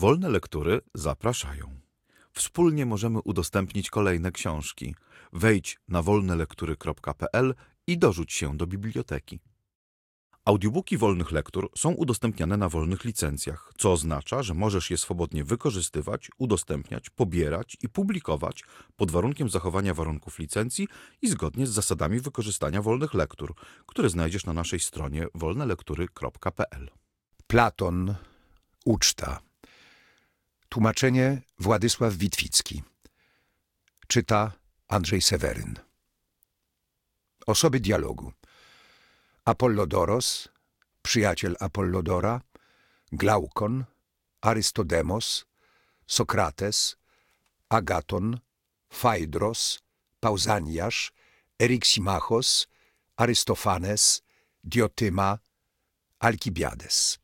Wolne lektury zapraszają. Wspólnie możemy udostępnić kolejne książki. Wejdź na wolnelektury.pl i dorzuć się do biblioteki. Audiobooki wolnych lektur są udostępniane na wolnych licencjach, co oznacza, że możesz je swobodnie wykorzystywać, udostępniać, pobierać i publikować pod warunkiem zachowania warunków licencji i zgodnie z zasadami wykorzystania wolnych lektur, które znajdziesz na naszej stronie wolnelektury.pl. Platon, uczta. Tłumaczenie Władysław Witwicki. Czyta Andrzej Seweryn. Osoby dialogu. Apollodoros, przyjaciel Apollodora, Glaukon, Arystodemos, Sokrates, Agaton, Fajdros, Pausaniasz, Eryximachos, Arystofanes, Diotyma, Alkibiades.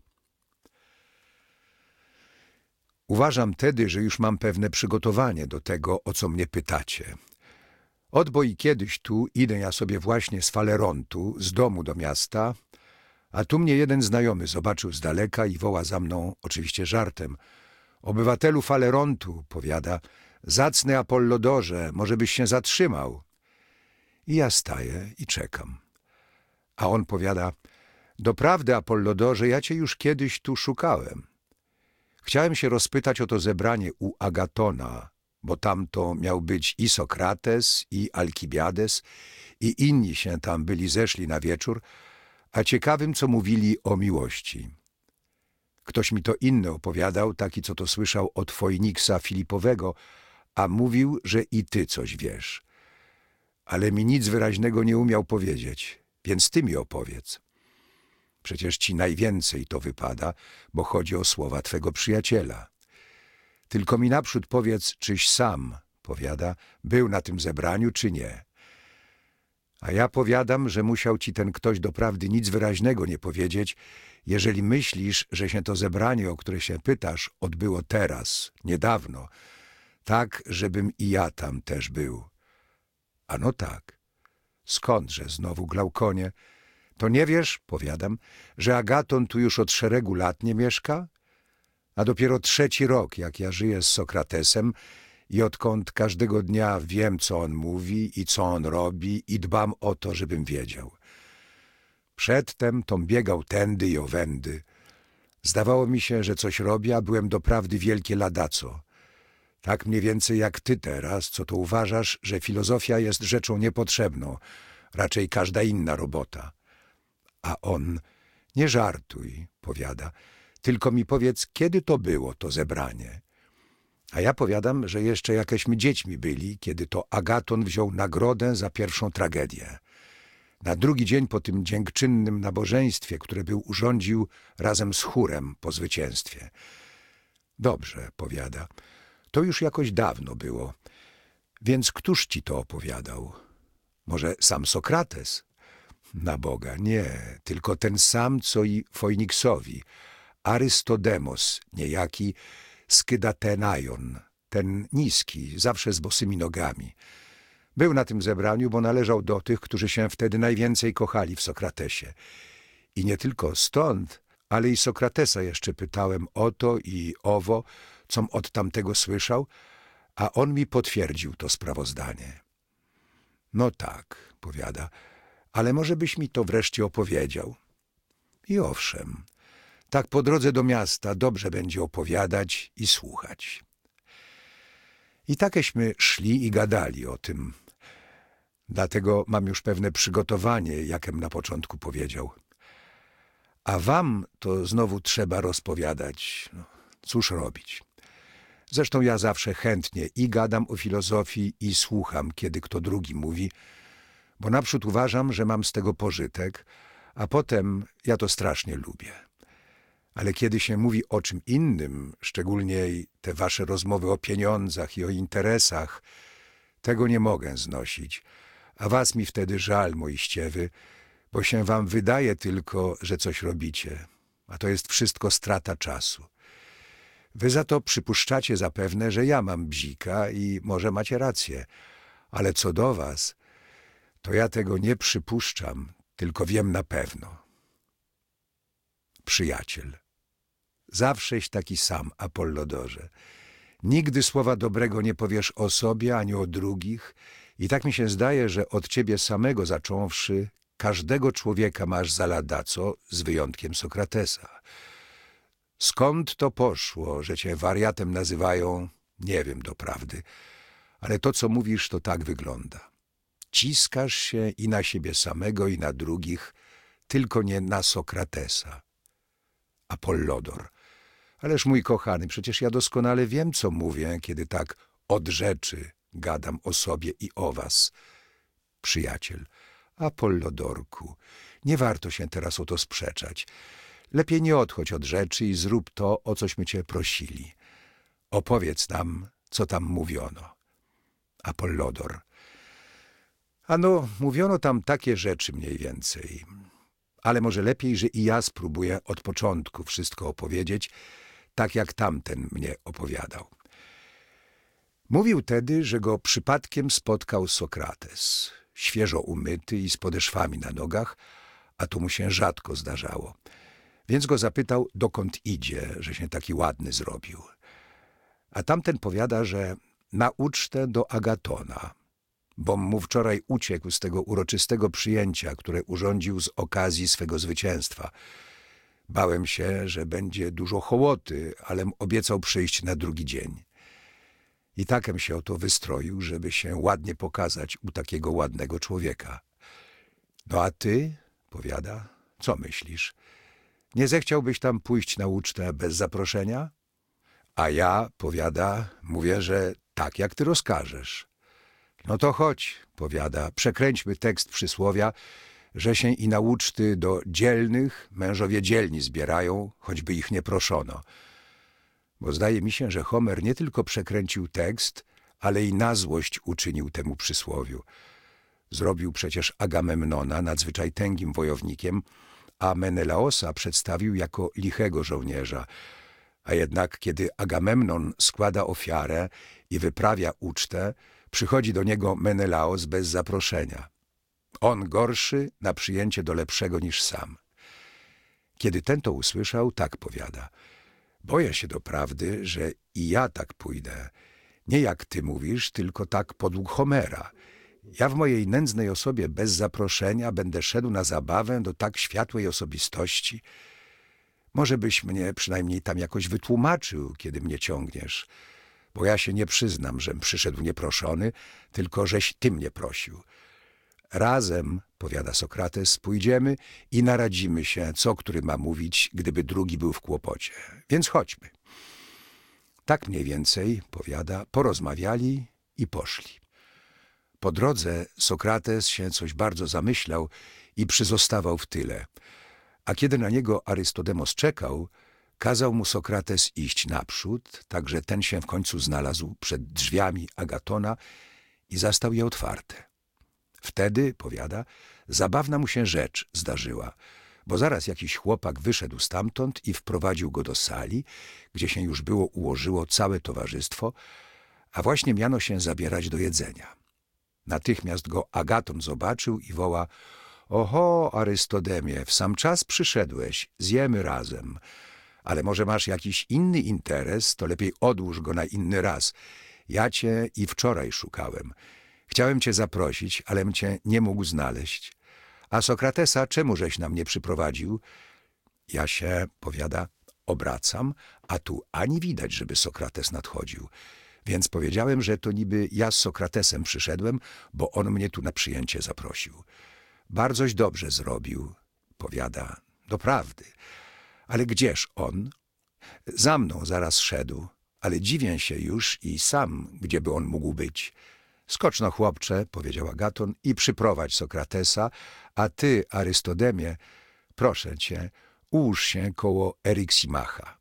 Uważam tedy, że już mam pewne przygotowanie do tego, o co mnie pytacie. Bo i kiedyś tu idę ja sobie właśnie z Falerontu, z domu do miasta, a tu mnie jeden znajomy zobaczył z daleka i woła za mną, oczywiście żartem: „Obywatelu Falerontu”, powiada, „zacny Apollodorze, może byś się zatrzymał”. I ja staję i czekam. A on powiada: „Doprawdy, Apollodorze, ja cię już kiedyś tu szukałem. Chciałem się rozpytać o to zebranie u Agatona, bo tam to miał być i Sokrates, i Alkibiades, i inni się tam byli zeszli na wieczór, a ciekawym, co mówili o miłości. Ktoś mi to inny opowiadał, taki, co to słyszał od Foiniksa Filipowego, a mówił, że i ty coś wiesz. Ale mi nic wyraźnego nie umiał powiedzieć, więc ty mi opowiedz. Przecież ci najwięcej to wypada, bo chodzi o słowa twego przyjaciela. Tylko mi naprzód powiedz, czyś sam, powiada, był na tym zebraniu, czy nie. A ja powiadam, że musiał ci ten ktoś doprawdy nic wyraźnego nie powiedzieć, jeżeli myślisz, że się to zebranie, o które się pytasz, odbyło teraz, niedawno, tak, żebym i ja tam też był. Ano tak. Skądże znowu, Glaukonie? To nie wiesz, powiadam, że Agaton tu już od szeregu lat nie mieszka? A dopiero 3. rok, jak ja żyję z Sokratesem i odkąd każdego dnia wiem, co on mówi i co on robi i dbam o to, żebym wiedział. Przedtem tom biegał tędy i owędy. Zdawało mi się, że coś robi, a byłem doprawdy wielkie ladaco. Tak mniej więcej jak ty teraz, co to uważasz, że filozofia jest rzeczą niepotrzebną, raczej każda inna robota. A on: „Nie żartuj”, powiada, „tylko mi powiedz, kiedy to było, to zebranie”. A ja powiadam, że jeszcze jakeśmy dziećmi byli, kiedy to Agaton wziął nagrodę za pierwszą tragedię. Na drugi dzień po tym dziękczynnym nabożeństwie, które był urządził razem z chórem po zwycięstwie. „Dobrze”, powiada, „to już jakoś dawno było. Więc któż ci to opowiadał? Może sam Sokrates?” „Na Boga, nie, tylko ten sam, co i Foiniksowi, Arystodemos, niejaki Skydatenaion, ten niski, zawsze z bosymi nogami. Był na tym zebraniu, bo należał do tych, którzy się wtedy najwięcej kochali w Sokratesie. I nie tylko stąd, ale i Sokratesa jeszcze pytałem o to i owo, com od tamtego słyszał, a on mi potwierdził to sprawozdanie”. „No tak”, powiada, „ale może byś mi to wreszcie opowiedział”. I owszem, tak po drodze do miasta dobrze będzie opowiadać i słuchać. I takeśmy szli i gadali o tym. Dlatego mam już pewne przygotowanie, jakem na początku powiedział. A wam to znowu trzeba rozpowiadać. No, cóż robić? Zresztą ja zawsze chętnie i gadam o filozofii i słucham, kiedy kto drugi mówi, bo naprzód uważam, że mam z tego pożytek, a potem ja to strasznie lubię. Ale kiedy się mówi o czym innym, szczególnie te wasze rozmowy o pieniądzach i o interesach, tego nie mogę znosić, a was mi wtedy żal, moiściewy, bo się wam wydaje tylko, że coś robicie, a to jest wszystko strata czasu. Wy za to przypuszczacie zapewne, że ja mam bzika i może macie rację, ale co do was, to ja tego nie przypuszczam, tylko wiem na pewno. Przyjaciel. Zawsześ taki sam, Apollodorze. Nigdy słowa dobrego nie powiesz o sobie ani o drugich i tak mi się zdaje, że od ciebie samego zacząwszy, każdego człowieka masz za ladaco, z wyjątkiem Sokratesa. Skąd to poszło, że cię wariatem nazywają? Nie wiem doprawdy, ale to, co mówisz, to tak wygląda. Ciskasz się i na siebie samego, i na drugich, tylko nie na Sokratesa. Apollodor. Ależ mój kochany, przecież ja doskonale wiem, co mówię, kiedy tak od rzeczy gadam o sobie i o was. Przyjaciel. Apollodorku, nie warto się teraz o to sprzeczać. Lepiej nie odchodź od rzeczy i zrób to, o cośmy cię prosili. Opowiedz nam, co tam mówiono. Apollodor. Ano, mówiono tam takie rzeczy mniej więcej. Ale może lepiej, że i ja spróbuję od początku wszystko opowiedzieć, tak jak tamten mnie opowiadał. Mówił tedy, że go przypadkiem spotkał Sokrates, świeżo umyty i z podeszwami na nogach, a to mu się rzadko zdarzało. Więc go zapytał, dokąd idzie, że się taki ładny zrobił. A tamten powiada, że na ucztę do Agatona, bom mu wczoraj uciekł z tego uroczystego przyjęcia, które urządził z okazji swego zwycięstwa. Bałem się, że będzie dużo hołoty, alem obiecał przyjść na drugi dzień. I takem się oto wystroił, żeby się ładnie pokazać u takiego ładnego człowieka. No a ty, powiada, co myślisz? Nie zechciałbyś tam pójść na ucztę bez zaproszenia? A ja, powiada, mówię, że tak jak ty rozkażesz. No to chodź, powiada, przekręćmy tekst przysłowia, że się i na uczty do dzielnych mężowie dzielni zbierają, choćby ich nie proszono. Bo zdaje mi się, że Homer nie tylko przekręcił tekst, ale i na złość uczynił temu przysłowiu. Zrobił przecież Agamemnona nadzwyczaj tęgim wojownikiem, a Menelaosa przedstawił jako lichego żołnierza. A jednak, kiedy Agamemnon składa ofiarę i wyprawia ucztę, przychodzi do niego Menelaos bez zaproszenia. On gorszy na przyjęcie do lepszego niż sam. Kiedy ten to usłyszał, tak powiada. Boję się doprawdy, że i ja tak pójdę. Nie jak ty mówisz, tylko tak podług Homera. Ja w mojej nędznej osobie bez zaproszenia będę szedł na zabawę do tak światłej osobistości. Może byś mnie przynajmniej tam jakoś wytłumaczył, kiedy mnie ciągniesz. Bo ja się nie przyznam, żem przyszedł nieproszony, tylko żeś ty mnie prosił. Razem, powiada Sokrates, pójdziemy i naradzimy się, co który ma mówić, gdyby drugi był w kłopocie. Więc chodźmy. Tak mniej więcej, powiada, porozmawiali i poszli. Po drodze Sokrates się coś bardzo zamyślał i przyzostawał w tyle. A kiedy na niego Arystodemos czekał, kazał mu Sokrates iść naprzód, tak że ten się w końcu znalazł przed drzwiami Agatona i zastał je otwarte. Wtedy, powiada, zabawna mu się rzecz zdarzyła, bo zaraz jakiś chłopak wyszedł stamtąd i wprowadził go do sali, gdzie się już było ułożyło całe towarzystwo, a właśnie miano się zabierać do jedzenia. Natychmiast go Agaton zobaczył i woła: oho, Arystodemie, w sam czas przyszedłeś, zjemy razem. Ale może masz jakiś inny interes, to lepiej odłóż go na inny raz. Ja cię i wczoraj szukałem. Chciałem cię zaprosić, alem cię nie mógł znaleźć. A Sokratesa czemu żeś na mnie przyprowadził? Ja się, powiada, obracam, a tu ani widać, żeby Sokrates nadchodził. Więc powiedziałem, że to niby ja z Sokratesem przyszedłem, bo on mnie tu na przyjęcie zaprosił. Bardzoś dobrze zrobił, powiada, doprawdy. Ale gdzież on? Za mną zaraz szedł, ale dziwię się już i sam, gdzieby on mógł być. Skocz no, chłopcze, powiedział Agaton, i przyprowadź Sokratesa, a ty, Arystodemie, proszę cię, ułóż się koło Eryksimacha.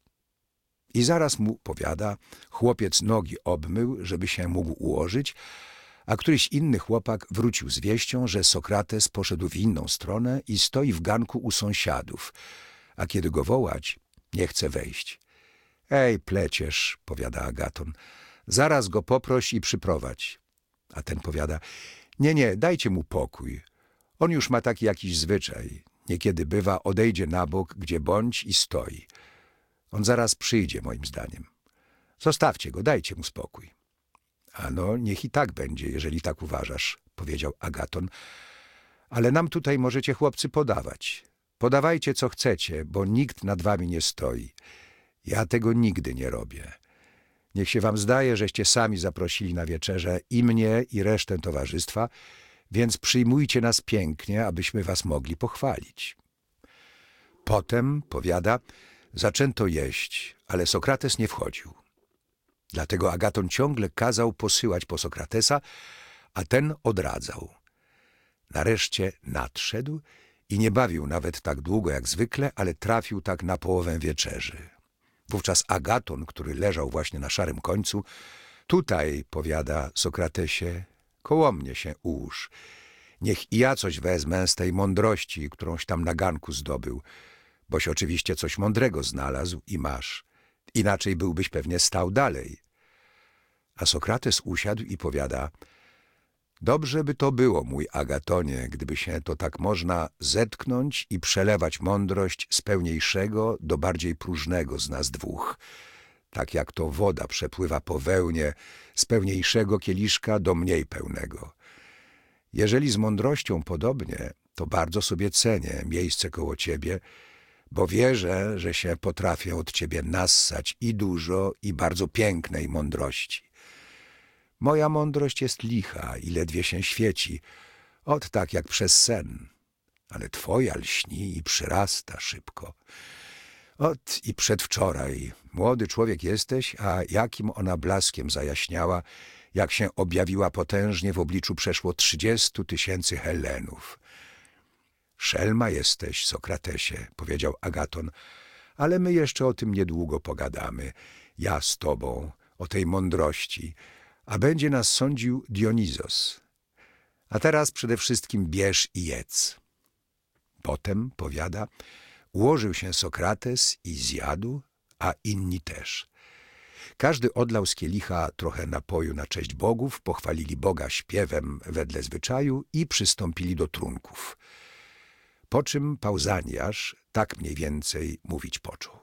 I zaraz mu, powiada, chłopiec nogi obmył, żeby się mógł ułożyć, a któryś inny chłopak wrócił z wieścią, że Sokrates poszedł w inną stronę i stoi w ganku u sąsiadów, a kiedy go wołać, nie chce wejść. Ej, pleciesz, powiada Agaton, zaraz go poproś i przyprowadź. A ten powiada, nie, dajcie mu pokój. On już ma taki jakiś zwyczaj. Niekiedy bywa, odejdzie na bok, gdzie bądź i stoi. On zaraz przyjdzie, moim zdaniem. Zostawcie go, dajcie mu spokój. Ano, niech i tak będzie, jeżeli tak uważasz, powiedział Agaton. Ale nam tutaj możecie, chłopcy, podawać. Podawajcie, co chcecie, bo nikt nad wami nie stoi. Ja tego nigdy nie robię. Niech się wam zdaje, żeście sami zaprosili na wieczerzę i mnie, i resztę towarzystwa, więc przyjmujcie nas pięknie, abyśmy was mogli pochwalić. Potem, powiada, zaczęto jeść, ale Sokrates nie wchodził. Dlatego Agaton ciągle kazał posyłać po Sokratesa, a ten odradzał. Nareszcie nadszedł i nie bawił nawet tak długo jak zwykle, ale trafił tak na połowę wieczerzy. Wówczas Agaton, który leżał właśnie na szarym końcu, tutaj, powiada Sokratesie, koło mnie się ułóż. Niech i ja coś wezmę z tej mądrości, którąś tam na ganku zdobył, boś oczywiście coś mądrego znalazł i masz. Inaczej byłbyś pewnie stał dalej. A Sokrates usiadł i powiada: dobrze by to było, mój Agatonie, gdyby się to tak można zetknąć i przelewać mądrość z pełniejszego do bardziej próżnego z nas dwóch, tak jak to woda przepływa po wełnie z pełniejszego kieliszka do mniej pełnego. Jeżeli z mądrością podobnie, to bardzo sobie cenię miejsce koło ciebie, bo wierzę, że się potrafię od ciebie nassać i dużo, i bardzo pięknej mądrości. Moja mądrość jest licha i ledwie się świeci, ot tak jak przez sen, ale twoja lśni i przyrasta szybko. Ot i przedwczoraj młody człowiek jesteś, a jakim ona blaskiem zajaśniała, jak się objawiła potężnie w obliczu przeszło 30 000 Helenów. Szelma jesteś, Sokratesie, powiedział Agaton, ale my jeszcze o tym niedługo pogadamy, ja z tobą, o tej mądrości, a będzie nas sądził Dionizos. A teraz przede wszystkim bierz i jedz. Potem, powiada, ułożył się Sokrates i zjadł, a inni też. Każdy odlał z kielicha trochę napoju na cześć bogów, pochwalili Boga śpiewem wedle zwyczaju i przystąpili do trunków. Po czym Pauzaniasz tak mniej więcej mówić począł.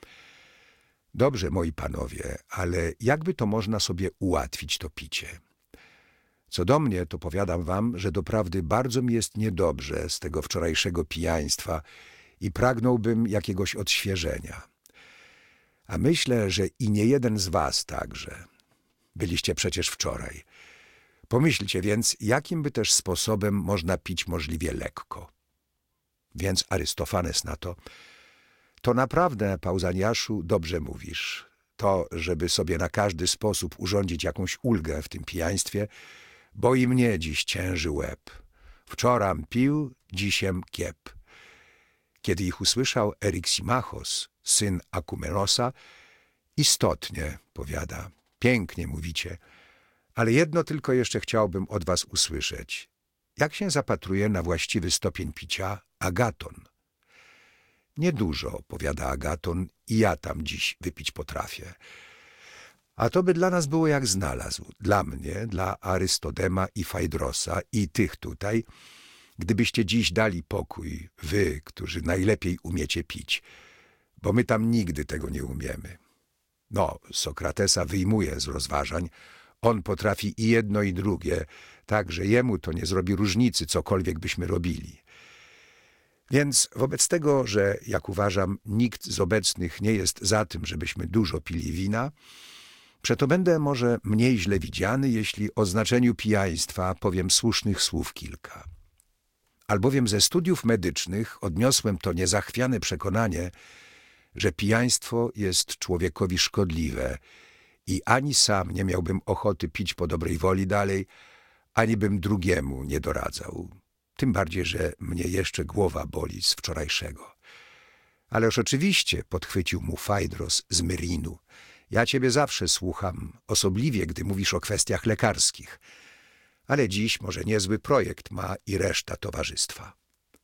Dobrze, moi panowie, ale jakby to można sobie ułatwić to picie? Co do mnie, to powiadam wam, że doprawdy bardzo mi jest niedobrze z tego wczorajszego pijaństwa i pragnąłbym jakiegoś odświeżenia. A myślę, że i nie jeden z was także. Byliście przecież wczoraj. Pomyślcie więc, jakim by też sposobem można pić możliwie lekko. Więc Arystofanes na to: to naprawdę, Pauzaniaszu, dobrze mówisz. To, żeby sobie na każdy sposób urządzić jakąś ulgę w tym pijaństwie, bo i mnie dziś cięży łeb. Wczoram pił, dzisiem kiep. Kiedy ich usłyszał Eryximachos, syn Akumenosa, istotnie, powiada, pięknie mówicie, ale jedno tylko jeszcze chciałbym od was usłyszeć. Jak się zapatruje na właściwy stopień picia Agaton? Niedużo, powiada Agaton, i ja tam dziś wypić potrafię. A to by dla nas było jak znalazł, dla mnie, dla Arystodema i Fajdrosa i tych tutaj, gdybyście dziś dali pokój, wy, którzy najlepiej umiecie pić, bo my tam nigdy tego nie umiemy. No, Sokratesa wyjmuje z rozważań, on potrafi i jedno i drugie, tak, że jemu to nie zrobi różnicy, cokolwiek byśmy robili. Więc wobec tego, że, jak uważam, nikt z obecnych nie jest za tym, żebyśmy dużo pili wina, przeto będę może mniej źle widziany, jeśli o znaczeniu pijaństwa powiem słusznych słów kilka. Albowiem ze studiów medycznych odniosłem to niezachwiane przekonanie, że pijaństwo jest człowiekowi szkodliwe i ani sam nie miałbym ochoty pić po dobrej woli dalej, ani bym drugiemu nie doradzał. Tym bardziej, że mnie jeszcze głowa boli z wczorajszego. Ależ oczywiście, podchwycił mu Fajdros z Myrinu, ja ciebie zawsze słucham, osobliwie gdy mówisz o kwestiach lekarskich, ale dziś może niezły projekt ma i reszta towarzystwa.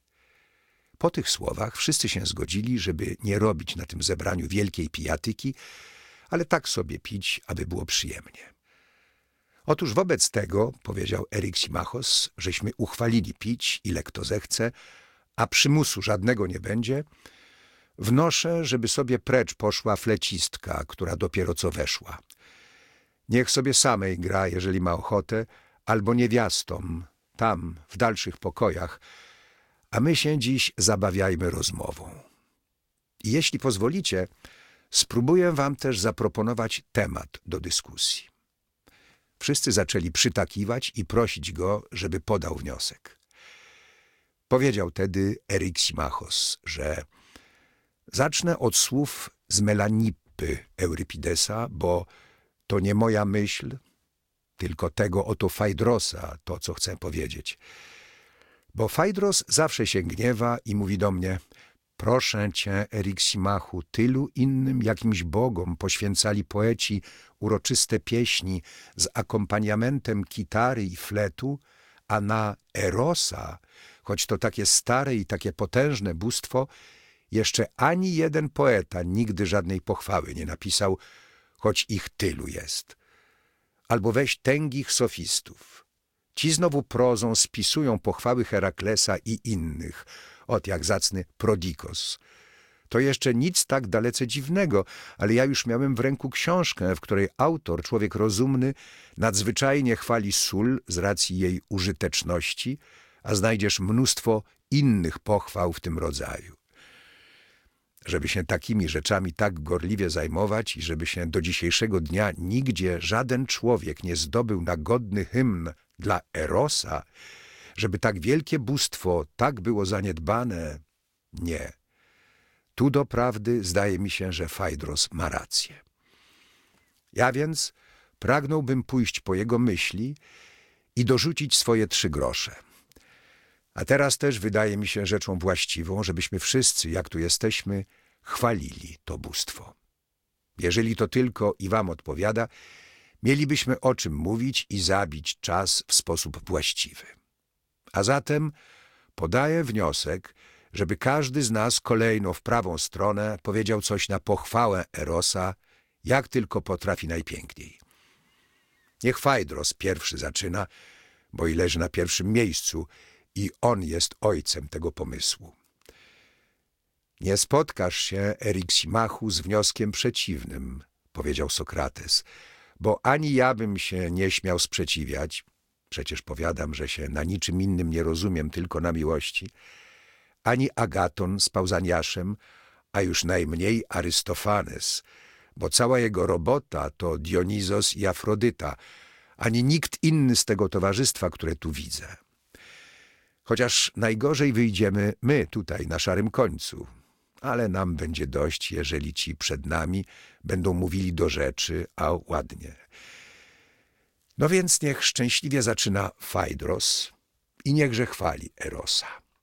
Po tych słowach wszyscy się zgodzili, żeby nie robić na tym zebraniu wielkiej pijatyki, ale tak sobie pić, aby było przyjemnie. Otóż wobec tego, powiedział Eryximachos, żeśmy uchwalili pić, ile kto zechce, a przymusu żadnego nie będzie, Wnoszę, żeby sobie precz poszła flecistka, która dopiero co weszła. Niech sobie samej gra, jeżeli ma ochotę, albo niewiastom, tam, w dalszych pokojach, a my się dziś zabawiajmy rozmową. I jeśli pozwolicie, spróbuję wam też zaproponować temat do dyskusji. Wszyscy zaczęli przytakiwać i prosić go, żeby podał wniosek. Powiedział tedy Eryximachos, że zacznę od słów z Melanippy Eurypidesa, bo to nie moja myśl, tylko tego oto Fajdrosa, to co chcę powiedzieć. Bo Fajdros zawsze się gniewa i mówi do mnie: proszę cię, Eryximachu, tylu innym jakimś bogom poświęcali poeci uroczyste pieśni z akompaniamentem kitary i fletu, a na Erosa, choć to takie stare i takie potężne bóstwo, jeszcze ani jeden poeta nigdy żadnej pochwały nie napisał, choć ich tylu jest. Albo weź tęgich sofistów. Ci znowu prozą spisują pochwały Heraklesa i innych, ot jak zacny Prodikos. To jeszcze nic tak dalece dziwnego, ale ja już miałem w ręku książkę, w której autor, człowiek rozumny, nadzwyczajnie chwali sól z racji jej użyteczności, a znajdziesz mnóstwo innych pochwał w tym rodzaju. Żeby się takimi rzeczami tak gorliwie zajmować i żeby się do dzisiejszego dnia nigdzie żaden człowiek nie zdobył na godny hymn dla Erosa, żeby tak wielkie bóstwo tak było zaniedbane, nie. Tu doprawdy zdaje mi się, że Fajdros ma rację. Ja więc pragnąłbym pójść po jego myśli i dorzucić swoje 3 grosze. A teraz też wydaje mi się rzeczą właściwą, żebyśmy wszyscy, jak tu jesteśmy, chwalili to bóstwo. Jeżeli to tylko i wam odpowiada, mielibyśmy o czym mówić i zabić czas w sposób właściwy. A zatem podaję wniosek, żeby każdy z nas kolejno w prawą stronę powiedział coś na pochwałę Erosa, jak tylko potrafi najpiękniej. Niech Fajdros pierwszy zaczyna, bo i leży na pierwszym miejscu i on jest ojcem tego pomysłu. Nie spotkasz się, Eryximachu, z wnioskiem przeciwnym, powiedział Sokrates, bo ani ja bym się nie śmiał sprzeciwiać, przecież powiadam, że się na niczym innym nie rozumiem, tylko na miłości, ani Agaton z Pausaniaszem, a już najmniej Arystofanes, bo cała jego robota to Dionizos i Afrodyta, ani nikt inny z tego towarzystwa, które tu widzę. Chociaż najgorzej wyjdziemy my tutaj na szarym końcu, ale nam będzie dość, jeżeli ci przed nami będą mówili do rzeczy, a ładnie. No więc niech szczęśliwie zaczyna Fajdros i niechże chwali Erosa.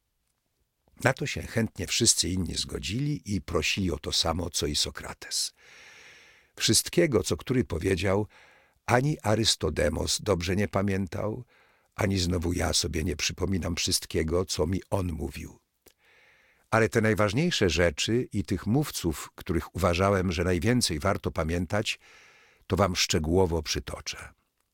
Na to się chętnie wszyscy inni zgodzili i prosili o to samo, co i Sokrates. Wszystkiego, co który powiedział, ani Arystodemos dobrze nie pamiętał, ani znowu ja sobie nie przypominam wszystkiego, co mi on mówił. Ale te najważniejsze rzeczy i tych mówców, których uważałem, że najwięcej warto pamiętać, to wam szczegółowo przytoczę.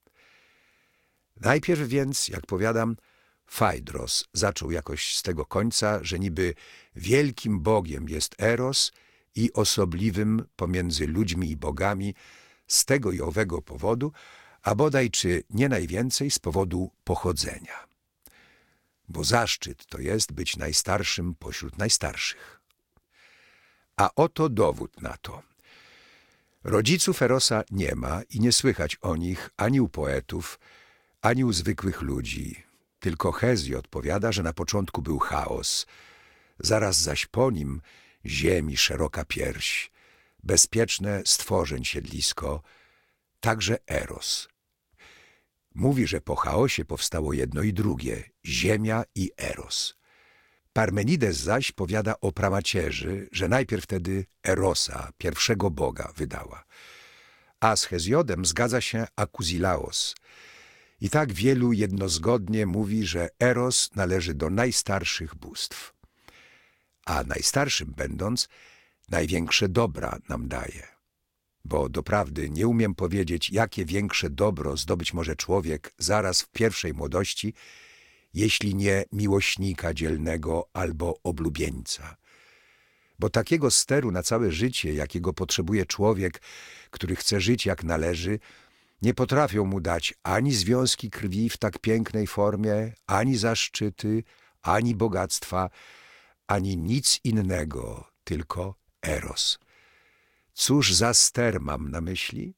Najpierw więc, jak powiadam, Fajdros zaczął jakoś z tego końca, że niby wielkim bogiem jest Eros i osobliwym pomiędzy ludźmi i bogami z tego i owego powodu, a bodaj czy nie najwięcej z powodu pochodzenia. Bo zaszczyt to jest być najstarszym pośród najstarszych. A oto dowód na to. Rodziców Erosa nie ma i nie słychać o nich ani u poetów, ani u zwykłych ludzi. Tylko Hezjod powiada, że na początku był chaos, zaraz zaś po nim ziemi szeroka pierś, bezpieczne stworzeń siedlisko, także Eros. Mówi, że po chaosie powstało jedno i drugie, ziemia i Eros. Parmenides zaś powiada o pramacierzy, że najpierw wtedy Erosa, pierwszego boga, wydała. A z Hezjodem zgadza się Akuzilaos. I tak wielu jednozgodnie mówi, że Eros należy do najstarszych bóstw. A najstarszym będąc, największe dobra nam daje. Bo doprawdy nie umiem powiedzieć, jakie większe dobro zdobyć może człowiek zaraz w pierwszej młodości, jeśli nie miłośnika dzielnego albo oblubieńca. bo takiego steru na całe życie, jakiego potrzebuje człowiek, który chce żyć jak należy, nie potrafią mu dać ani związki krwi w tak pięknej formie, ani zaszczyty, ani bogactwa, ani nic innego, tylko eros. Cóż za ster mam na myśli?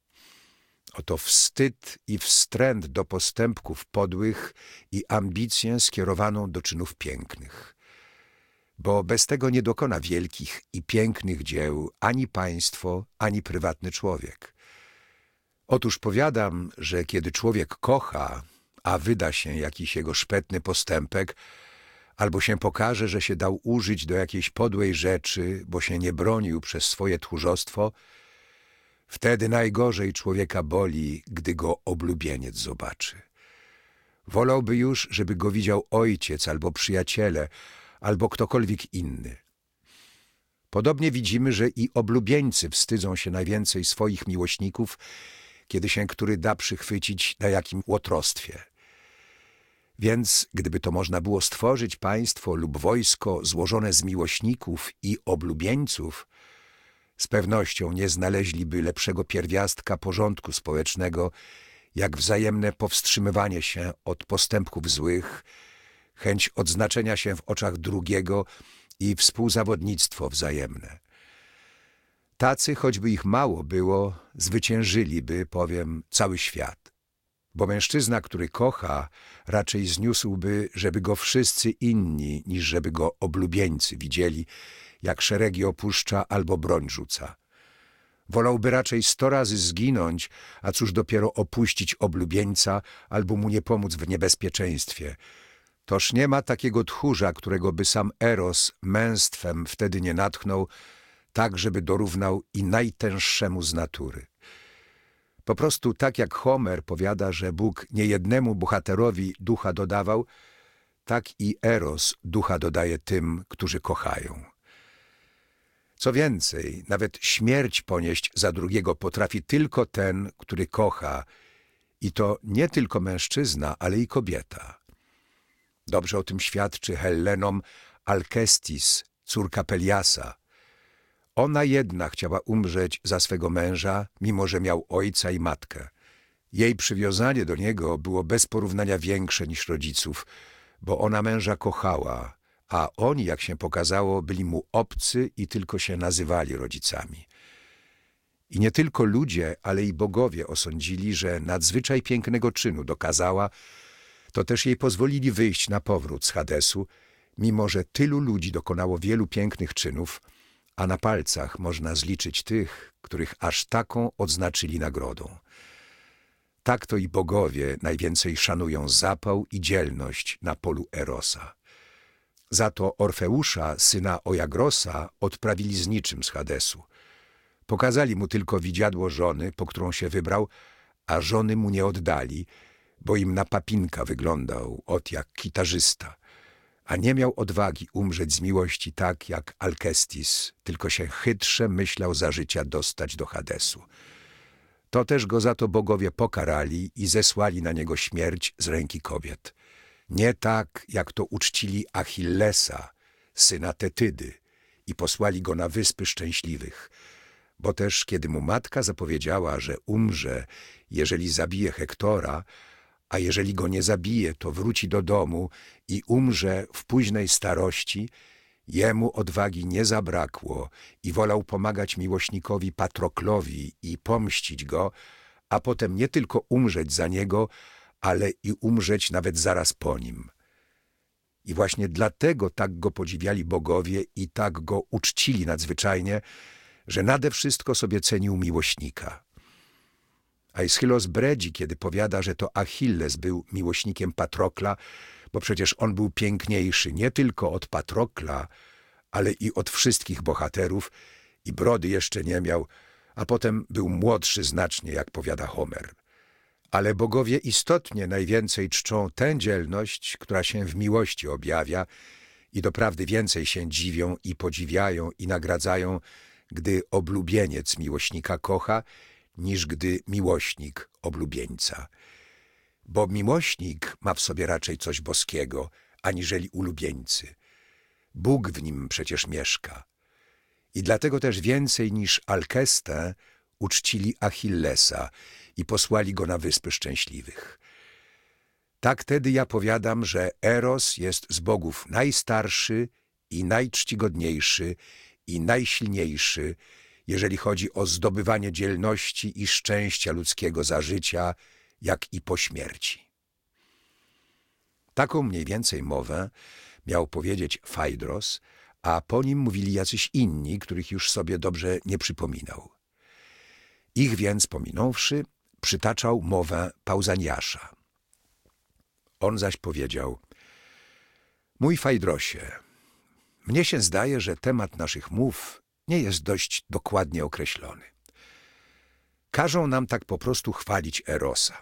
Oto wstyd i wstręt do postępków podłych i ambicję skierowaną do czynów pięknych. Bo bez tego nie dokona wielkich i pięknych dzieł ani państwo, ani prywatny człowiek. Otóż powiadam, że kiedy człowiek kocha, a wyda się jakiś jego szpetny postępek, albo się pokaże, że się dał użyć do jakiejś podłej rzeczy, bo się nie bronił przez swoje tchórzostwo, wtedy najgorzej człowieka boli, gdy go oblubieniec zobaczy. Wolałby już, żeby go widział ojciec albo przyjaciele, albo ktokolwiek inny. Podobnie widzimy, że i oblubieńcy wstydzą się najwięcej swoich miłośników, kiedy się który da przychwycić na jakim łotrostwie. Więc gdyby to można było stworzyć państwo lub wojsko złożone z miłośników i oblubieńców, z pewnością nie znaleźliby lepszego pierwiastka porządku społecznego, jak wzajemne powstrzymywanie się od postępków złych, chęć odznaczenia się w oczach drugiego i współzawodnictwo wzajemne. Tacy, choćby ich mało było, zwyciężyliby, powiem, cały świat. Bo mężczyzna, który kocha, raczej zniósłby, żeby go wszyscy inni, niż żeby go oblubieńcy widzieli, jak szeregi opuszcza albo broń rzuca. Wolałby raczej 100 razy zginąć, a cóż dopiero opuścić oblubieńca albo mu nie pomóc w niebezpieczeństwie. Toż nie ma takiego tchórza, którego by sam Eros męstwem wtedy nie natchnął, tak żeby dorównał i najtęższemu z natury. Po prostu tak jak Homer powiada, że Bóg niejednemu bohaterowi ducha dodawał, tak i Eros ducha dodaje tym, którzy kochają. Co więcej, nawet śmierć ponieść za drugiego potrafi tylko ten, który kocha, i to nie tylko mężczyzna, ale i kobieta. Dobrze o tym świadczy Hellenom Alkestis, córka Peliasa. Ona jedna chciała umrzeć za swego męża, mimo że miał ojca i matkę. Jej przywiązanie do niego było bez porównania większe niż rodziców, bo ona męża kochała, a oni, jak się pokazało, byli mu obcy i tylko się nazywali rodzicami. I nie tylko ludzie, ale i bogowie osądzili, że nadzwyczaj pięknego czynu dokazała, to też jej pozwolili wyjść na powrót z Hadesu, mimo że tylu ludzi dokonało wielu pięknych czynów, a na palcach można zliczyć tych, których aż taką odznaczyli nagrodą. Tak to i bogowie najwięcej szanują zapał i dzielność na polu Erosa. Za to Orfeusza, syna Ojagrosa, odprawili z niczym z Hadesu. Pokazali mu tylko widziadło żony, po którą się wybrał, a żony mu nie oddali, bo im na papinka wyglądał, ot jak kitarzysta, a nie miał odwagi umrzeć z miłości tak jak Alkestis, tylko się chytrze myślał za życia dostać do Hadesu. To też go za to bogowie pokarali i zesłali na niego śmierć z ręki kobiet. Nie tak, jak to uczcili Achillesa, syna Tetydy, i posłali go na Wyspy Szczęśliwych, bo też kiedy mu matka zapowiedziała, że umrze, jeżeli zabije Hektora, a jeżeli go nie zabije, to wróci do domu i umrze w późnej starości, jemu odwagi nie zabrakło i wolał pomagać miłośnikowi Patroklowi i pomścić go, a potem nie tylko umrzeć za niego, ale i umrzeć nawet zaraz po nim. I właśnie dlatego tak go podziwiali bogowie i tak go uczcili nadzwyczajnie, że nade wszystko sobie cenił miłośnika. Aeschylos bredzi, kiedy powiada, że to Achilles był miłośnikiem Patrokla, bo przecież on był piękniejszy nie tylko od Patrokla, ale i od wszystkich bohaterów i brody jeszcze nie miał, a potem był młodszy znacznie, jak powiada Homer. Ale bogowie istotnie najwięcej czczą tę dzielność, która się w miłości objawia i doprawdy więcej się dziwią i podziwiają i nagradzają, gdy oblubieniec miłośnika kocha, niż gdy miłośnik oblubieńca. Bo miłośnik ma w sobie raczej coś boskiego, aniżeli ulubieńcy. Bóg w nim przecież mieszka. I dlatego też więcej niż Alkestę uczcili Achillesa i posłali go na Wyspy Szczęśliwych. Tak tedy ja powiadam, że Eros jest z bogów najstarszy i najczcigodniejszy i najsilniejszy, jeżeli chodzi o zdobywanie dzielności i szczęścia ludzkiego za życia, jak i po śmierci. Taką mniej więcej mowę miał powiedzieć Fajdros, a po nim mówili jacyś inni, których już sobie dobrze nie przypominał. Ich więc pominąwszy, przytaczał mowę Pauzaniasza. On zaś powiedział: mój Fajdrosie, mnie się zdaje, że temat naszych mów nie jest dość dokładnie określony. Każą nam tak po prostu chwalić Erosa.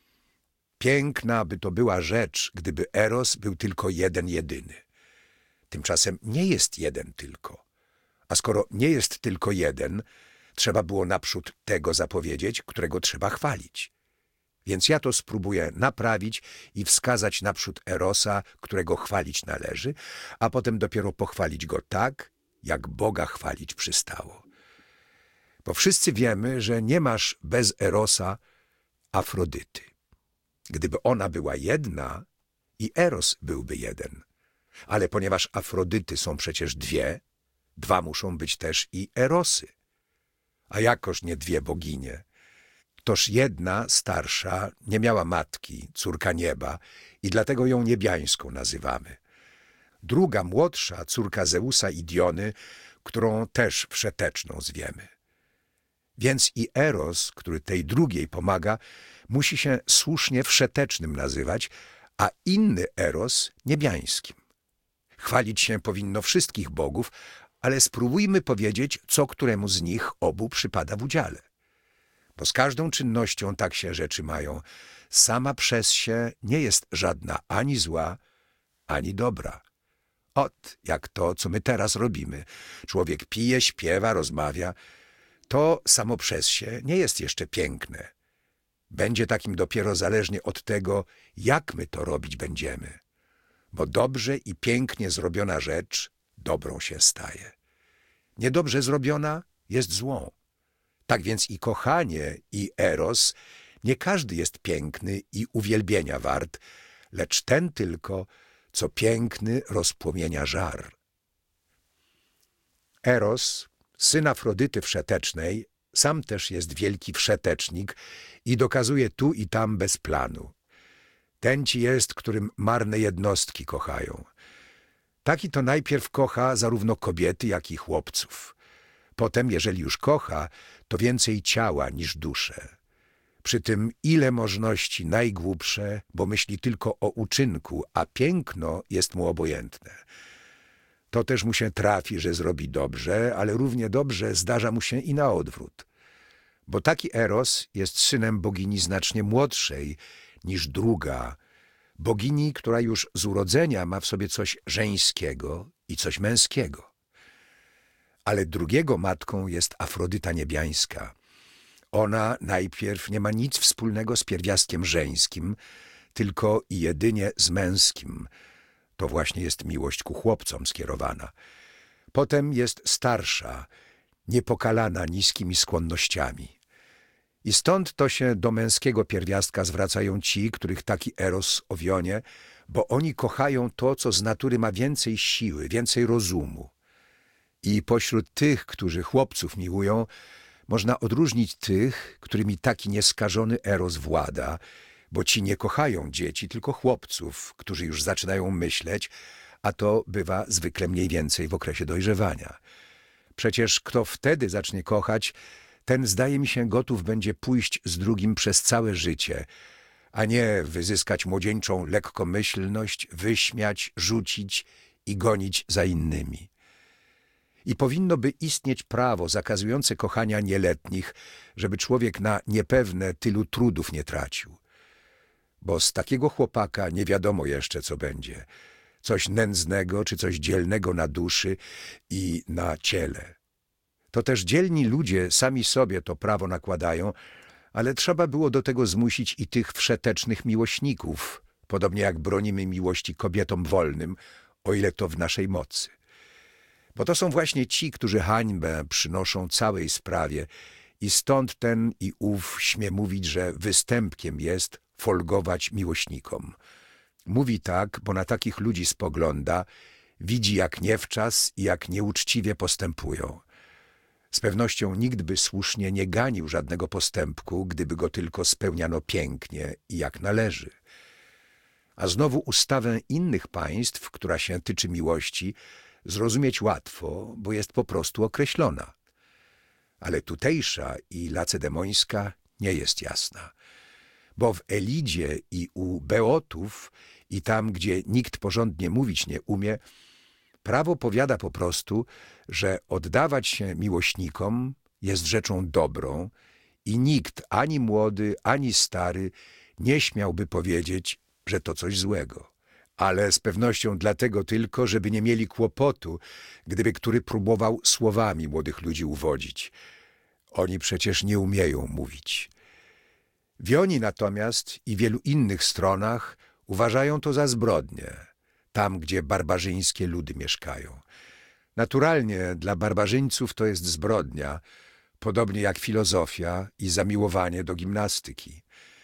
Piękna by to była rzecz, gdyby Eros był tylko jeden jedyny. Tymczasem nie jest jeden tylko. A skoro nie jest tylko jeden, trzeba było naprzód tego zapowiedzieć, którego trzeba chwalić. Więc ja to spróbuję naprawić i wskazać naprzód Erosa, którego chwalić należy, a potem dopiero pochwalić go tak, jak Boga chwalić przystało. Bo wszyscy wiemy, że nie masz bez Erosa Afrodyty. Gdyby ona była jedna, i Eros byłby jeden. Ale ponieważ Afrodyty są przecież dwa muszą być też i Erosy. A jakoż nie dwie boginie? Toż jedna, starsza, nie miała matki, córka nieba, i dlatego ją niebiańską nazywamy. Druga, młodsza, córka Zeusa i Diony, którą też wszeteczną zwiemy. Więc i Eros, który tej drugiej pomaga, musi się słusznie wszetecznym nazywać, a inny Eros niebiańskim. Chwalić się powinno wszystkich bogów, ale spróbujmy powiedzieć, co któremu z nich obu przypada w udziale. Bo z każdą czynnością tak się rzeczy mają. Sama przez się nie jest żadna ani zła, ani dobra. Ot, jak to, co my teraz robimy. Człowiek pije, śpiewa, rozmawia. To samo przez się nie jest jeszcze piękne. Będzie takim dopiero zależnie od tego, jak my to robić będziemy. Bo dobrze i pięknie zrobiona rzecz dobrą się staje. Niedobrze zrobiona jest złą. Tak więc i kochanie, i Eros, nie każdy jest piękny i uwielbienia wart, lecz ten tylko, co piękny rozpłomienia żar. Eros, syn Afrodyty Wszetecznej, sam też jest wielki wszetecznik i dokazuje tu i tam bez planu. Ten ci jest, którym marne jednostki kochają. Taki to najpierw kocha zarówno kobiety, jak i chłopców. Potem, jeżeli już kocha, to więcej ciała niż duszę. Przy tym ile możności najgłupsze, bo myśli tylko o uczynku, a piękno jest mu obojętne. To też mu się trafi, że zrobi dobrze, ale równie dobrze zdarza mu się i na odwrót. Bo taki Eros jest synem bogini znacznie młodszej niż druga, bogini, która już z urodzenia ma w sobie coś żeńskiego i coś męskiego. Ale drugiego matką jest Afrodyta niebiańska. Ona najpierw nie ma nic wspólnego z pierwiastkiem żeńskim, tylko i jedynie z męskim. To właśnie jest miłość ku chłopcom skierowana. Potem jest starsza, niepokalana niskimi skłonnościami. I stąd to się do męskiego pierwiastka zwracają ci, których taki Eros owionie, bo oni kochają to, co z natury ma więcej siły, więcej rozumu. I pośród tych, którzy chłopców miłują, można odróżnić tych, którymi taki nieskażony Eros włada, bo ci nie kochają dzieci, tylko chłopców, którzy już zaczynają myśleć, a to bywa zwykle mniej więcej w okresie dojrzewania. Przecież kto wtedy zacznie kochać, ten, zdaje mi się, gotów będzie pójść z drugim przez całe życie, a nie wyzyskać młodzieńczą lekkomyślność, wyśmiać, rzucić i gonić za innymi. I powinno by istnieć prawo zakazujące kochania nieletnich, żeby człowiek na niepewne tylu trudów nie tracił. Bo z takiego chłopaka nie wiadomo jeszcze, co będzie. Coś nędznego czy coś dzielnego na duszy i na ciele. To też dzielni ludzie sami sobie to prawo nakładają, ale trzeba było do tego zmusić i tych wszetecznych miłośników, podobnie jak bronimy miłości kobietom wolnym, o ile to w naszej mocy. Bo to są właśnie ci, którzy hańbę przynoszą całej sprawie i stąd ten i ów śmie mówić, że występkiem jest folgować miłośnikom. Mówi tak, bo na takich ludzi spogląda, widzi jak niewczas i jak nieuczciwie postępują. Z pewnością nikt by słusznie nie ganił żadnego postępku, gdyby go tylko spełniano pięknie i jak należy. A znowu ustawę innych państw, która się tyczy miłości, zrozumieć łatwo, bo jest po prostu określona. Ale tutejsza i lacedemońska nie jest jasna. Bo w Elidzie i u Beotów i tam, gdzie nikt porządnie mówić nie umie, prawo powiada po prostu, że oddawać się miłośnikom jest rzeczą dobrą i nikt, ani młody, ani stary, nie śmiałby powiedzieć, że to coś złego. Ale z pewnością dlatego tylko, żeby nie mieli kłopotu, gdyby który próbował słowami młodych ludzi uwodzić. Oni przecież nie umieją mówić. Wioni natomiast i wielu innych stronach uważają to za zbrodnię, tam gdzie barbarzyńskie ludy mieszkają. Naturalnie dla barbarzyńców to jest zbrodnia, podobnie jak filozofia i zamiłowanie do gimnastyki.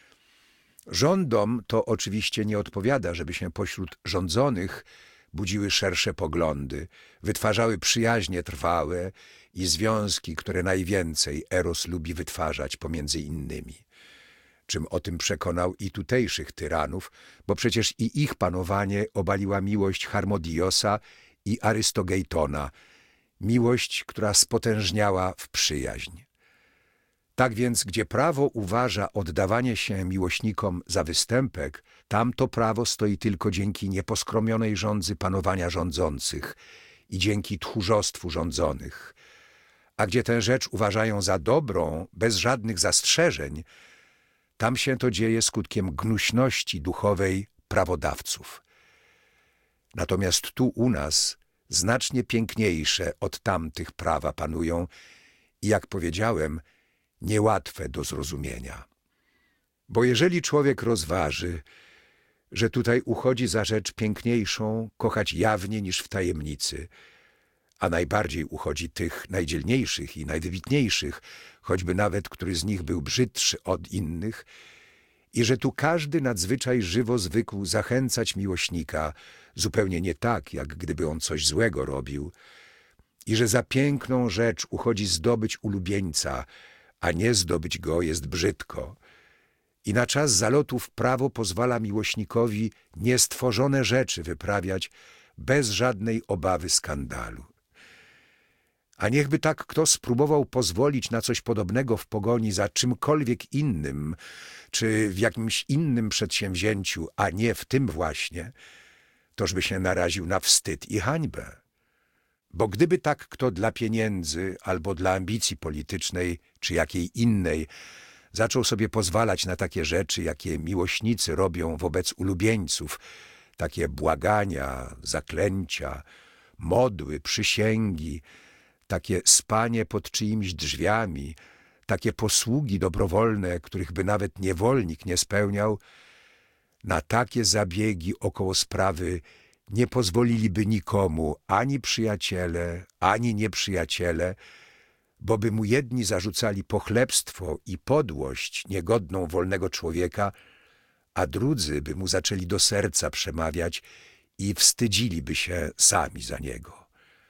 Rządom to oczywiście nie odpowiada, żeby się pośród rządzonych budziły szersze poglądy, wytwarzały przyjaźnie trwałe i związki, które najwięcej Eros lubi wytwarzać pomiędzy innymi. Czym o tym przekonał i tutejszych tyranów, bo przecież i ich panowanie obaliła miłość Harmodiosa i Arystogejtona, miłość, która spotężniała w przyjaźń. Tak więc, gdzie prawo uważa oddawanie się miłośnikom za występek, tam to prawo stoi tylko dzięki nieposkromionej żądzy panowania rządzących i dzięki tchórzostwu rządzonych. A gdzie tę rzecz uważają za dobrą, bez żadnych zastrzeżeń, tam się to dzieje skutkiem gnuśności duchowej prawodawców. Natomiast tu u nas znacznie piękniejsze od tamtych prawa panują i, jak powiedziałem, niełatwe do zrozumienia. Bo jeżeli człowiek rozważy, że tutaj uchodzi za rzecz piękniejszą kochać jawnie niż w tajemnicy, a najbardziej uchodzi tych najdzielniejszych i najwybitniejszych, choćby nawet który z nich był brzydszy od innych, i że tu każdy nadzwyczaj żywo zwykł zachęcać miłośnika, zupełnie nie tak, jak gdyby on coś złego robił, i że za piękną rzecz uchodzi zdobyć ulubieńca, a nie zdobyć go jest brzydko. I na czas zalotów prawo pozwala miłośnikowi niestworzone rzeczy wyprawiać bez żadnej obawy skandalu. A niechby tak kto spróbował pozwolić na coś podobnego w pogoni za czymkolwiek innym, czy w jakimś innym przedsięwzięciu, a nie w tym właśnie, tożby się naraził na wstyd i hańbę. Bo gdyby tak kto dla pieniędzy albo dla ambicji politycznej, czy jakiej innej, zaczął sobie pozwalać na takie rzeczy, jakie miłośnicy robią wobec ulubieńców, takie błagania, zaklęcia, modły, przysięgi, takie spanie pod czyimiś drzwiami, takie posługi dobrowolne, których by nawet niewolnik nie spełniał, na takie zabiegi około sprawy nie pozwoliliby nikomu, ani przyjaciele, ani nieprzyjaciele, bo by mu jedni zarzucali pochlebstwo i podłość niegodną wolnego człowieka, a drudzy by mu zaczęli do serca przemawiać i wstydziliby się sami za niego.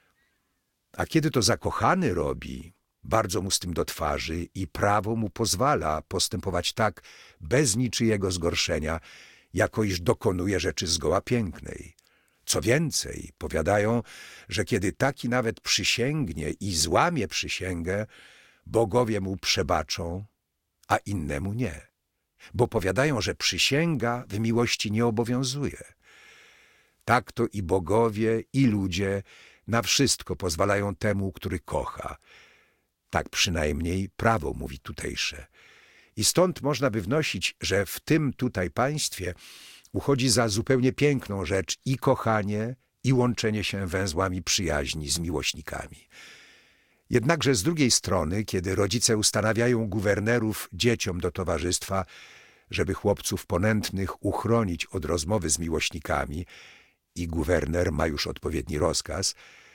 A kiedy to zakochany robi, bardzo mu z tym do twarzy i prawo mu pozwala postępować tak bez niczyjego zgorszenia, jako iż dokonuje rzeczy zgoła pięknej. Co więcej, powiadają, że kiedy taki nawet przysięgnie i złamie przysięgę, bogowie mu przebaczą, a innemu nie. Bo powiadają, że przysięga w miłości nie obowiązuje. Tak to i bogowie, i ludzie na wszystko pozwalają temu, który kocha. Tak przynajmniej prawo mówi tutejsze. I stąd można by wnosić, że w tym tutaj państwie uchodzi za zupełnie piękną rzecz i kochanie, i łączenie się węzłami przyjaźni z miłośnikami. Jednakże z drugiej strony, kiedy rodzice ustanawiają guwernerów dzieciom do towarzystwa, żeby chłopców ponętnych uchronić od rozmowy z miłośnikami, i guwerner ma już odpowiedni rozkaz,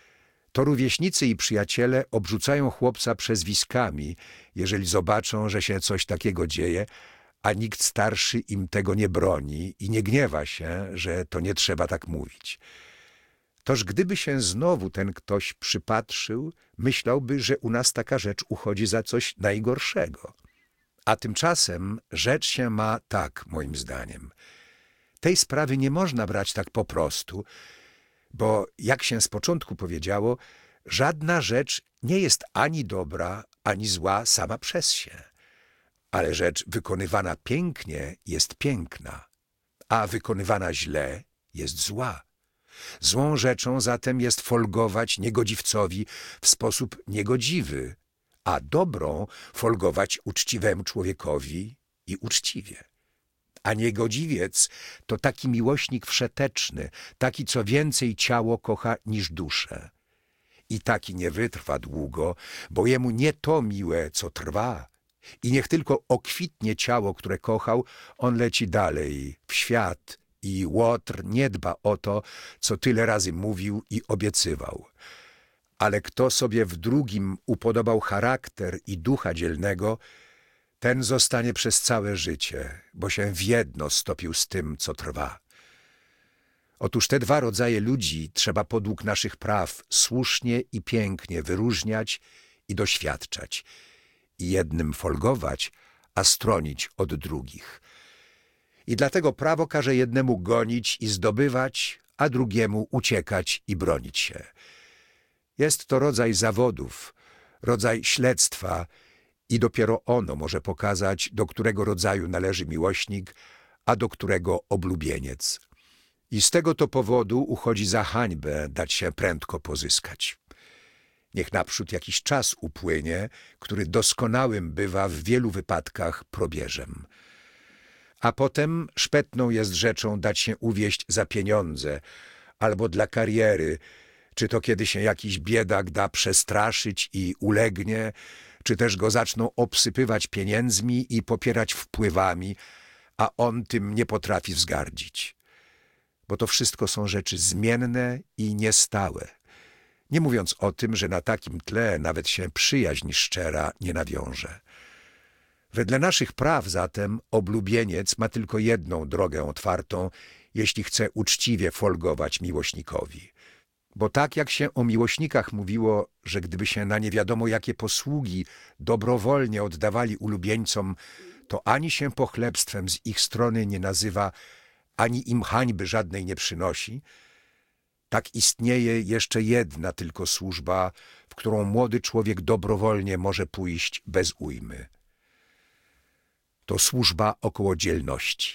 to rówieśnicy i przyjaciele obrzucają chłopca przezwiskami, jeżeli zobaczą, że się coś takiego dzieje, a nikt starszy im tego nie broni i nie gniewa się, że to nie trzeba tak mówić. Toż gdyby się znowu ten ktoś przypatrzył, myślałby, że u nas taka rzecz uchodzi za coś najgorszego. A tymczasem rzecz się ma tak, moim zdaniem. Tej sprawy nie można brać tak po prostu, bo jak się z początku powiedziało, żadna rzecz nie jest ani dobra, ani zła sama przez się. Ale rzecz wykonywana pięknie jest piękna, a wykonywana źle jest zła. Złą rzeczą zatem jest folgować niegodziwcowi w sposób niegodziwy, a dobrą folgować uczciwemu człowiekowi i uczciwie. A niegodziwiec to taki miłośnik wszeteczny, taki, co więcej ciało kocha niż duszę. I taki nie wytrwa długo, bo jemu nie to miłe, co trwa. I niech tylko okwitnie ciało, które kochał, on leci dalej, w świat i łotr nie dba o to, co tyle razy mówił i obiecywał. Ale kto sobie w drugim upodobał charakter i ducha dzielnego, ten zostanie przez całe życie, bo się w jedno stopił z tym, co trwa. Otóż te dwa rodzaje ludzi trzeba podług naszych praw słusznie i pięknie wyróżniać i doświadczać, i jednym folgować, a stronić od drugich. I dlatego prawo każe jednemu gonić i zdobywać, a drugiemu uciekać i bronić się. Jest to rodzaj zawodów, rodzaj śledztwa i dopiero ono może pokazać, do którego rodzaju należy miłośnik, a do którego oblubieniec. I z tego to powodu uchodzi za hańbę dać się prędko pozyskać. Niech naprzód jakiś czas upłynie, który doskonałym bywa w wielu wypadkach probierzem. A potem szpetną jest rzeczą dać się uwieść za pieniądze albo dla kariery, czy to kiedy się jakiś biedak da przestraszyć i ulegnie, czy też go zaczną obsypywać pieniędzmi i popierać wpływami, a on tym nie potrafi wzgardzić. Bo to wszystko są rzeczy zmienne i niestałe. Nie mówiąc o tym, że na takim tle nawet się przyjaźń szczera nie nawiąże. Wedle naszych praw zatem oblubieniec ma tylko jedną drogę otwartą, jeśli chce uczciwie folgować miłośnikowi. Bo tak jak się o miłośnikach mówiło, że gdyby się na nie wiadomo jakie posługi dobrowolnie oddawali ulubieńcom, to ani się pochlebstwem z ich strony nie nazywa, ani im hańby żadnej nie przynosi, tak istnieje jeszcze jedna tylko służba, w którą młody człowiek dobrowolnie może pójść bez ujmy. To służba okołodzielności.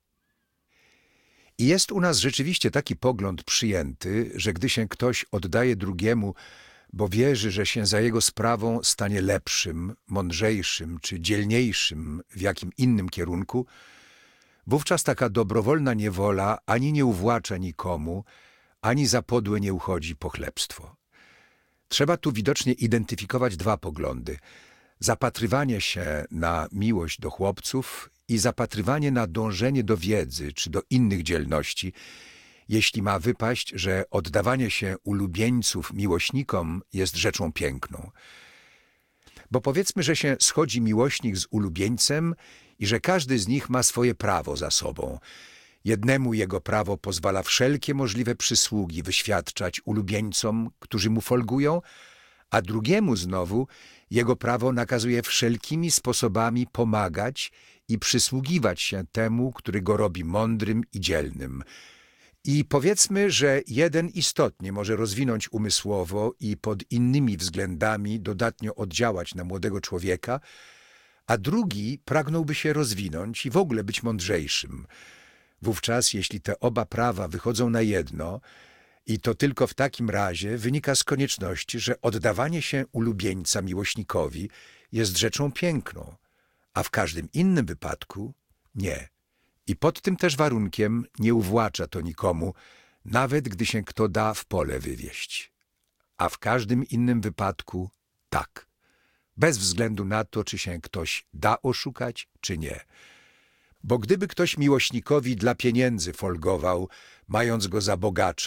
I jest u nas rzeczywiście taki pogląd przyjęty, że gdy się ktoś oddaje drugiemu, bo wierzy, że się za jego sprawą stanie lepszym, mądrzejszym czy dzielniejszym w jakim innym kierunku, wówczas taka dobrowolna niewola ani nie uwłacza nikomu, ani za podłe nie uchodzi pochlebstwo. Trzeba tu widocznie identyfikować dwa poglądy. Zapatrywanie się na miłość do chłopców i zapatrywanie na dążenie do wiedzy czy do innych dzielności, jeśli ma wypaść, że oddawanie się ulubieńców miłośnikom jest rzeczą piękną. Bo powiedzmy, że się schodzi miłośnik z ulubieńcem i że każdy z nich ma swoje prawo za sobą. Jednemu jego prawo pozwala wszelkie możliwe przysługi wyświadczać ulubieńcom, którzy mu folgują, a drugiemu znowu jego prawo nakazuje wszelkimi sposobami pomagać i przysługiwać się temu, który go robi mądrym i dzielnym. I powiedzmy, że jeden istotnie może rozwinąć umysłowo i pod innymi względami dodatnio oddziałać na młodego człowieka, a drugi pragnąłby się rozwinąć i w ogóle być mądrzejszym. Wówczas, jeśli te oba prawa wychodzą na jedno, i to tylko w takim razie wynika z konieczności, że oddawanie się ulubieńca miłośnikowi jest rzeczą piękną, a w każdym innym wypadku nie. I pod tym też warunkiem nie uwłacza to nikomu, nawet gdy się kto da w pole wywieźć. A w każdym innym wypadku tak. Bez względu na to, czy się ktoś da oszukać, czy nie. Bo gdyby ktoś miłośnikowi dla pieniędzy folgował, mając go za bogacza,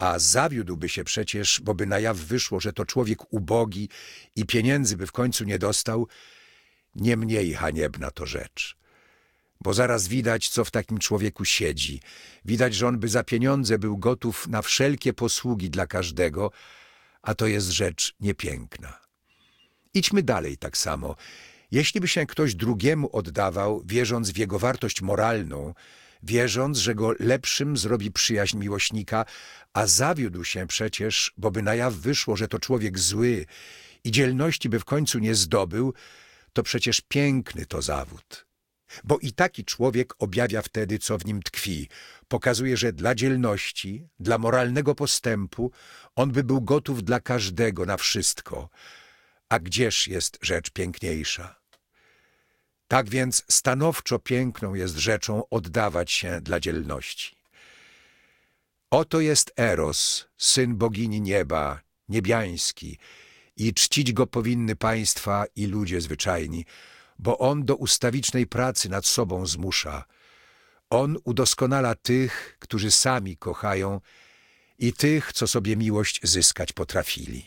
A zawiódłby się przecież, bo by na jaw wyszło, że to człowiek ubogi i pieniędzy by w końcu nie dostał, nie mniej haniebna to rzecz. Bo zaraz widać, co w takim człowieku siedzi. Widać, że on by za pieniądze był gotów na wszelkie posługi dla każdego, a to jest rzecz niepiękna. Idźmy dalej tak samo. Jeśli by się ktoś drugiemu oddawał, wierząc w jego wartość moralną, wierząc, że go lepszym zrobi przyjaźń miłośnika, a zawiódł się przecież, bo by na jaw wyszło, że to człowiek zły i dzielności by w końcu nie zdobył, to przecież piękny to zawód. Bo i taki człowiek objawia wtedy, co w nim tkwi. Pokazuje, że dla dzielności, dla moralnego postępu on by był gotów dla każdego na wszystko. A gdzież jest rzecz piękniejsza? Tak więc stanowczo piękną jest rzeczą oddawać się dla dzielności. Oto jest Eros, syn bogini nieba, niebiański, i czcić go powinny państwa i ludzie zwyczajni, bo on do ustawicznej pracy nad sobą zmusza. On udoskonala tych, którzy sami kochają, i tych, co sobie miłość zyskać potrafili.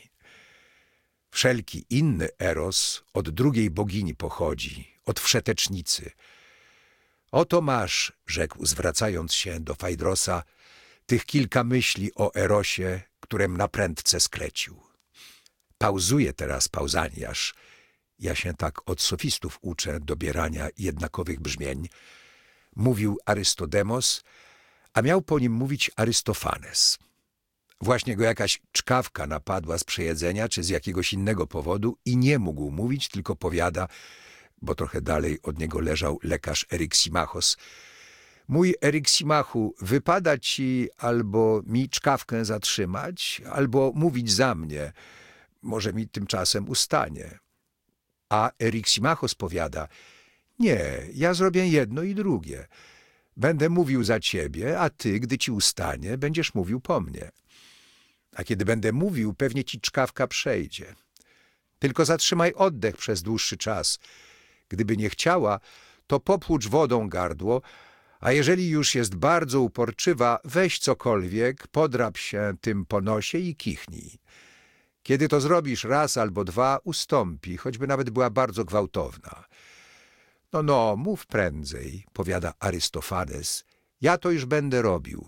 Wszelki inny Eros od drugiej bogini pochodzi, od wszetecznicy. Oto masz, rzekł zwracając się do Fajdrosa, tych kilka myśli o Erosie, którem naprędce sklecił. Pauzuje teraz Pauzaniasz. Ja się tak od sofistów uczę dobierania jednakowych brzmień. Mówił Arystodemos, a miał po nim mówić Arystofanes. Właśnie go jakaś czkawka napadła z przejedzenia czy z jakiegoś innego powodu i nie mógł mówić, tylko powiada, bo trochę dalej od niego leżał lekarz Eryximachos. Mój Eryximachu, wypada ci albo mi czkawkę zatrzymać, albo mówić za mnie. Może mi tymczasem ustanie. A Eryximachos powiada, nie, ja zrobię jedno i drugie. Będę mówił za ciebie, a ty, gdy ci ustanie, będziesz mówił po mnie. A kiedy będę mówił, pewnie ci czkawka przejdzie. Tylko zatrzymaj oddech przez dłuższy czas. Gdyby nie chciała, to popłucz wodą gardło, a jeżeli już jest bardzo uporczywa, weź cokolwiek, podrap się tym po nosie i kichnij. Kiedy to zrobisz raz albo dwa, ustąpi, choćby nawet była bardzo gwałtowna. No, mów prędzej, powiada Arystofanes, ja to już będę robił.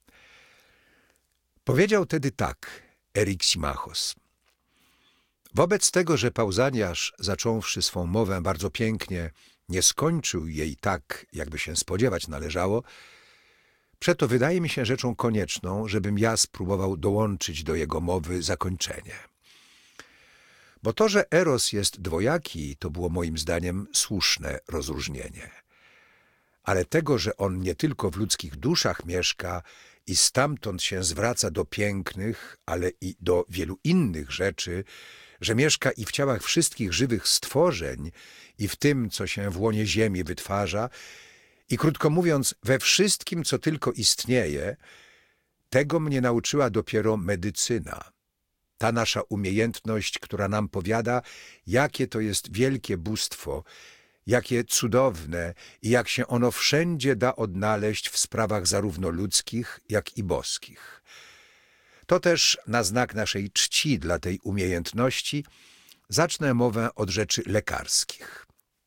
Powiedział tedy tak Eryximachos. Wobec tego, że Pauzaniasz, zacząwszy swą mowę bardzo pięknie, nie skończył jej tak, jakby się spodziewać należało, przeto wydaje mi się rzeczą konieczną, żebym ja spróbował dołączyć do jego mowy zakończenie. Bo to, że Eros jest dwojaki, to było moim zdaniem słuszne rozróżnienie. Ale tego, że on nie tylko w ludzkich duszach mieszka i stamtąd się zwraca do pięknych, ale i do wielu innych rzeczy, że mieszka i w ciałach wszystkich żywych stworzeń, i w tym, co się w łonie ziemi wytwarza, i krótko mówiąc, we wszystkim, co tylko istnieje, tego mnie nauczyła dopiero medycyna. Ta nasza umiejętność, która nam powiada, jakie to jest wielkie bóstwo, jakie cudowne i jak się ono wszędzie da odnaleźć w sprawach zarówno ludzkich, jak i boskich. To też na znak naszej czci dla tej umiejętności zacznę mowę od rzeczy lekarskich.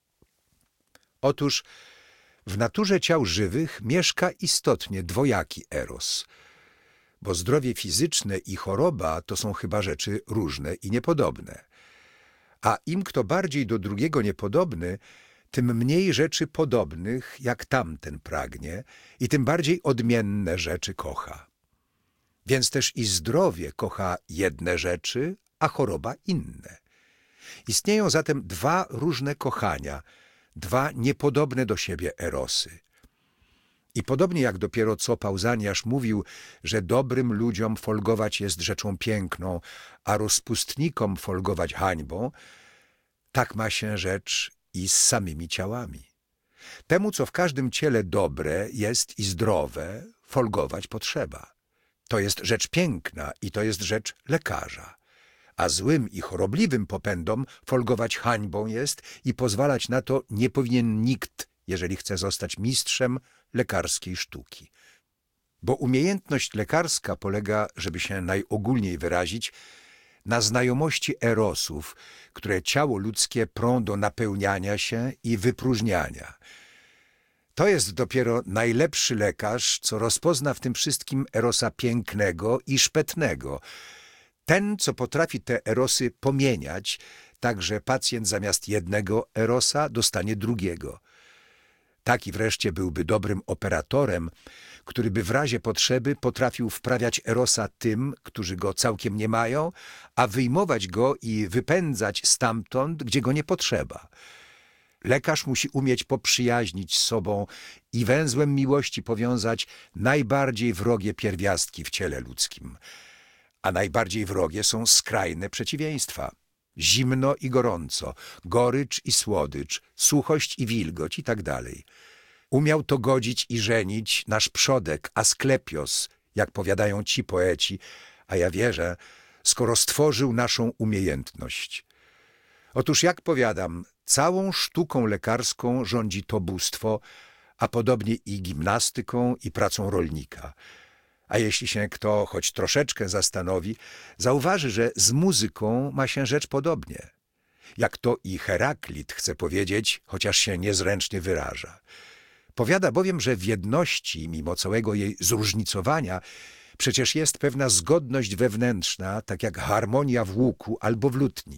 Otóż w naturze ciał żywych mieszka istotnie dwojaki Eros, bo zdrowie fizyczne i choroba to są chyba rzeczy różne i niepodobne. A im kto bardziej do drugiego niepodobny, tym mniej rzeczy podobnych jak tamten pragnie i tym bardziej odmienne rzeczy kocha. Więc też i zdrowie kocha jedne rzeczy, a choroba inne. Istnieją zatem dwa różne kochania, dwa niepodobne do siebie erosy. I podobnie jak dopiero co Pauzaniasz mówił, że dobrym ludziom folgować jest rzeczą piękną, a rozpustnikom folgować hańbą, tak ma się rzecz i z samymi ciałami. Temu, co w każdym ciele dobre jest i zdrowe, folgować potrzeba. To jest rzecz piękna i to jest rzecz lekarza. A złym i chorobliwym popędom folgować hańbą jest i pozwalać na to nie powinien nikt, jeżeli chce zostać mistrzem lekarskiej sztuki. Bo umiejętność lekarska polega, żeby się najogólniej wyrazić, na znajomości erosów, które ciało ludzkie prą do napełniania się i wypróżniania. To jest dopiero najlepszy lekarz, co rozpozna w tym wszystkim erosa pięknego i szpetnego. Ten, co potrafi te erosy pomieniać, tak że pacjent zamiast jednego erosa dostanie drugiego. Taki wreszcie byłby dobrym operatorem, który by w razie potrzeby potrafił wprawiać erosa tym, którzy go całkiem nie mają, a wyjmować go i wypędzać stamtąd, gdzie go nie potrzeba. Lekarz musi umieć poprzyjaźnić z sobą i węzłem miłości powiązać najbardziej wrogie pierwiastki w ciele ludzkim. A najbardziej wrogie są skrajne przeciwieństwa. Zimno i gorąco, gorycz i słodycz, suchość i wilgoć i tak dalej. Umiał to godzić i żenić nasz przodek Asklepios, jak powiadają ci poeci, a ja wierzę, skoro stworzył naszą umiejętność. Otóż, jak powiadam, całą sztuką lekarską rządzi to bóstwo, a podobnie i gimnastyką i pracą rolnika. A jeśli się kto choć troszeczkę zastanowi, zauważy, że z muzyką ma się rzecz podobnie. Jak to i Heraklit chce powiedzieć, chociaż się niezręcznie wyraża. Powiada bowiem, że w jedności, mimo całego jej zróżnicowania, przecież jest pewna zgodność wewnętrzna, tak jak harmonia w łuku albo w lutni.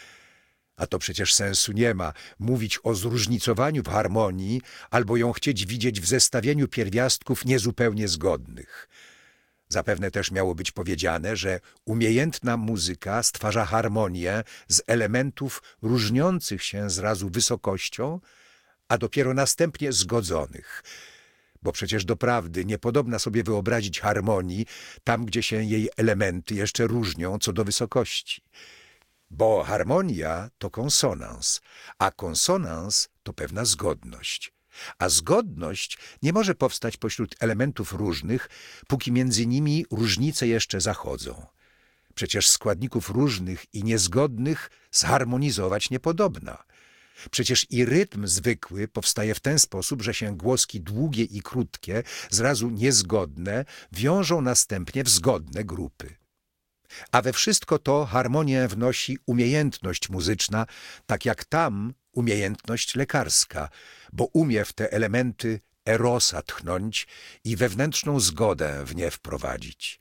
A to przecież sensu nie ma mówić o zróżnicowaniu w harmonii, albo ją chcieć widzieć w zestawieniu pierwiastków niezupełnie zgodnych. Zapewne też miało być powiedziane, że umiejętna muzyka stwarza harmonię z elementów różniących się zrazu wysokością, a dopiero następnie zgodzonych. Bo przecież doprawdy niepodobna sobie wyobrazić harmonii tam, gdzie się jej elementy jeszcze różnią co do wysokości. Bo harmonia to konsonans, a konsonans to pewna zgodność. A zgodność nie może powstać pośród elementów różnych, póki między nimi różnice jeszcze zachodzą. Przecież składników różnych i niezgodnych zharmonizować niepodobna. Przecież i rytm zwykły powstaje w ten sposób, że się głoski długie i krótkie, zrazu niezgodne, wiążą następnie w zgodne grupy. A we wszystko to harmonię wnosi umiejętność muzyczna, tak jak tam umiejętność lekarska, bo umie w te elementy erosa tchnąć i wewnętrzną zgodę w nie wprowadzić.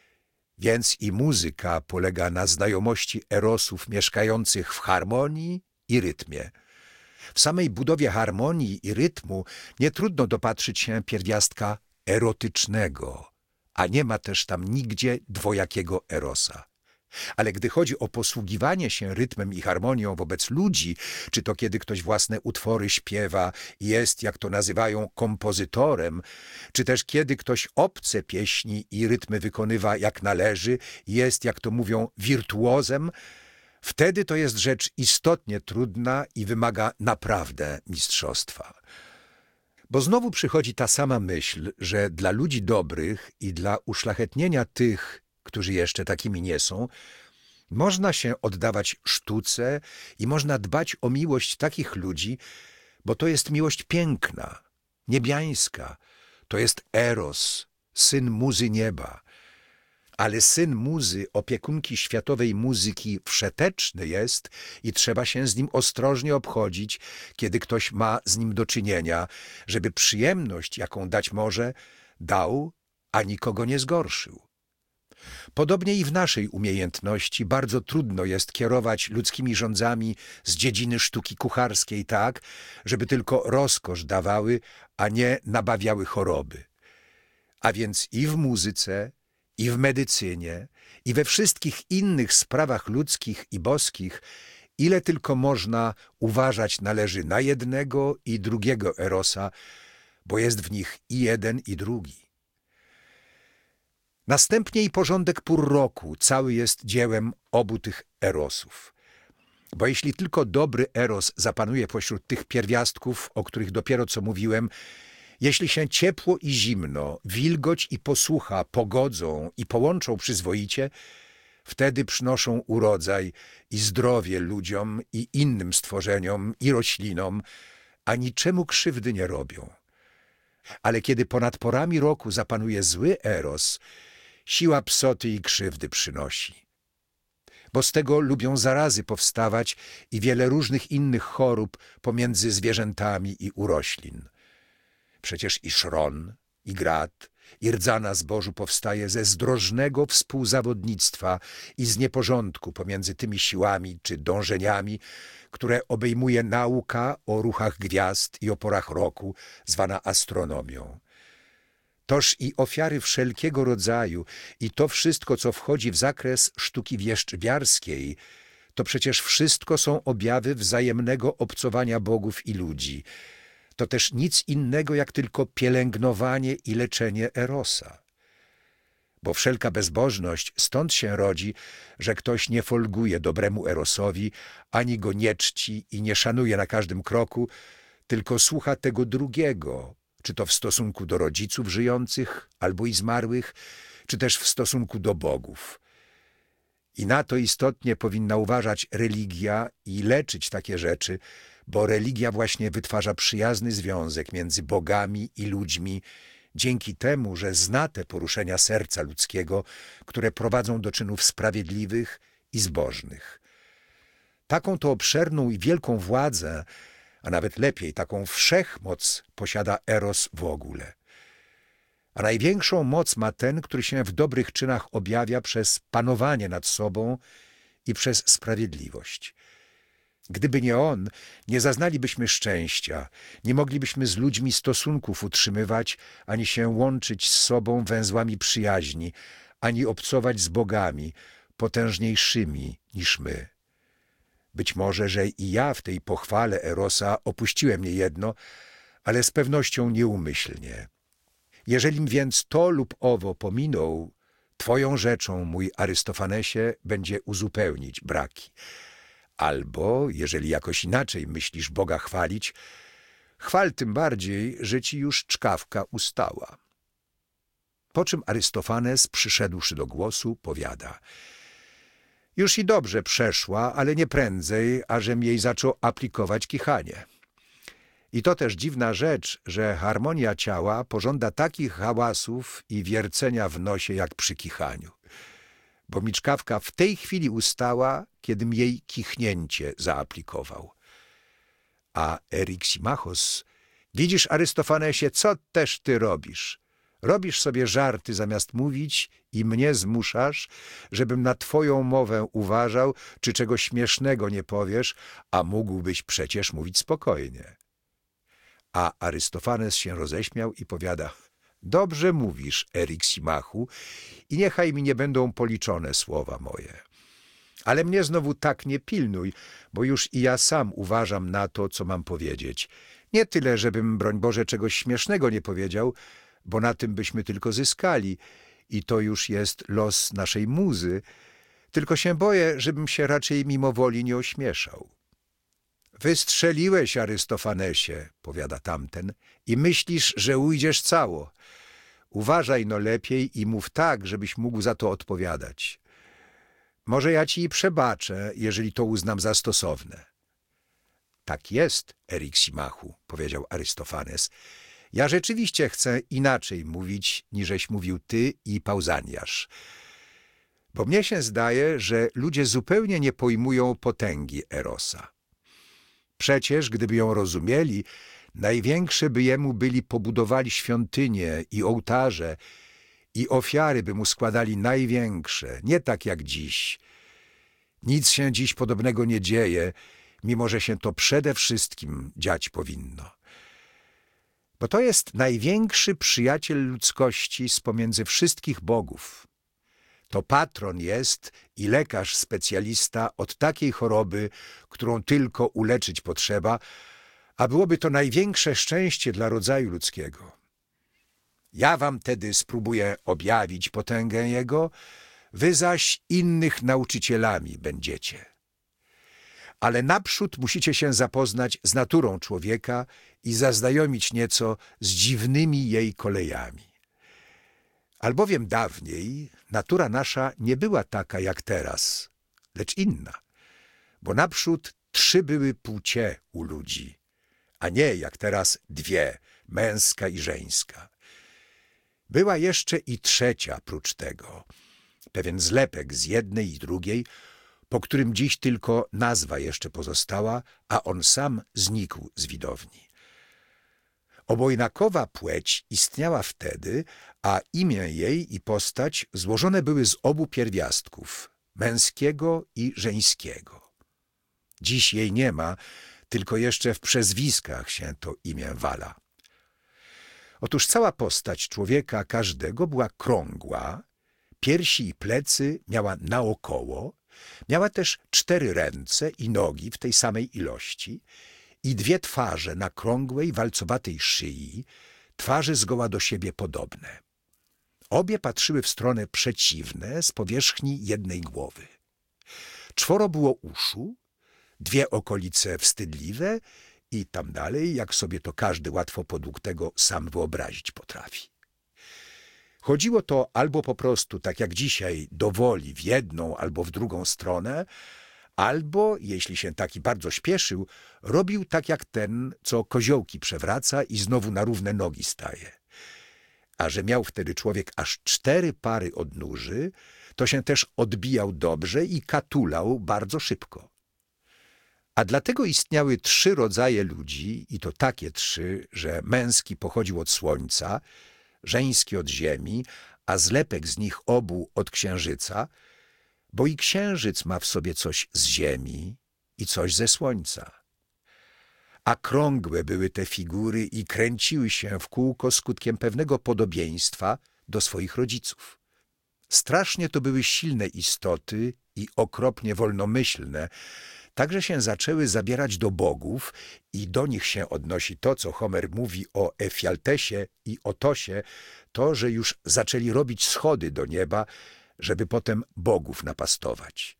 Więc i muzyka polega na znajomości erosów mieszkających w harmonii i rytmie. W samej budowie harmonii i rytmu nie trudno dopatrzyć się pierwiastka erotycznego, a nie ma też tam nigdzie dwojakiego erosa. Ale gdy chodzi o posługiwanie się rytmem i harmonią wobec ludzi, czy to kiedy ktoś własne utwory śpiewa i jest, jak to nazywają, kompozytorem, czy też kiedy ktoś obce pieśni i rytmy wykonywa jak należy i jest, jak to mówią, wirtuozem, wtedy to jest rzecz istotnie trudna i wymaga naprawdę mistrzostwa. Bo znowu przychodzi ta sama myśl, że dla ludzi dobrych i dla uszlachetnienia tych, którzy jeszcze takimi nie są, można się oddawać sztuce i można dbać o miłość takich ludzi, bo to jest miłość piękna, niebiańska, to jest Eros, syn muzy nieba. Ale syn muzy, opiekunki światowej muzyki, wszeteczny jest i trzeba się z nim ostrożnie obchodzić, kiedy ktoś ma z nim do czynienia, żeby przyjemność, jaką dać może, dał, a nikogo nie zgorszył. Podobnie i w naszej umiejętności bardzo trudno jest kierować ludzkimi rządzami z dziedziny sztuki kucharskiej tak, żeby tylko rozkosz dawały, a nie nabawiały choroby. A więc i w muzyce, i w medycynie, i we wszystkich innych sprawach ludzkich i boskich, ile tylko można, uważać należy na jednego i drugiego erosa, bo jest w nich i jeden, i drugi. Następnie i porządek pór roku cały jest dziełem obu tych erosów. Bo jeśli tylko dobry eros zapanuje pośród tych pierwiastków, o których dopiero co mówiłem, jeśli się ciepło i zimno, wilgoć i posłucha pogodzą i połączą przyzwoicie, wtedy przynoszą urodzaj i zdrowie ludziom i innym stworzeniom i roślinom, a niczemu krzywdy nie robią. Ale kiedy ponad porami roku zapanuje zły eros, siła psoty i krzywdy przynosi. Bo z tego lubią zarazy powstawać i wiele różnych innych chorób pomiędzy zwierzętami i u roślin. Przecież i szron, i grat, i rdza na zbożu powstaje ze zdrożnego współzawodnictwa i z nieporządku pomiędzy tymi siłami czy dążeniami, które obejmuje nauka o ruchach gwiazd i o porach roku, zwana astronomią. Toż i ofiary wszelkiego rodzaju i to wszystko, co wchodzi w zakres sztuki wieszczbiarskiej, to przecież wszystko są objawy wzajemnego obcowania bogów i ludzi. To też nic innego jak tylko pielęgnowanie i leczenie erosa. Bo wszelka bezbożność stąd się rodzi, że ktoś nie folguje dobremu erosowi, ani go nie czci i nie szanuje na każdym kroku, tylko słucha tego drugiego, czy to w stosunku do rodziców żyjących albo i zmarłych, czy też w stosunku do bogów. I na to istotnie powinna uważać religia i leczyć takie rzeczy, bo religia właśnie wytwarza przyjazny związek między bogami i ludźmi, dzięki temu, że zna te poruszenia serca ludzkiego, które prowadzą do czynów sprawiedliwych i zbożnych. Taką to obszerną i wielką władzę, a nawet lepiej, taką wszechmoc posiada eros w ogóle. A największą moc ma ten, który się w dobrych czynach objawia przez panowanie nad sobą i przez sprawiedliwość. Gdyby nie on, nie zaznalibyśmy szczęścia, nie moglibyśmy z ludźmi stosunków utrzymywać, ani się łączyć z sobą węzłami przyjaźni, ani obcować z bogami potężniejszymi niż my. Być może, że i ja w tej pochwale erosa opuściłem niejedno, ale z pewnością nieumyślnie. Jeżelim więc to lub owo pominął, twoją rzeczą, mój Arystofanesie, będzie uzupełnić braki. Albo, jeżeli jakoś inaczej myślisz Boga chwalić, chwal tym bardziej, że ci już czkawka ustała. Po czym Arystofanes, przyszedłszy do głosu, powiada: już i dobrze przeszła, ale nie prędzej, ażem jej zaczął aplikować kichanie. I to też dziwna rzecz, że harmonia ciała pożąda takich hałasów i wiercenia w nosie jak przy kichaniu. Bo mi czkawka w tej chwili ustała, kiedym jej kichnięcie zaaplikował. A Eryximachos: widzisz, Arystofanesie, co też ty robisz? Robisz sobie żarty zamiast mówić i mnie zmuszasz, żebym na twoją mowę uważał, czy czegoś śmiesznego nie powiesz, a mógłbyś przecież mówić spokojnie. A Arystofanes się roześmiał i powiada: dobrze mówisz, Eryximachu, i niechaj mi nie będą policzone słowa moje. Ale mnie znowu tak nie pilnuj, bo już i ja sam uważam na to, co mam powiedzieć. Nie tyle, żebym, broń Boże, czegoś śmiesznego nie powiedział, bo na tym byśmy tylko zyskali i to już jest los naszej muzy, tylko się boję, żebym się raczej mimo woli nie ośmieszał. Wystrzeliłeś, Arystofanesie, powiada tamten, i myślisz, że ujdziesz cało. Uważaj no lepiej i mów tak, żebyś mógł za to odpowiadać. Może ja ci i przebaczę, jeżeli to uznam za stosowne. Tak jest, Eryximachu, powiedział Arystofanes. Ja rzeczywiście chcę inaczej mówić, niżeś mówił ty i Pauzaniasz. Bo mnie się zdaje, że ludzie zupełnie nie pojmują potęgi erosa. Przecież, gdyby ją rozumieli, największe by jemu byli pobudowali świątynie i ołtarze i ofiary by mu składali największe, nie tak jak dziś. Nic się dziś podobnego nie dzieje, mimo że się to przede wszystkim dziać powinno. Bo to jest największy przyjaciel ludzkości z pomiędzy wszystkich bogów. To patron jest i lekarz specjalista od takiej choroby, którą tylko uleczyć potrzeba, a byłoby to największe szczęście dla rodzaju ludzkiego. Ja wam tedy spróbuję objawić potęgę jego, wy zaś innych nauczycielami będziecie. Ale naprzód musicie się zapoznać z naturą człowieka i zaznajomić nieco z dziwnymi jej kolejami. Albowiem dawniej natura nasza nie była taka jak teraz, lecz inna, bo naprzód 3 były płcie u ludzi, a nie jak teraz 2, męska i żeńska. Była jeszcze i trzecia prócz tego, pewien zlepek z jednej i drugiej, po którym dziś tylko nazwa jeszcze pozostała, a on sam znikł z widowni. Obojnakowa płeć istniała wtedy, a imię jej i postać złożone były z obu pierwiastków, męskiego i żeńskiego. Dziś jej nie ma, tylko jeszcze w przezwiskach się to imię wala. Otóż cała postać człowieka każdego była krągła, piersi i plecy miała naokoło, miała też 4 ręce i nogi w tej samej ilości i 2 twarze na krągłej, walcowatej szyi, twarze zgoła do siebie podobne. Obie patrzyły w stronę przeciwne z powierzchni jednej głowy. 4 było uszu, 2 okolice wstydliwe i tam dalej, jak sobie to każdy łatwo podług tego sam wyobrazić potrafi. Chodziło to albo po prostu, tak jak dzisiaj, do woli w jedną albo w drugą stronę, albo, jeśli się taki bardzo śpieszył, robił tak jak ten, co koziołki przewraca i znowu na równe nogi staje. A że miał wtedy człowiek aż 4 pary odnóży, to się też odbijał dobrze i katulał bardzo szybko. A dlatego istniały 3 rodzaje ludzi, i to takie 3, że męski pochodził od słońca, żeński od ziemi, a zlepek z nich obu od księżyca, bo i księżyc ma w sobie coś z ziemi i coś ze słońca. A krągłe były te figury i kręciły się w kółko skutkiem pewnego podobieństwa do swoich rodziców. Strasznie to były silne istoty i okropnie wolnomyślne, także się zaczęły zabierać do bogów i do nich się odnosi to, co Homer mówi o Efialtesie i Otosie, to, że już zaczęli robić schody do nieba, żeby potem bogów napastować.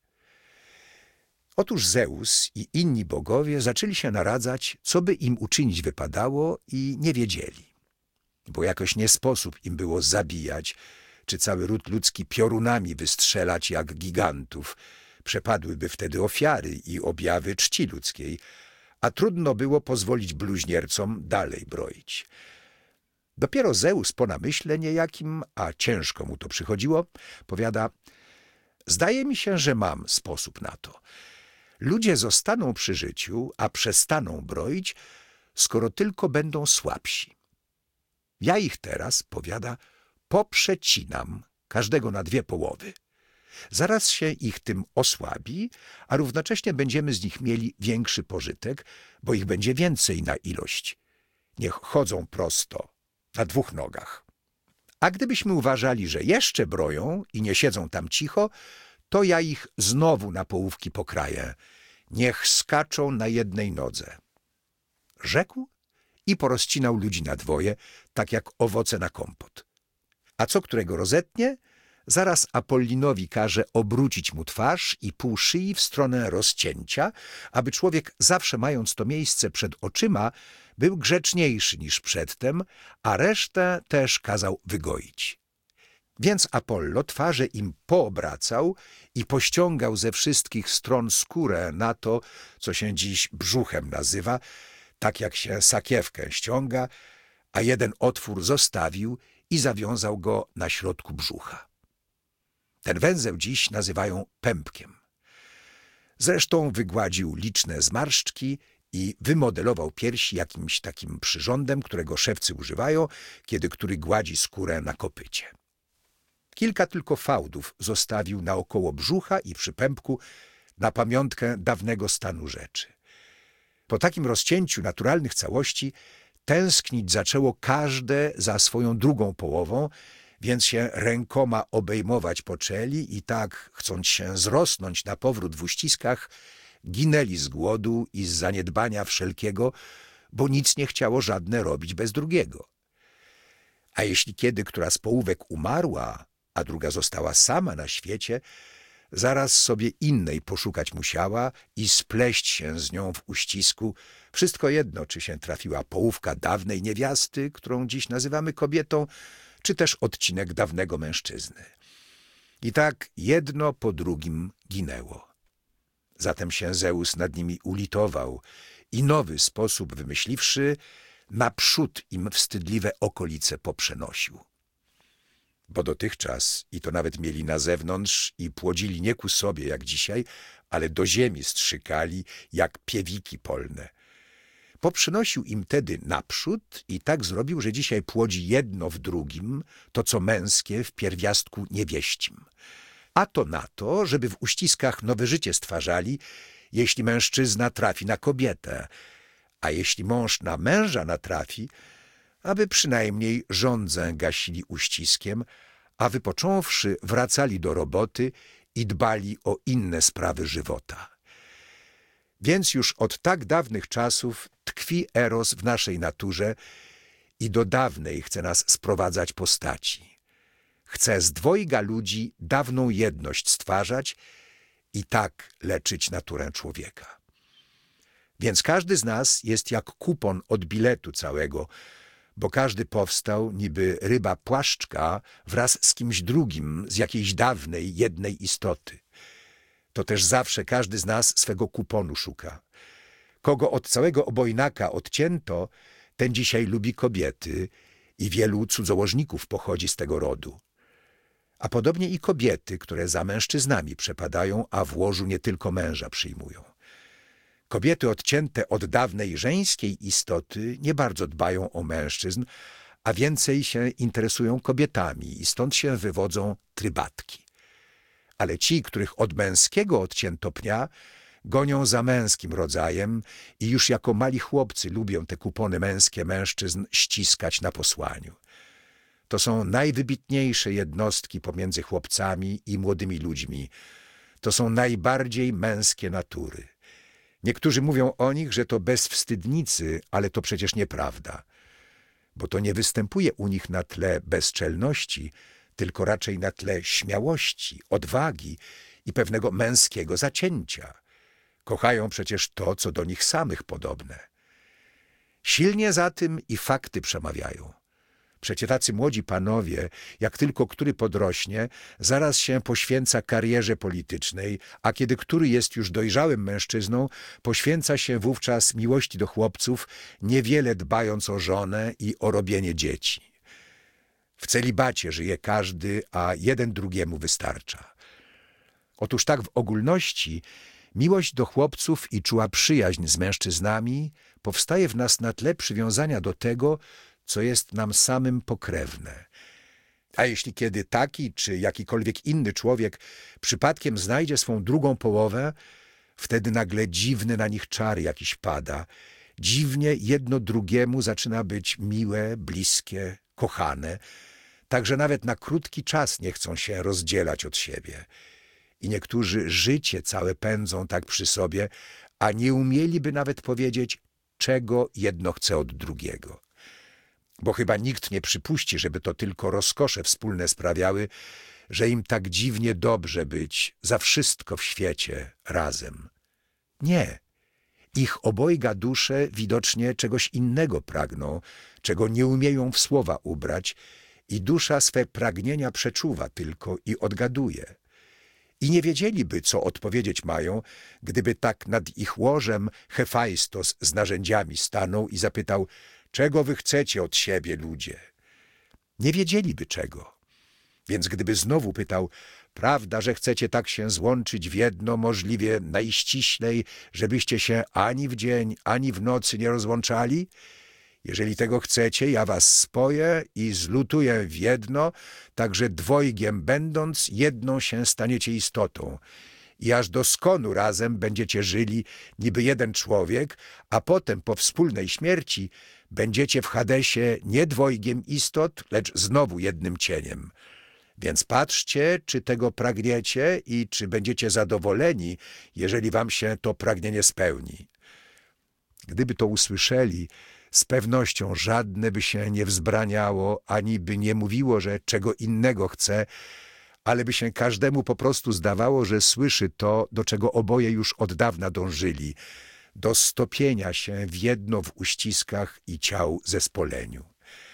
Otóż Zeus i inni bogowie zaczęli się naradzać, co by im uczynić wypadało i nie wiedzieli. Bo jakoś nie sposób im było zabijać, czy cały ród ludzki piorunami wystrzelać jak gigantów. Przepadłyby wtedy ofiary i objawy czci ludzkiej, a trudno było pozwolić bluźniercom dalej broić. Dopiero Zeus po namyśle niejakim, a ciężko mu to przychodziło, powiada: zdaje mi się, że mam sposób na to. Ludzie zostaną przy życiu, a przestaną broić, skoro tylko będą słabsi. Ja ich teraz, powiada, poprzecinam, każdego na 2 połowy. Zaraz się ich tym osłabi, a równocześnie będziemy z nich mieli większy pożytek, bo ich będzie więcej na ilość. Niech chodzą prosto, na 2 nogach. A gdybyśmy uważali, że jeszcze broją i nie siedzą tam cicho, to ja ich znowu na połówki pokraję. Niech skaczą na jednej nodze. Rzekł i porozcinał ludzi na 2, tak jak owoce na kompot. A co którego rozetnie, zaraz Apollinowi każe obrócić mu twarz i pół szyi w stronę rozcięcia, aby człowiek, zawsze mając to miejsce przed oczyma, był grzeczniejszy niż przedtem, a resztę też kazał wygoić. Więc Apollo twarze im poobracał i pościągał ze wszystkich stron skórę na to, co się dziś brzuchem nazywa, tak jak się sakiewkę ściąga, a jeden otwór zostawił i zawiązał go na środku brzucha. Ten węzeł dziś nazywają pępkiem. Zresztą wygładził liczne zmarszczki i wymodelował piersi jakimś takim przyrządem, którego szewcy używają, kiedy który gładzi skórę na kopycie. Kilka tylko fałdów zostawił naokoło brzucha i przy pępku na pamiątkę dawnego stanu rzeczy. Po takim rozcięciu naturalnych całości tęsknić zaczęło każde za swoją drugą połową, więc się rękoma obejmować poczęli i tak, chcąc się zrosnąć na powrót w uściskach, ginęli z głodu i z zaniedbania wszelkiego, bo nic nie chciało żadne robić bez drugiego. A jeśli kiedy która z połówek umarła, a druga została sama na świecie, zaraz sobie innej poszukać musiała i spleść się z nią w uścisku, wszystko jedno, czy się trafiła połówka dawnej niewiasty, którą dziś nazywamy kobietą, czy też odcinek dawnego mężczyzny. I tak jedno po drugim ginęło. Zatem się Zeus nad nimi ulitował i nowy sposób wymyśliwszy, naprzód im wstydliwe okolice poprzenosił. Bo dotychczas, i to nawet mieli na zewnątrz, i płodzili nie ku sobie jak dzisiaj, ale do ziemi strzykali jak piewiki polne. Poprzynosił im tedy naprzód i tak zrobił, że dzisiaj płodzi jedno w drugim, to co męskie w pierwiastku niewieścim. A to na to, żeby w uściskach nowe życie stwarzali, jeśli mężczyzna trafi na kobietę, a jeśli mąż na męża natrafi, aby przynajmniej żądzę gasili uściskiem, a wypocząwszy wracali do roboty i dbali o inne sprawy żywota. Więc już od tak dawnych czasów tkwi eros w naszej naturze i do dawnej chce nas sprowadzać postaci. Chce z dwojga ludzi dawną jedność stwarzać i tak leczyć naturę człowieka. Więc każdy z nas jest jak kupon od biletu całego, bo każdy powstał niby ryba płaszczka wraz z kimś drugim z jakiejś dawnej, jednej istoty. To też zawsze każdy z nas swego kuponu szuka. Kogo od całego obojnaka odcięto, ten dzisiaj lubi kobiety i wielu cudzołożników pochodzi z tego rodu. A podobnie i kobiety, które za mężczyznami przepadają, a w łożu nie tylko męża przyjmują. Kobiety odcięte od dawnej żeńskiej istoty nie bardzo dbają o mężczyzn, a więcej się interesują kobietami i stąd się wywodzą trybatki. Ale ci, których od męskiego odcięto pnia, gonią za męskim rodzajem i już jako mali chłopcy lubią te kupony męskie mężczyzn ściskać na posłaniu. To są najwybitniejsze jednostki pomiędzy chłopcami i młodymi ludźmi. To są najbardziej męskie natury. Niektórzy mówią o nich, że to bezwstydnicy, ale to przecież nieprawda. Bo to nie występuje u nich na tle bezczelności, tylko raczej na tle śmiałości, odwagi i pewnego męskiego zacięcia. Kochają przecież to, co do nich samych podobne. Silnie za tym i fakty przemawiają. Przecie tacy młodzi panowie, jak tylko który podrośnie, zaraz się poświęca karierze politycznej, a kiedy który jest już dojrzałym mężczyzną, poświęca się wówczas miłości do chłopców, niewiele dbając o żonę i o robienie dzieci. W celibacie żyje każdy, a jeden drugiemu wystarcza. Otóż tak w ogólności miłość do chłopców i czuła przyjaźń z mężczyznami powstaje w nas na tle przywiązania do tego, co jest nam samym pokrewne. A jeśli kiedy taki czy jakikolwiek inny człowiek przypadkiem znajdzie swą drugą połowę, wtedy nagle dziwny na nich czar jakiś pada. Dziwnie jedno drugiemu zaczyna być miłe, bliskie, kochane, tak że nawet na krótki czas nie chcą się rozdzielać od siebie. I niektórzy życie całe pędzą tak przy sobie, a nie umieliby nawet powiedzieć, czego jedno chce od drugiego. Bo chyba nikt nie przypuści, żeby to tylko rozkosze wspólne sprawiały, że im tak dziwnie dobrze być za wszystko w świecie razem. Nie. Ich obojga dusze widocznie czegoś innego pragną, czego nie umieją w słowa ubrać i dusza swe pragnienia przeczuwa tylko i odgaduje. I nie wiedzieliby, co odpowiedzieć mają, gdyby tak nad ich łożem Hefajstos z narzędziami stanął i zapytał, czego wy chcecie od siebie, ludzie? Nie wiedzieliby czego. Więc gdyby znowu pytał, prawda, że chcecie tak się złączyć w jedno, możliwie najściślej, żebyście się ani w dzień, ani w nocy nie rozłączali? Jeżeli tego chcecie, ja was spoję i zlutuję w jedno, tak że dwojgiem będąc, jedną się staniecie istotą. I aż do skonu razem będziecie żyli niby jeden człowiek, a potem po wspólnej śmierci będziecie w Hadesie nie dwojgiem istot, lecz znowu jednym cieniem. Więc patrzcie, czy tego pragniecie i czy będziecie zadowoleni, jeżeli wam się to pragnienie spełni. Gdyby to usłyszeli, z pewnością żadne by się nie wzbraniało, ani by nie mówiło, że czego innego chce, ale by się każdemu po prostu zdawało, że słyszy to, do czego oboje już od dawna dążyli, do stopienia się w jedno w uściskach i ciał zespoleniu.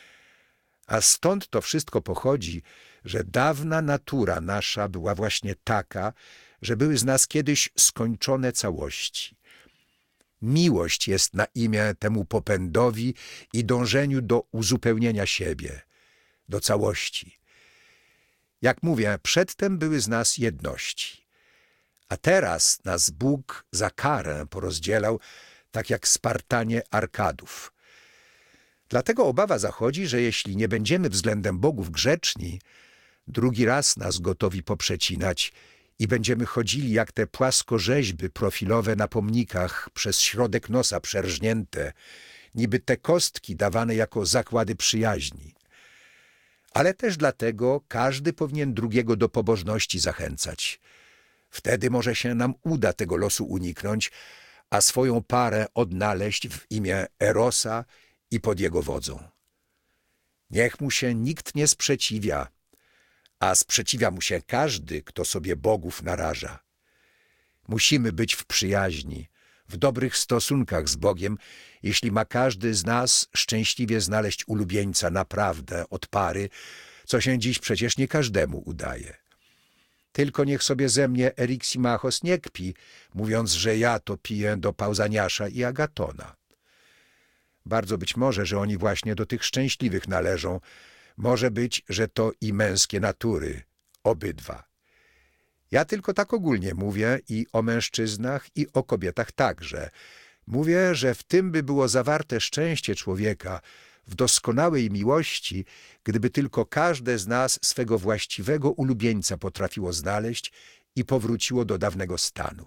A stąd to wszystko pochodzi, że dawna natura nasza była właśnie taka, że były z nas kiedyś skończone całości. Miłość jest na imię temu popędowi i dążeniu do uzupełnienia siebie, do całości. Jak mówię, przedtem były z nas jedności, a teraz nas Bóg za karę porozdzielał, tak jak Spartanie Arkadów. Dlatego obawa zachodzi, że jeśli nie będziemy względem bogów grzeczni, drugi raz nas gotowi poprzecinać i będziemy chodzili jak te płaskorzeźby profilowe na pomnikach, przez środek nosa przerżnięte, niby te kostki dawane jako zakłady przyjaźni. Ale też dlatego każdy powinien drugiego do pobożności zachęcać. Wtedy może się nam uda tego losu uniknąć, a swoją parę odnaleźć w imię Erosa i pod jego wodzą. Niech mu się nikt nie sprzeciwia, a sprzeciwia mu się każdy, kto sobie bogów naraża. Musimy być w przyjaźni, w dobrych stosunkach z Bogiem, jeśli ma każdy z nas szczęśliwie znaleźć ulubieńca naprawdę od pary, co się dziś przecież nie każdemu udaje. Tylko niech sobie ze mnie Eryximachos nie kpi, mówiąc, że ja to piję do Pausaniasza i Agatona. Bardzo być może, że oni właśnie do tych szczęśliwych należą. Może być, że to i męskie natury, obydwa. Ja tylko tak ogólnie mówię i o mężczyznach, i o kobietach także. Mówię, że w tym by było zawarte szczęście człowieka, w doskonałej miłości, gdyby tylko każde z nas swego właściwego ulubieńca potrafiło znaleźć i powróciło do dawnego stanu.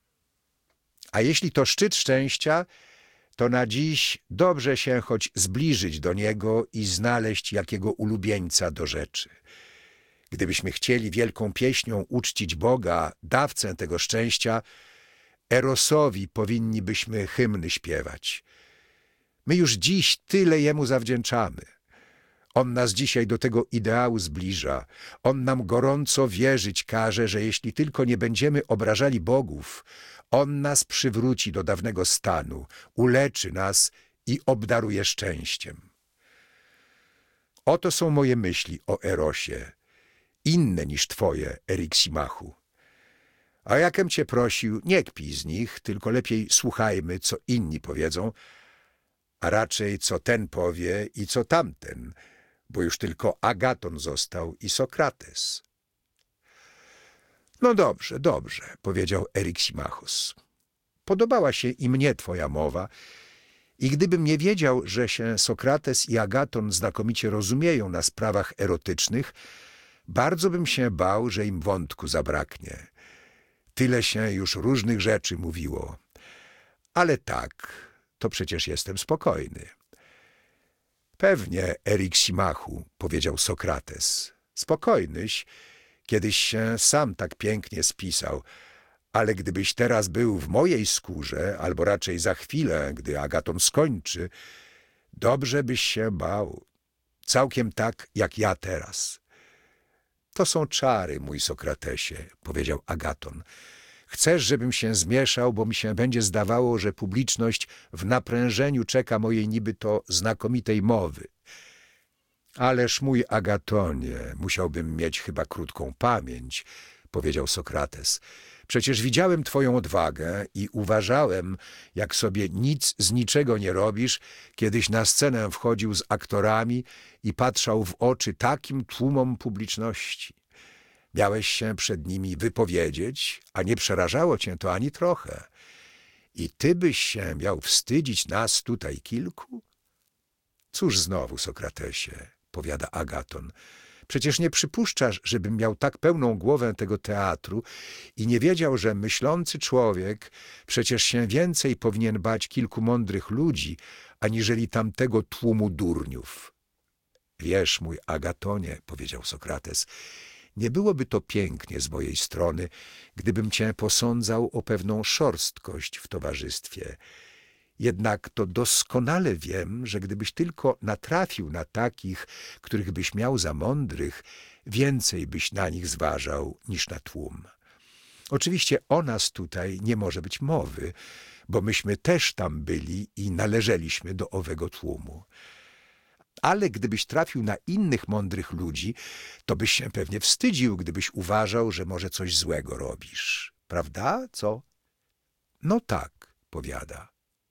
A jeśli to szczyt szczęścia, to na dziś dobrze się choć zbliżyć do niego i znaleźć jakiego ulubieńca do rzeczy. Gdybyśmy chcieli wielką pieśnią uczcić Boga, dawcę tego szczęścia, Erosowi powinnibyśmy hymny śpiewać. My już dziś tyle Jemu zawdzięczamy. On nas dzisiaj do tego ideału zbliża. On nam gorąco wierzyć każe, że jeśli tylko nie będziemy obrażali bogów, On nas przywróci do dawnego stanu, uleczy nas i obdaruje szczęściem. Oto są moje myśli o Erosie, inne niż twoje, Eryximachu. A jakem cię prosił, nie kpij z nich, tylko lepiej słuchajmy, co inni powiedzą, a raczej co ten powie i co tamten, bo już tylko Agaton został i Sokrates. No dobrze, dobrze, powiedział Eryximachos. Podobała się i mnie twoja mowa i gdybym nie wiedział, że się Sokrates i Agaton znakomicie rozumieją na sprawach erotycznych, bardzo bym się bał, że im wątku zabraknie. Tyle się już różnych rzeczy mówiło. Ale tak, to przecież jestem spokojny. Pewnie, Eryximachu, powiedział Sokrates. Spokojnyś, kiedyś się sam tak pięknie spisał, ale gdybyś teraz był w mojej skórze, albo raczej za chwilę, gdy Agaton skończy, dobrze byś się bał. Całkiem tak, jak ja teraz. To są czary, mój Sokratesie, powiedział Agaton. Chcesz, żebym się zmieszał, bo mi się będzie zdawało, że publiczność w naprężeniu czeka mojej niby to znakomitej mowy. Ależ mój Agatonie, musiałbym mieć chyba krótką pamięć, powiedział Sokrates. Przecież widziałem twoją odwagę i uważałem, jak sobie nic z niczego nie robisz, kiedyś na scenę wchodził z aktorami i patrzał w oczy takim tłumom publiczności. Miałeś się przed nimi wypowiedzieć, a nie przerażało cię to ani trochę. I ty byś się miał wstydzić nas tutaj kilku? Cóż znowu, Sokratesie, powiada Agaton, przecież nie przypuszczasz, żebym miał tak pełną głowę tego teatru i nie wiedział, że myślący człowiek przecież się więcej powinien bać kilku mądrych ludzi, aniżeli tamtego tłumu durniów. Wiesz, mój Agatonie, powiedział Sokrates, nie byłoby to pięknie z mojej strony, gdybym cię posądzał o pewną szorstkość w towarzystwie. Jednak to doskonale wiem, że gdybyś tylko natrafił na takich, których byś miał za mądrych, więcej byś na nich zważał niż na tłum. Oczywiście o nas tutaj nie może być mowy, bo myśmy też tam byli i należeliśmy do owego tłumu. Ale gdybyś trafił na innych mądrych ludzi, to byś się pewnie wstydził, gdybyś uważał, że może coś złego robisz. Prawda, co? No tak, powiada.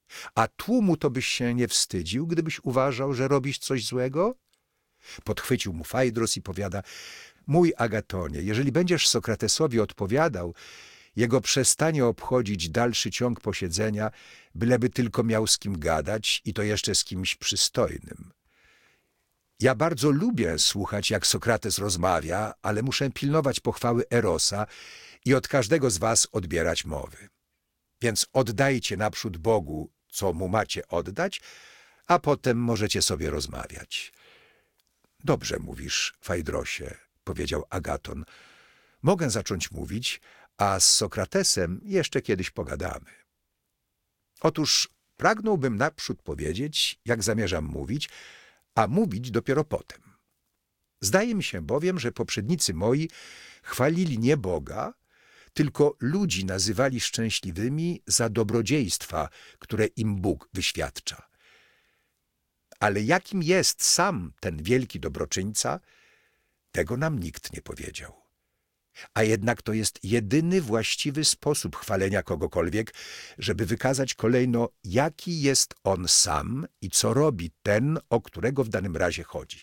A tłumu to byś się nie wstydził, gdybyś uważał, że robisz coś złego? Podchwycił mu Fajdros i powiada: mój Agatonie, jeżeli będziesz Sokratesowi odpowiadał, jego przestanie obchodzić dalszy ciąg posiedzenia, byleby tylko miał z kim gadać i to jeszcze z kimś przystojnym. Ja bardzo lubię słuchać, jak Sokrates rozmawia, ale muszę pilnować pochwały Erosa i od każdego z was odbierać mowy. Więc oddajcie naprzód Bogu, co mu macie oddać, a potem możecie sobie rozmawiać. Dobrze mówisz, Fajdrosie, powiedział Agaton. Mogę zacząć mówić, a z Sokratesem jeszcze kiedyś pogadamy. Otóż pragnąłbym naprzód powiedzieć, jak zamierzam mówić, a mówić dopiero potem. Zdaje mi się bowiem, że poprzednicy moi chwalili nie Boga, tylko ludzi nazywali szczęśliwymi za dobrodziejstwa, które im Bóg wyświadcza. Ale jakim jest sam ten wielki dobroczyńca, tego nam nikt nie powiedział. A jednak to jest jedyny właściwy sposób chwalenia kogokolwiek, żeby wykazać kolejno, jaki jest on sam i co robi ten, o którego w danym razie chodzi.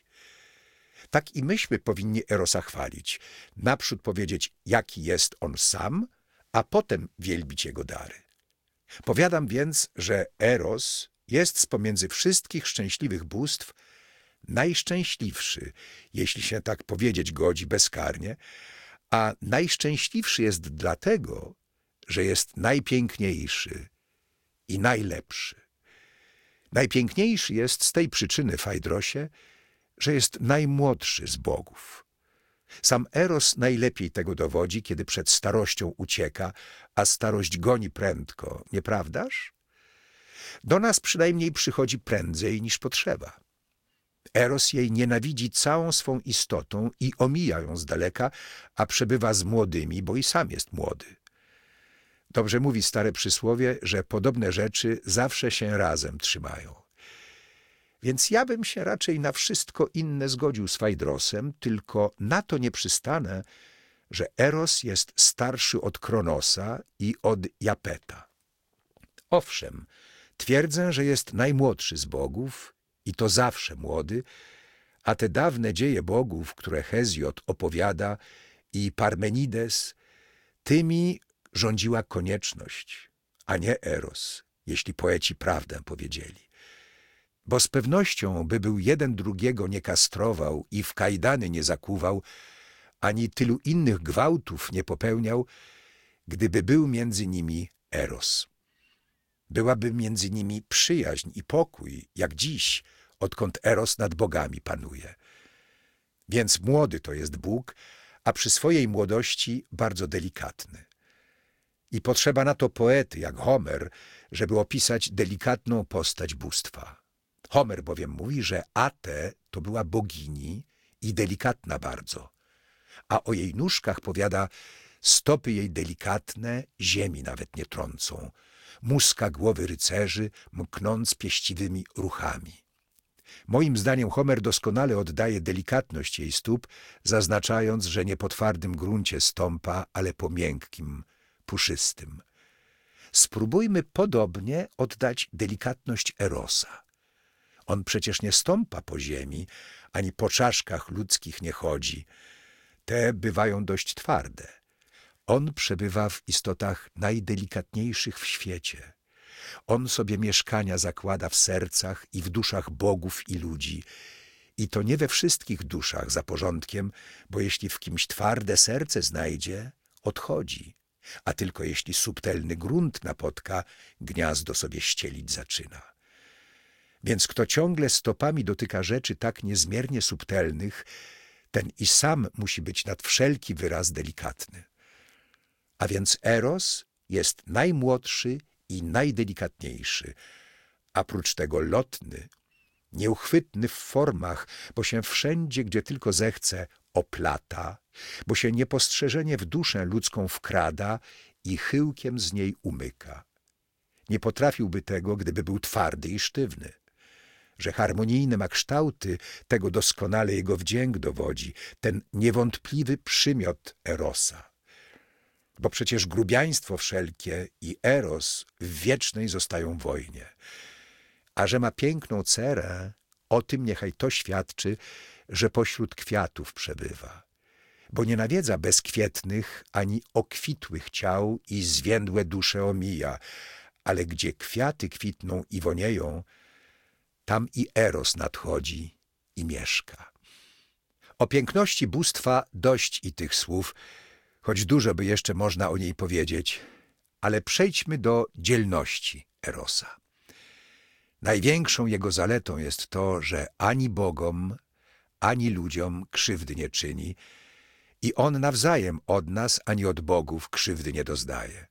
Tak i myśmy powinni Erosa chwalić. Naprzód powiedzieć, jaki jest on sam, a potem wielbić jego dary. Powiadam więc, że Eros jest z pomiędzy wszystkich szczęśliwych bóstw najszczęśliwszy, jeśli się tak powiedzieć godzi bezkarnie, a najszczęśliwszy jest dlatego, że jest najpiękniejszy i najlepszy. Najpiękniejszy jest z tej przyczyny, Fajdrosie, że jest najmłodszy z bogów. Sam Eros najlepiej tego dowodzi, kiedy przed starością ucieka, a starość goni prędko, nieprawdaż? Do nas przynajmniej przychodzi prędzej niż potrzeba. Eros jej nienawidzi całą swą istotą i omija ją z daleka, a przebywa z młodymi, bo i sam jest młody. Dobrze mówi stare przysłowie, że podobne rzeczy zawsze się razem trzymają. Więc ja bym się raczej na wszystko inne zgodził z Fajdrosem, tylko na to nie przystanę, że Eros jest starszy od Kronosa i od Japeta. Owszem, twierdzę, że jest najmłodszy z bogów i to zawsze młody, a te dawne dzieje bogów, które Hezjod opowiada i Parmenides, tymi rządziła konieczność, a nie Eros, jeśli poeci prawdę powiedzieli. Bo z pewnością by był jeden drugiego nie kastrował i w kajdany nie zakuwał, ani tylu innych gwałtów nie popełniał, gdyby był między nimi Eros. Byłaby między nimi przyjaźń i pokój, jak dziś, odkąd Eros nad bogami panuje. Więc młody to jest Bóg, a przy swojej młodości bardzo delikatny. I potrzeba na to poety, jak Homer, żeby opisać delikatną postać bóstwa. Homer bowiem mówi, że Ate to była bogini i delikatna bardzo, a o jej nóżkach powiada: stopy jej delikatne ziemi nawet nie trącą, muska głowy rycerzy, mknąc pieściwymi ruchami. Moim zdaniem Homer doskonale oddaje delikatność jej stóp, zaznaczając, że nie po twardym gruncie stąpa, ale po miękkim, puszystym. Spróbujmy podobnie oddać delikatność Erosa. On przecież nie stąpa po ziemi, ani po czaszkach ludzkich nie chodzi. Te bywają dość twarde. On przebywa w istotach najdelikatniejszych w świecie. On sobie mieszkania zakłada w sercach i w duszach bogów i ludzi. I to nie we wszystkich duszach za porządkiem, bo jeśli w kimś twarde serce znajdzie, odchodzi. A tylko jeśli subtelny grunt napotka, gniazdo sobie ścielić zaczyna. Więc kto ciągle stopami dotyka rzeczy tak niezmiernie subtelnych, ten i sam musi być nad wszelki wyraz delikatny. A więc Eros jest najmłodszy i najdelikatniejszy, a prócz tego lotny, nieuchwytny w formach, bo się wszędzie, gdzie tylko zechce, oplata, bo się niepostrzeżenie w duszę ludzką wkrada i chyłkiem z niej umyka. Nie potrafiłby tego, gdyby był twardy i sztywny. Że harmonijne ma kształty, tego doskonale jego wdzięk dowodzi, ten niewątpliwy przymiot Erosa. Bo przecież grubiaństwo wszelkie i eros w wiecznej zostają wojnie. A że ma piękną cerę, o tym niechaj to świadczy, że pośród kwiatów przebywa. Bo nie nawiedza bezkwietnych ani okwitłych ciał i zwiędłe dusze omija, ale gdzie kwiaty kwitną i wonieją, tam i eros nadchodzi i mieszka. O piękności bóstwa dość i tych słów, choć dużo by jeszcze można o niej powiedzieć, ale przejdźmy do dzielności erosa. Największą jego zaletą jest to, że ani bogom, ani ludziom krzywdy nie czyni i on nawzajem od nas ani od bogów krzywdy nie doznaje.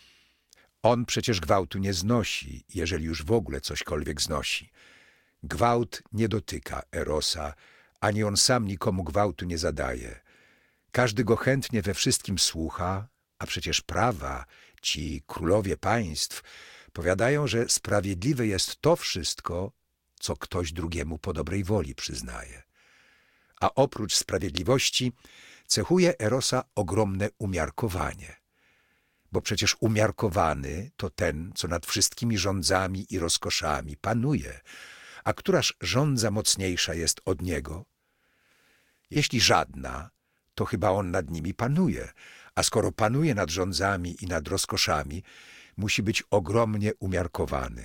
On przecież gwałtu nie znosi, jeżeli już w ogóle cośkolwiek znosi. Gwałt nie dotyka erosa, ani on sam nikomu gwałtu nie zadaje. Każdy go chętnie we wszystkim słucha, a przecież prawa, ci królowie państw, powiadają, że sprawiedliwe jest to wszystko, co ktoś drugiemu po dobrej woli przyznaje. A oprócz sprawiedliwości cechuje erosa ogromne umiarkowanie. Bo przecież umiarkowany to ten, co nad wszystkimi rządzami i rozkoszami panuje, a któraż rządza mocniejsza jest od niego? Jeśli żadna, to chyba on nad nimi panuje, a skoro panuje nad rządzami i nad rozkoszami, musi być ogromnie umiarkowany.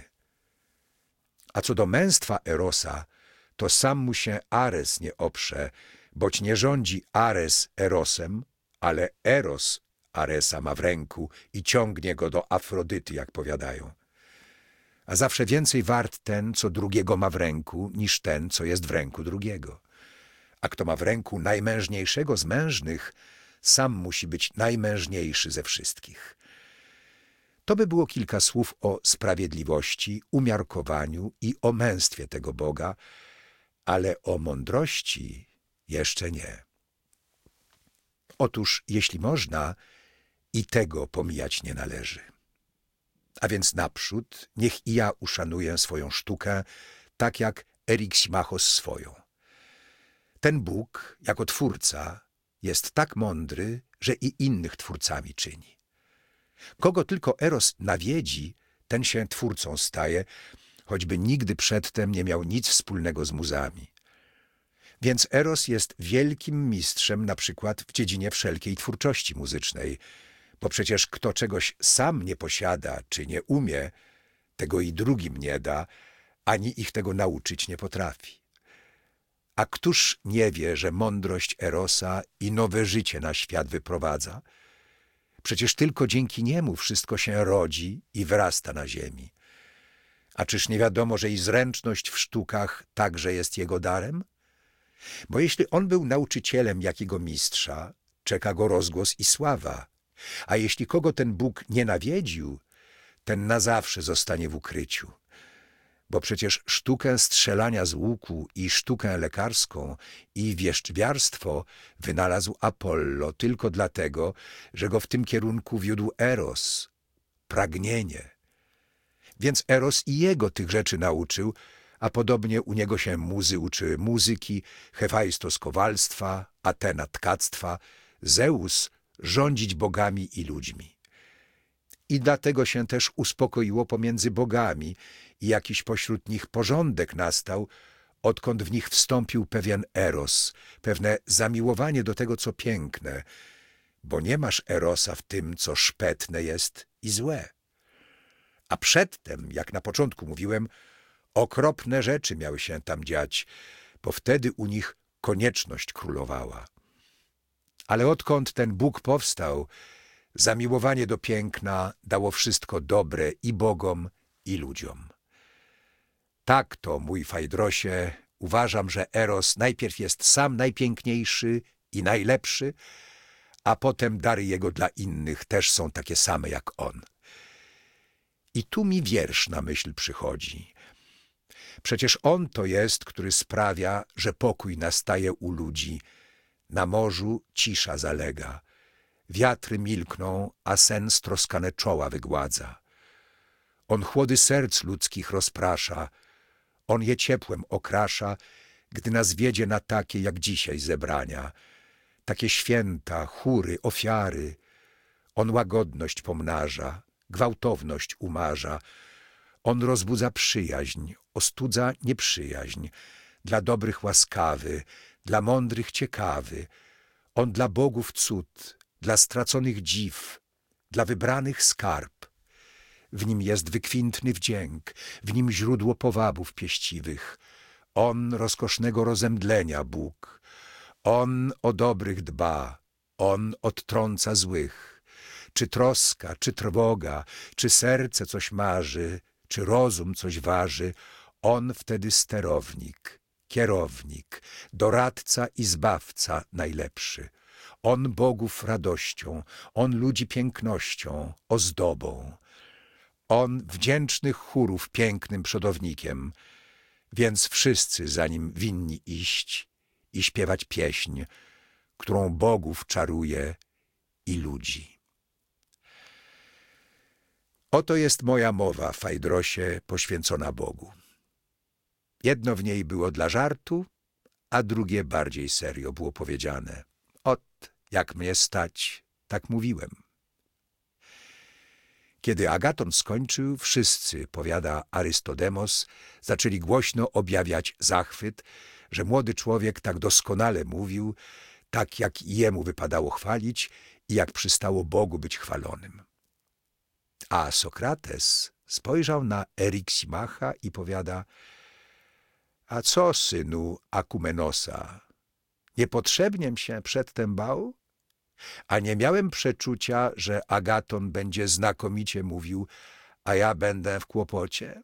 A co do męstwa erosa, to sam mu się Ares nie oprze, boć nie rządzi Ares erosem, ale eros Aresa ma w ręku i ciągnie go do Afrodyty, jak powiadają. A zawsze więcej wart ten, co drugiego ma w ręku, niż ten, co jest w ręku drugiego. A kto ma w ręku najmężniejszego z mężnych, sam musi być najmężniejszy ze wszystkich. To by było kilka słów o sprawiedliwości, umiarkowaniu i o męstwie tego Boga, ale o mądrości jeszcze nie. Otóż, jeśli można, i tego pomijać nie należy. A więc naprzód niech i ja uszanuję swoją sztukę, tak jak Eryximachos swoją. Ten Bóg, jako twórca, jest tak mądry, że i innych twórcami czyni. Kogo tylko eros nawiedzi, ten się twórcą staje, choćby nigdy przedtem nie miał nic wspólnego z muzami. Więc eros jest wielkim mistrzem na przykład w dziedzinie wszelkiej twórczości muzycznej, bo przecież kto czegoś sam nie posiada czy nie umie, tego i drugim nie da, ani ich tego nauczyć nie potrafi. A któż nie wie, że mądrość erosa i nowe życie na świat wyprowadza? Przecież tylko dzięki niemu wszystko się rodzi i wyrasta na ziemi. A czyż nie wiadomo, że i zręczność w sztukach także jest jego darem? Bo jeśli on był nauczycielem jakiego mistrza, czeka go rozgłos i sława, a jeśli kogo ten Bóg nie nawiedził, ten na zawsze zostanie w ukryciu. Bo przecież sztukę strzelania z łuku i sztukę lekarską i wieszczbiarstwo wynalazł Apollo tylko dlatego, że go w tym kierunku wiódł Eros, pragnienie. Więc Eros i jego tych rzeczy nauczył, a podobnie u niego się muzy uczyły muzyki, Hefajstos kowalstwa, Atena tkactwa, Zeus rządzić bogami i ludźmi. I dlatego się też uspokoiło pomiędzy bogami i jakiś pośród nich porządek nastał, odkąd w nich wstąpił pewien eros, pewne zamiłowanie do tego, co piękne, bo nie masz erosa w tym, co szpetne jest i złe. A przedtem, jak na początku mówiłem, okropne rzeczy miały się tam dziać, bo wtedy u nich konieczność królowała. Ale odkąd ten Bóg powstał, zamiłowanie do piękna dało wszystko dobre i bogom, i ludziom. Tak to, mój Fajdrosie, uważam, że Eros najpierw jest sam najpiękniejszy i najlepszy, a potem dary jego dla innych też są takie same jak on. I tu mi wiersz na myśl przychodzi. Przecież on to jest, który sprawia, że pokój nastaje u ludzi. Na morzu cisza zalega. Wiatry milkną, a sen stroskane czoła wygładza. On chłody serc ludzkich rozprasza. On je ciepłem okrasza, gdy nas wiedzie na takie jak dzisiaj zebrania. Takie święta, chóry, ofiary. On łagodność pomnaża, gwałtowność umarza. On rozbudza przyjaźń, ostudza nieprzyjaźń. Dla dobrych łaskawy, dla mądrych ciekawy. On dla bogów cud, dla straconych dziw, dla wybranych skarb. W nim jest wykwintny wdzięk, w nim źródło powabów pieściwych. On rozkosznego rozemdlenia Bóg. On o dobrych dba, on odtrąca złych. Czy troska, czy trwoga, czy serce coś marzy, czy rozum coś waży, on wtedy sterownik, kierownik, doradca i zbawca najlepszy. On bogów radością, on ludzi pięknością, ozdobą. On wdzięcznych chórów pięknym przodownikiem, więc wszyscy za nim winni iść i śpiewać pieśń, którą bogów czaruje i ludzi. Oto jest moja mowa, Fajdrosie, poświęcona Bogu. Jedno w niej było dla żartu, a drugie bardziej serio było powiedziane. Ot, jak mnie stać, tak mówiłem. Kiedy Agaton skończył, wszyscy, powiada Arystodemos, zaczęli głośno objawiać zachwyt, że młody człowiek tak doskonale mówił, tak jak jemu wypadało chwalić i jak przystało Bogu być chwalonym. A Sokrates spojrzał na Eryksimacha i powiada: a co, synu Akumenosa, niepotrzebniem się przedtem bał? A nie miałem przeczucia, że Agaton będzie znakomicie mówił, a ja będę w kłopocie?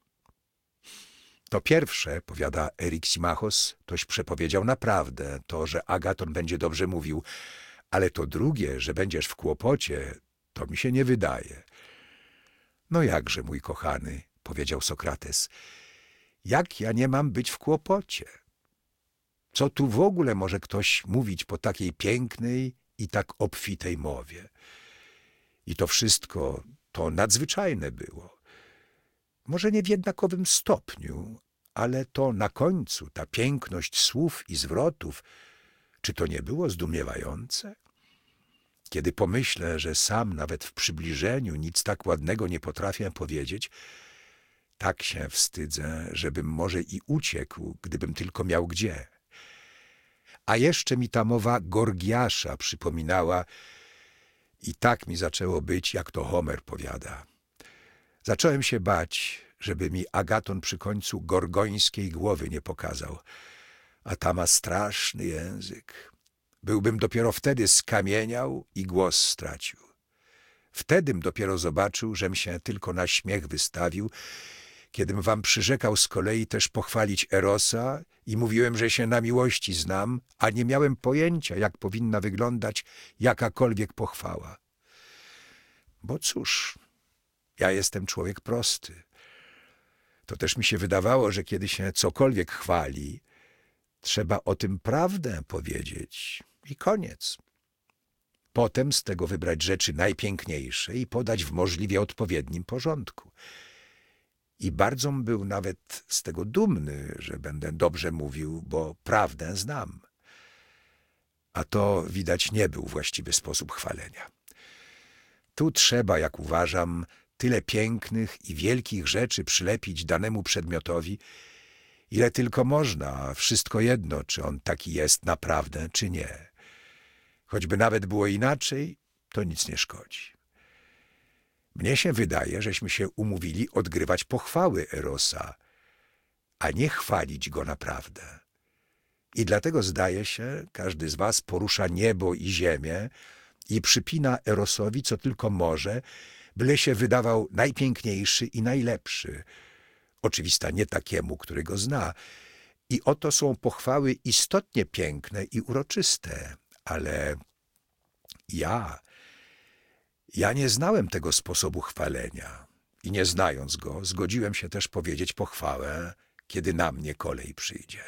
To pierwsze, powiada Eryksimachos, toś przepowiedział naprawdę, to, że Agaton będzie dobrze mówił, ale to drugie, że będziesz w kłopocie, to mi się nie wydaje. No jakże, mój kochany, powiedział Sokrates, jak ja nie mam być w kłopocie? Co tu w ogóle może ktoś mówić po takiej pięknej i tak obfitej mowie? I to wszystko to nadzwyczajne było. Może nie w jednakowym stopniu, ale to na końcu, ta piękność słów i zwrotów, czy to nie było zdumiewające? Kiedy pomyślę, że sam nawet w przybliżeniu nic tak ładnego nie potrafię powiedzieć, tak się wstydzę, żebym może i uciekł, gdybym tylko miał gdzie. A jeszcze mi ta mowa Gorgiasza przypominała i tak mi zaczęło być, jak to Homer powiada. Zacząłem się bać, żeby mi Agaton przy końcu gorgońskiej głowy nie pokazał, a ta ma straszny język. Byłbym dopiero wtedy skamieniał i głos stracił. Wtedym dopiero zobaczył, żem się tylko na śmiech wystawił, kiedym wam przyrzekał z kolei też pochwalić Erosa i mówiłem, że się na miłości znam, a nie miałem pojęcia, jak powinna wyglądać jakakolwiek pochwała. Bo cóż, ja jestem człowiek prosty. To też mi się wydawało, że kiedy się cokolwiek chwali, trzeba o tym prawdę powiedzieć i koniec. Potem z tego wybrać rzeczy najpiękniejsze i podać w możliwie odpowiednim porządku. I bardzo był nawet z tego dumny, że będę dobrze mówił, bo prawdę znam. A to, widać, nie był właściwy sposób chwalenia. Tu trzeba, jak uważam, tyle pięknych i wielkich rzeczy przylepić danemu przedmiotowi, ile tylko można, a wszystko jedno, czy on taki jest naprawdę, czy nie. Choćby nawet było inaczej, to nic nie szkodzi. Mnie się wydaje, żeśmy się umówili odgrywać pochwały Erosa, a nie chwalić go naprawdę. I dlatego, zdaje się, każdy z was porusza niebo i ziemię i przypina Erosowi, co tylko może, byle się wydawał najpiękniejszy i najlepszy. Oczywista nie takiemu, który go zna. I oto są pochwały istotnie piękne i uroczyste, ale ja nie znałem tego sposobu chwalenia i nie znając go, zgodziłem się też powiedzieć pochwałę, kiedy na mnie kolej przyjdzie.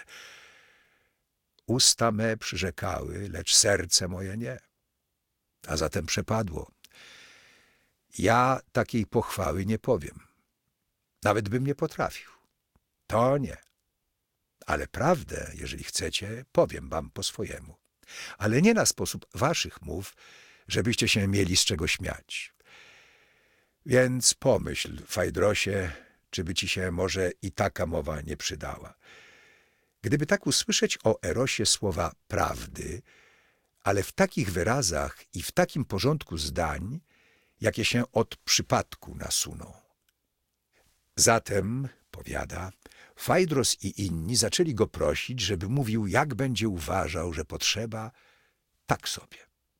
Usta me przyrzekały, lecz serce moje nie. A zatem przepadło. Ja takiej pochwały nie powiem. Nawet bym nie potrafił. To nie. Ale prawdę, jeżeli chcecie, powiem wam po swojemu. Ale nie na sposób waszych mów, żebyście się mieli z czego śmiać. Więc pomyśl, Fajdrosie, czy by ci się może i taka mowa nie przydała. Gdyby tak usłyszeć o Erosie słowa prawdy, ale w takich wyrazach i w takim porządku zdań, jakie się od przypadku nasuną. Zatem, powiada, Fajdros i inni zaczęli go prosić, żeby mówił, jak będzie uważał, że potrzeba, tak sobie.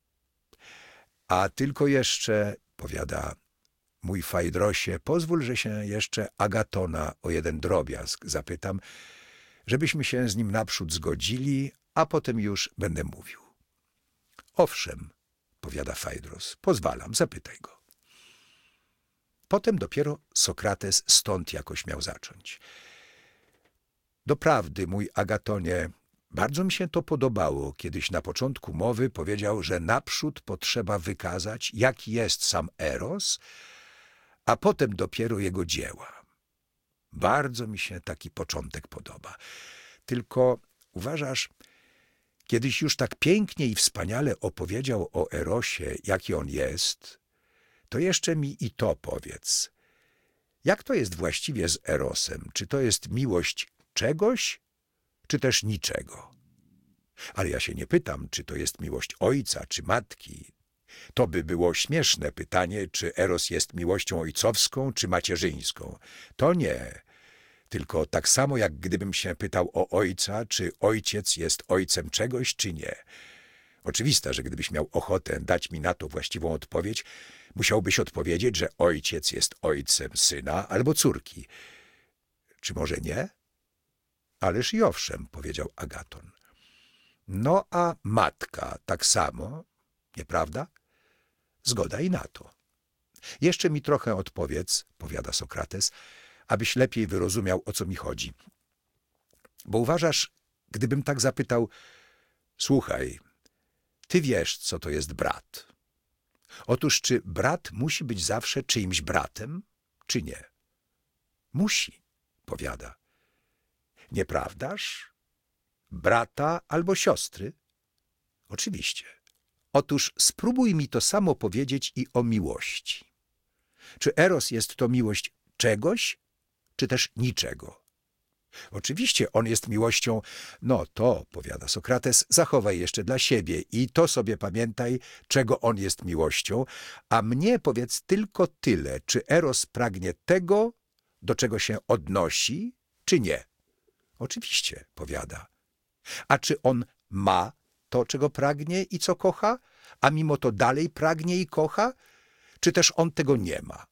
A tylko jeszcze, powiada, mój Fajdrosie, pozwól, że się jeszcze Agatona o jeden drobiazg zapytam, żebyśmy się z nim naprzód zgodzili, a potem już będę mówił. Owszem, powiada Fajdros, pozwalam, zapytaj go. Potem dopiero Sokrates stąd jakoś miał zacząć. Doprawdy, mój Agatonie, bardzo mi się to podobało, kiedyś na początku mowy powiedział, że naprzód potrzeba wykazać, jaki jest sam Eros, a potem dopiero jego dzieła. Bardzo mi się taki początek podoba. Tylko uważasz, kiedyś już tak pięknie i wspaniale opowiedział o Erosie, jaki on jest, to jeszcze mi i to powiedz. Jak to jest właściwie z Erosem? Czy to jest miłość czegoś, czy też niczego? Ale ja się nie pytam, czy to jest miłość ojca, czy matki. To by było śmieszne pytanie, czy Eros jest miłością ojcowską, czy macierzyńską. To nie. Tylko tak samo, jak gdybym się pytał o ojca, czy ojciec jest ojcem czegoś, czy nie. Oczywiste, że gdybyś miał ochotę dać mi na to właściwą odpowiedź, musiałbyś odpowiedzieć, że ojciec jest ojcem syna albo córki. Czy może nie? Ależ i owszem, powiedział Agaton. No a matka tak samo, nieprawda? Zgoda i na to. Jeszcze mi trochę odpowiedz, powiada Sokrates, abyś lepiej wyrozumiał, o co mi chodzi. Bo uważasz, gdybym tak zapytał, słuchaj, ty wiesz, co to jest brat. Otóż czy brat musi być zawsze czyimś bratem, czy nie? Musi, powiada. Nieprawdaż? Brata albo siostry? Oczywiście. Otóż spróbuj mi to samo powiedzieć i o miłości. Czy Eros jest to miłość czegoś, czy też niczego? Oczywiście on jest miłością, no to, powiada Sokrates, zachowaj jeszcze dla siebie i to sobie pamiętaj, czego on jest miłością, a mnie powiedz tylko tyle, czy Eros pragnie tego, do czego się odnosi, czy nie? Oczywiście, powiada. A czy on ma to, czego pragnie i co kocha, a mimo to dalej pragnie i kocha, czy też on tego nie ma?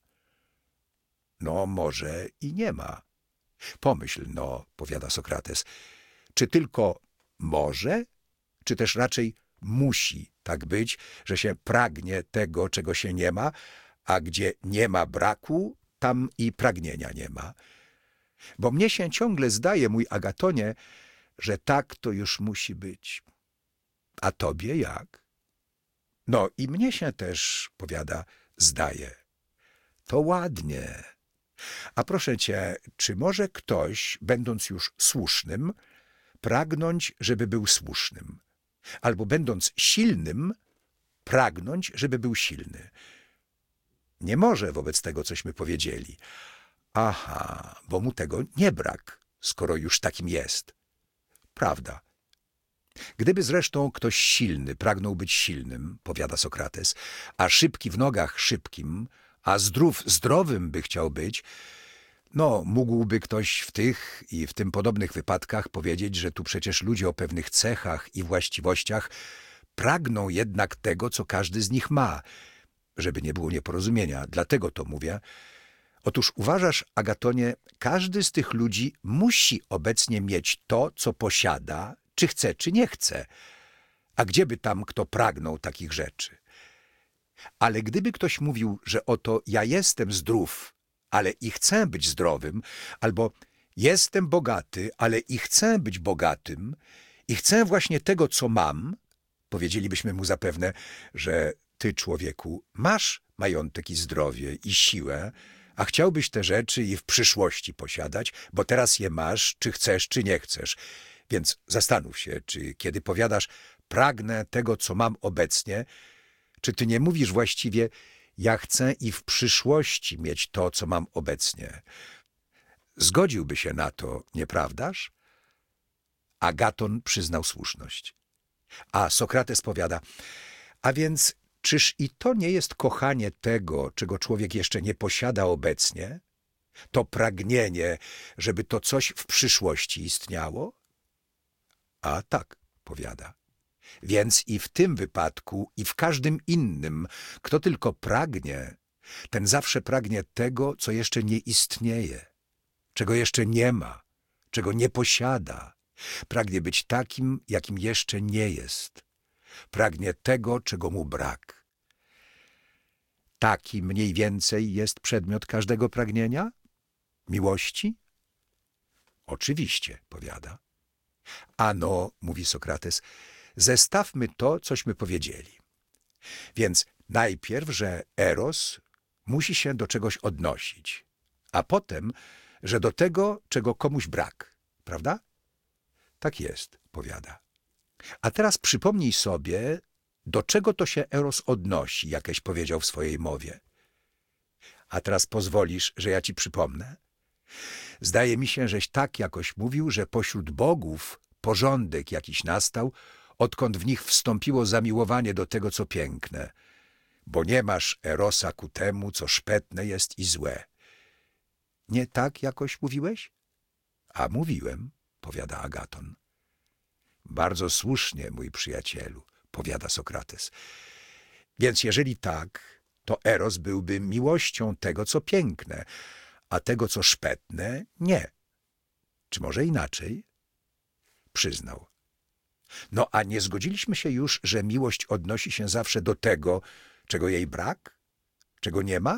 No, może i nie ma. Pomyśl, no, powiada Sokrates, czy tylko może, czy też raczej musi tak być, że się pragnie tego, czego się nie ma, a gdzie nie ma braku, tam i pragnienia nie ma. Bo mnie się ciągle zdaje, mój Agatonie, że tak to już musi być. A tobie jak? No i mnie się też, powiada, zdaje. To ładnie. A proszę cię, czy może ktoś, będąc już słusznym, pragnąć, żeby był słusznym? Albo będąc silnym, pragnąć, żeby był silny? Nie może wobec tego, cośmy powiedzieli. Aha, bo mu tego nie brak, skoro już takim jest. Prawda. Gdyby zresztą ktoś silny pragnął być silnym, powiada Sokrates, a szybki w nogach szybkim, a zdrów zdrowym by chciał być, no, mógłby ktoś w tych i w tym podobnych wypadkach powiedzieć, że tu przecież ludzie o pewnych cechach i właściwościach pragną jednak tego, co każdy z nich ma, żeby nie było nieporozumienia. Dlatego to mówię. Otóż uważasz, Agatonie, każdy z tych ludzi musi obecnie mieć to, co posiada, czy chce, czy nie chce. A gdzieby tam kto pragnął takich rzeczy? Ale gdyby ktoś mówił, że oto ja jestem zdrów, ale i chcę być zdrowym, albo jestem bogaty, ale i chcę być bogatym, i chcę właśnie tego, co mam, powiedzielibyśmy mu zapewne, że ty, człowieku, masz majątek i zdrowie i siłę, a chciałbyś te rzeczy i w przyszłości posiadać, bo teraz je masz, czy chcesz, czy nie chcesz. Więc zastanów się, czy kiedy powiadasz, pragnę tego, co mam obecnie, Czy ty nie mówisz właściwie, ja chcę i w przyszłości mieć to, co mam obecnie? Zgodziłby się na to, nieprawdaż? Agaton przyznał słuszność. A Sokrates powiada, a więc czyż i to nie jest kochanie tego, czego człowiek jeszcze nie posiada obecnie? To pragnienie, żeby to coś w przyszłości istniało? A tak, powiada. Więc i w tym wypadku, i w każdym innym, kto tylko pragnie, ten zawsze pragnie tego, co jeszcze nie istnieje, czego jeszcze nie ma, czego nie posiada. Pragnie być takim, jakim jeszcze nie jest. Pragnie tego, czego mu brak. Taki mniej więcej jest przedmiot każdego pragnienia? Miłości? Oczywiście, powiada. Ano, mówi Sokrates, zestawmy to, cośmy powiedzieli. Więc najpierw, że eros musi się do czegoś odnosić, a potem, że do tego, czego komuś brak. Prawda? Tak jest, powiada. A teraz przypomnij sobie, do czego to się eros odnosi, jakieś powiedział w swojej mowie. A teraz pozwolisz, że ja ci przypomnę? Zdaje mi się, żeś tak jakoś mówił, że pośród bogów porządek jakiś nastał, odkąd w nich wstąpiło zamiłowanie do tego, co piękne, bo nie masz erosa ku temu, co szpetne jest i złe. Nie tak jakoś mówiłeś? A mówiłem, powiada Agaton. Bardzo słusznie, mój przyjacielu, powiada Sokrates. Więc jeżeli tak, to eros byłby miłością tego, co piękne, a tego, co szpetne, nie. Czy może inaczej? Przyznał. No a nie zgodziliśmy się już, że miłość odnosi się zawsze do tego, czego jej brak? Czego nie ma?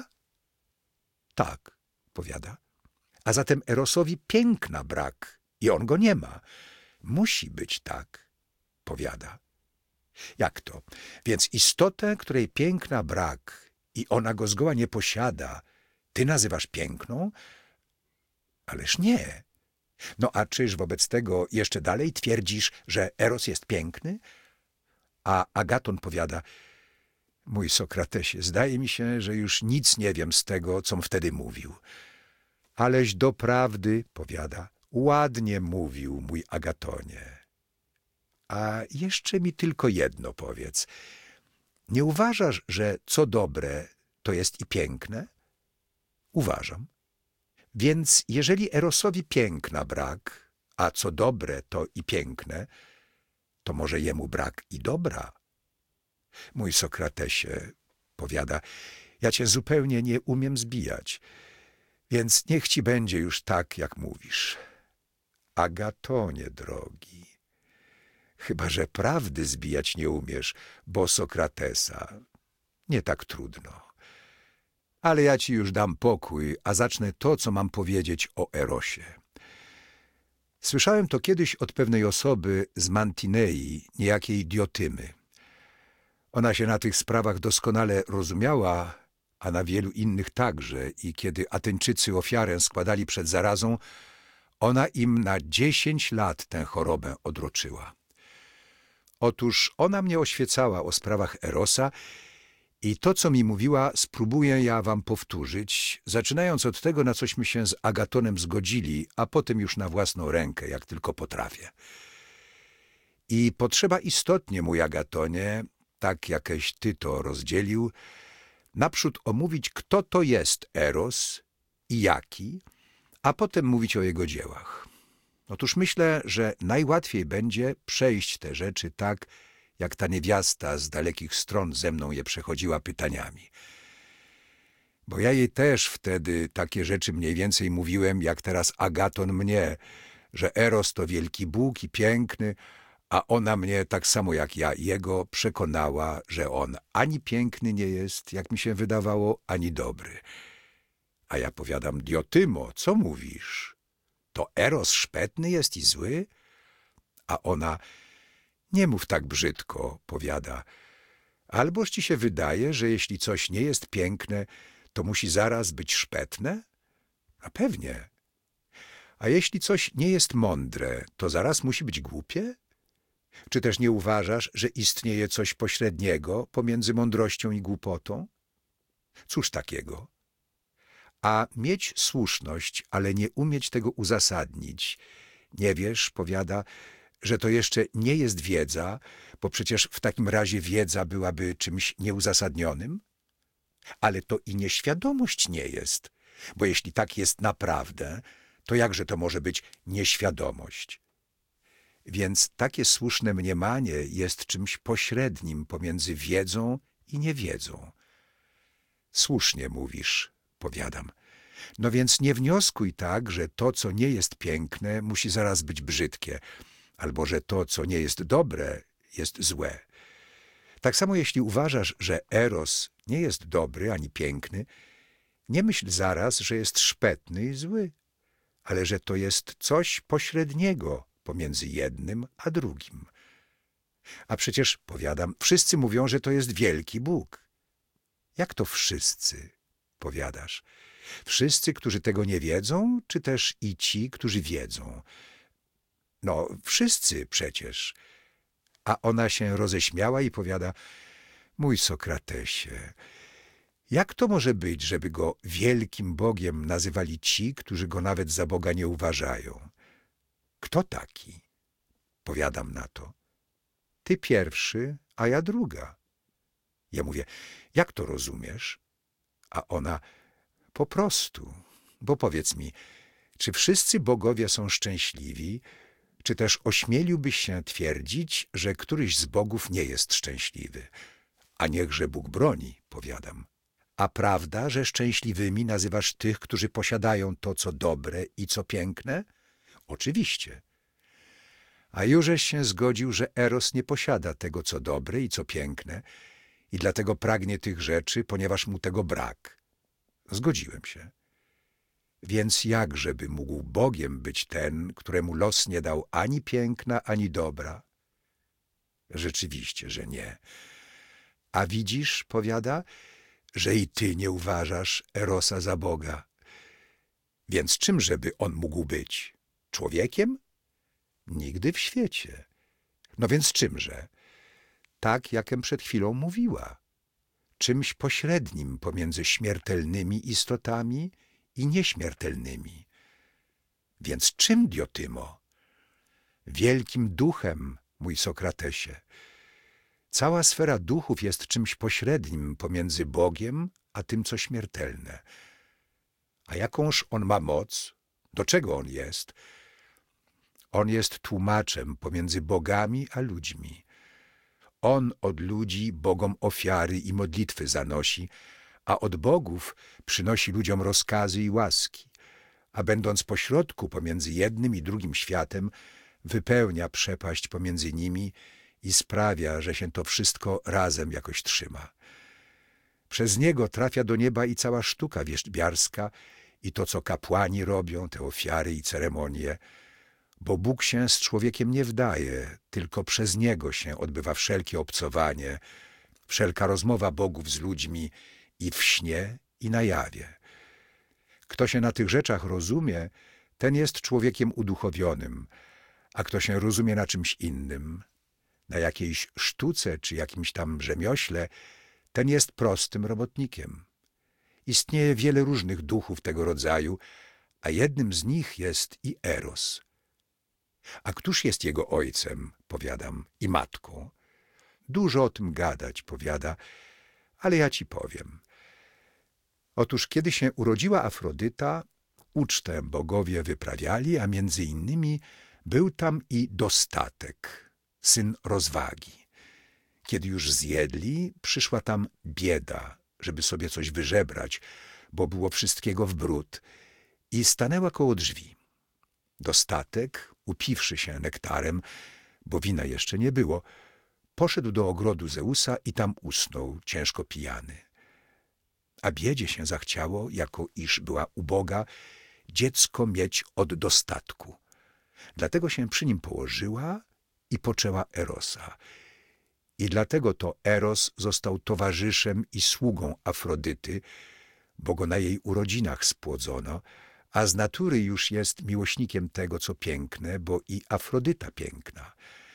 Tak, powiada. A zatem erosowi piękna brak i on go nie ma. Musi być tak, powiada. Jak to? Więc istotę, której piękna brak i ona go zgoła nie posiada, ty nazywasz piękną? Ależ nie. No a czyż wobec tego jeszcze dalej twierdzisz, że eros jest piękny? A Agaton powiada, mój Sokratesie, zdaje mi się, że już nic nie wiem z tego, com wtedy mówił. Aleś doprawdy, powiada, ładnie mówił, mój Agatonie. A jeszcze mi tylko jedno powiedz. Nie uważasz, że co dobre, to jest i piękne? Uważam. Więc jeżeli erosowi piękna brak, a co dobre to i piękne, to może jemu brak i dobra? Mój Sokratesie, powiada, ja cię zupełnie nie umiem zbijać, więc niech ci będzie już tak, jak mówisz. Agatonie drogi, chyba że prawdy zbijać nie umiesz, bo Sokratesa. Nie tak trudno. Ale ja ci już dam pokój, a zacznę to, co mam powiedzieć o erosie. Słyszałem to kiedyś od pewnej osoby z Mantinei, niejakiej Diotymy. Ona się na tych sprawach doskonale rozumiała, a na wielu innych także, i kiedy Ateńczycy ofiarę składali przed zarazą, ona im na 10 lat tę chorobę odroczyła. Otóż ona mnie oświecała o sprawach erosa i to, co mi mówiła, spróbuję ja wam powtórzyć, zaczynając od tego, na cośmy się z Agatonem zgodzili, a potem już na własną rękę, jak tylko potrafię. I potrzeba istotnie, mój Agatonie, tak jakeś ty to rozdzielił, naprzód omówić, kto to jest eros i jaki, a potem mówić o jego dziełach. Otóż myślę, że najłatwiej będzie przejść te rzeczy tak, jak ta niewiasta z dalekich stron ze mną je przechodziła pytaniami. Bo ja jej też wtedy takie rzeczy mniej więcej mówiłem, jak teraz Agaton mnie, że eros to wielki Bóg i piękny, a ona mnie tak samo jak ja jego przekonała, że on ani piękny nie jest, jak mi się wydawało, ani dobry. A ja powiadam, Diotymo, co mówisz? To eros szpetny jest i zły? A ona, nie mów tak brzydko, powiada. Alboż ci się wydaje, że jeśli coś nie jest piękne, to musi zaraz być szpetne? A pewnie. A jeśli coś nie jest mądre, to zaraz musi być głupie? Czy też nie uważasz, że istnieje coś pośredniego pomiędzy mądrością i głupotą? Cóż takiego? A mieć słuszność, ale nie umieć tego uzasadnić. Nie wiesz, powiada, że to jeszcze nie jest wiedza, bo przecież w takim razie wiedza byłaby czymś nieuzasadnionym? Ale to i nieświadomość nie jest, bo jeśli tak jest naprawdę, to jakże to może być nieświadomość? Więc takie słuszne mniemanie jest czymś pośrednim pomiędzy wiedzą i niewiedzą. Słusznie mówisz, powiadam. No więc nie wnioskuj tak, że to, co nie jest piękne, musi zaraz być brzydkie, albo że to, co nie jest dobre, jest złe. Tak samo jeśli uważasz, że eros nie jest dobry ani piękny, nie myśl zaraz, że jest szpetny i zły, ale że to jest coś pośredniego pomiędzy jednym a drugim. A przecież, powiadam, wszyscy mówią, że to jest wielki Bóg. Jak to wszyscy, powiadasz? Wszyscy, którzy tego nie wiedzą, czy też i ci, którzy wiedzą? No, wszyscy przecież. A ona się roześmiała i powiada, mój Sokratesie, jak to może być, żeby go wielkim Bogiem nazywali ci, którzy go nawet za Boga nie uważają? Kto taki? Powiadam na to. Ty pierwszy, a ja druga. Ja mówię, jak to rozumiesz? A ona, po prostu, bo powiedz mi, czy wszyscy bogowie są szczęśliwi, czy też ośmieliłbyś się twierdzić, że któryś z bogów nie jest szczęśliwy? A niechże Bóg broni, powiadam. A prawda, że szczęśliwymi nazywasz tych, którzy posiadają to, co dobre i co piękne? Oczywiście. A jużeś się zgodził, że Eros nie posiada tego, co dobre i co piękne, i dlatego pragnie tych rzeczy, ponieważ mu tego brak. Zgodziłem się. Więc jakżeby mógł Bogiem być ten, któremu los nie dał ani piękna, ani dobra? Rzeczywiście, że nie. A widzisz, powiada, że i ty nie uważasz Erosa za Boga. Więc czymżeby on mógł być? Człowiekiem? Nigdy w świecie. No więc czymże? Tak, jakem przed chwilą mówiła. Czymś pośrednim pomiędzy śmiertelnymi istotami i nieśmiertelnymi. Więc czym, Diotymo? Wielkim duchem, mój Sokratesie. Cała sfera duchów jest czymś pośrednim pomiędzy Bogiem a tym, co śmiertelne. A jakąż on ma moc? Do czego on jest? On jest tłumaczem pomiędzy bogami a ludźmi. On od ludzi bogom ofiary i modlitwy zanosi, a od bogów przynosi ludziom rozkazy i łaski, a będąc pośrodku pomiędzy jednym i drugim światem, wypełnia przepaść pomiędzy nimi i sprawia, że się to wszystko razem jakoś trzyma. Przez niego trafia do nieba i cała sztuka wierzbiarska i to, co kapłani robią, te ofiary i ceremonie, bo Bóg się z człowiekiem nie wdaje, tylko przez niego się odbywa wszelkie obcowanie, wszelka rozmowa bogów z ludźmi i w śnie, i na jawie. Kto się na tych rzeczach rozumie, ten jest człowiekiem uduchowionym, a kto się rozumie na czymś innym, na jakiejś sztuce czy jakimś tam rzemiośle, ten jest prostym robotnikiem. Istnieje wiele różnych duchów tego rodzaju, a jednym z nich jest i Eros. A któż jest jego ojcem, powiadam, i matką? Dużo o tym gadać, powiada, ale ja ci powiem. Otóż kiedy się urodziła Afrodyta, ucztę bogowie wyprawiali, a między innymi był tam i Dostatek, syn rozwagi. Kiedy już zjedli, przyszła tam bieda, żeby sobie coś wyżebrać, bo było wszystkiego w bród, i stanęła koło drzwi. Dostatek, upiwszy się nektarem, bo wina jeszcze nie było, poszedł do ogrodu Zeusa i tam usnął, ciężko pijany. A biedzie się zachciało, jako iż była uboga, dziecko mieć od dostatku. Dlatego się przy nim położyła i poczęła Erosa. I dlatego to Eros został towarzyszem i sługą Afrodyty, bo go na jej urodzinach spłodzono, a z natury już jest miłośnikiem tego, co piękne, bo i Afrodyta piękna.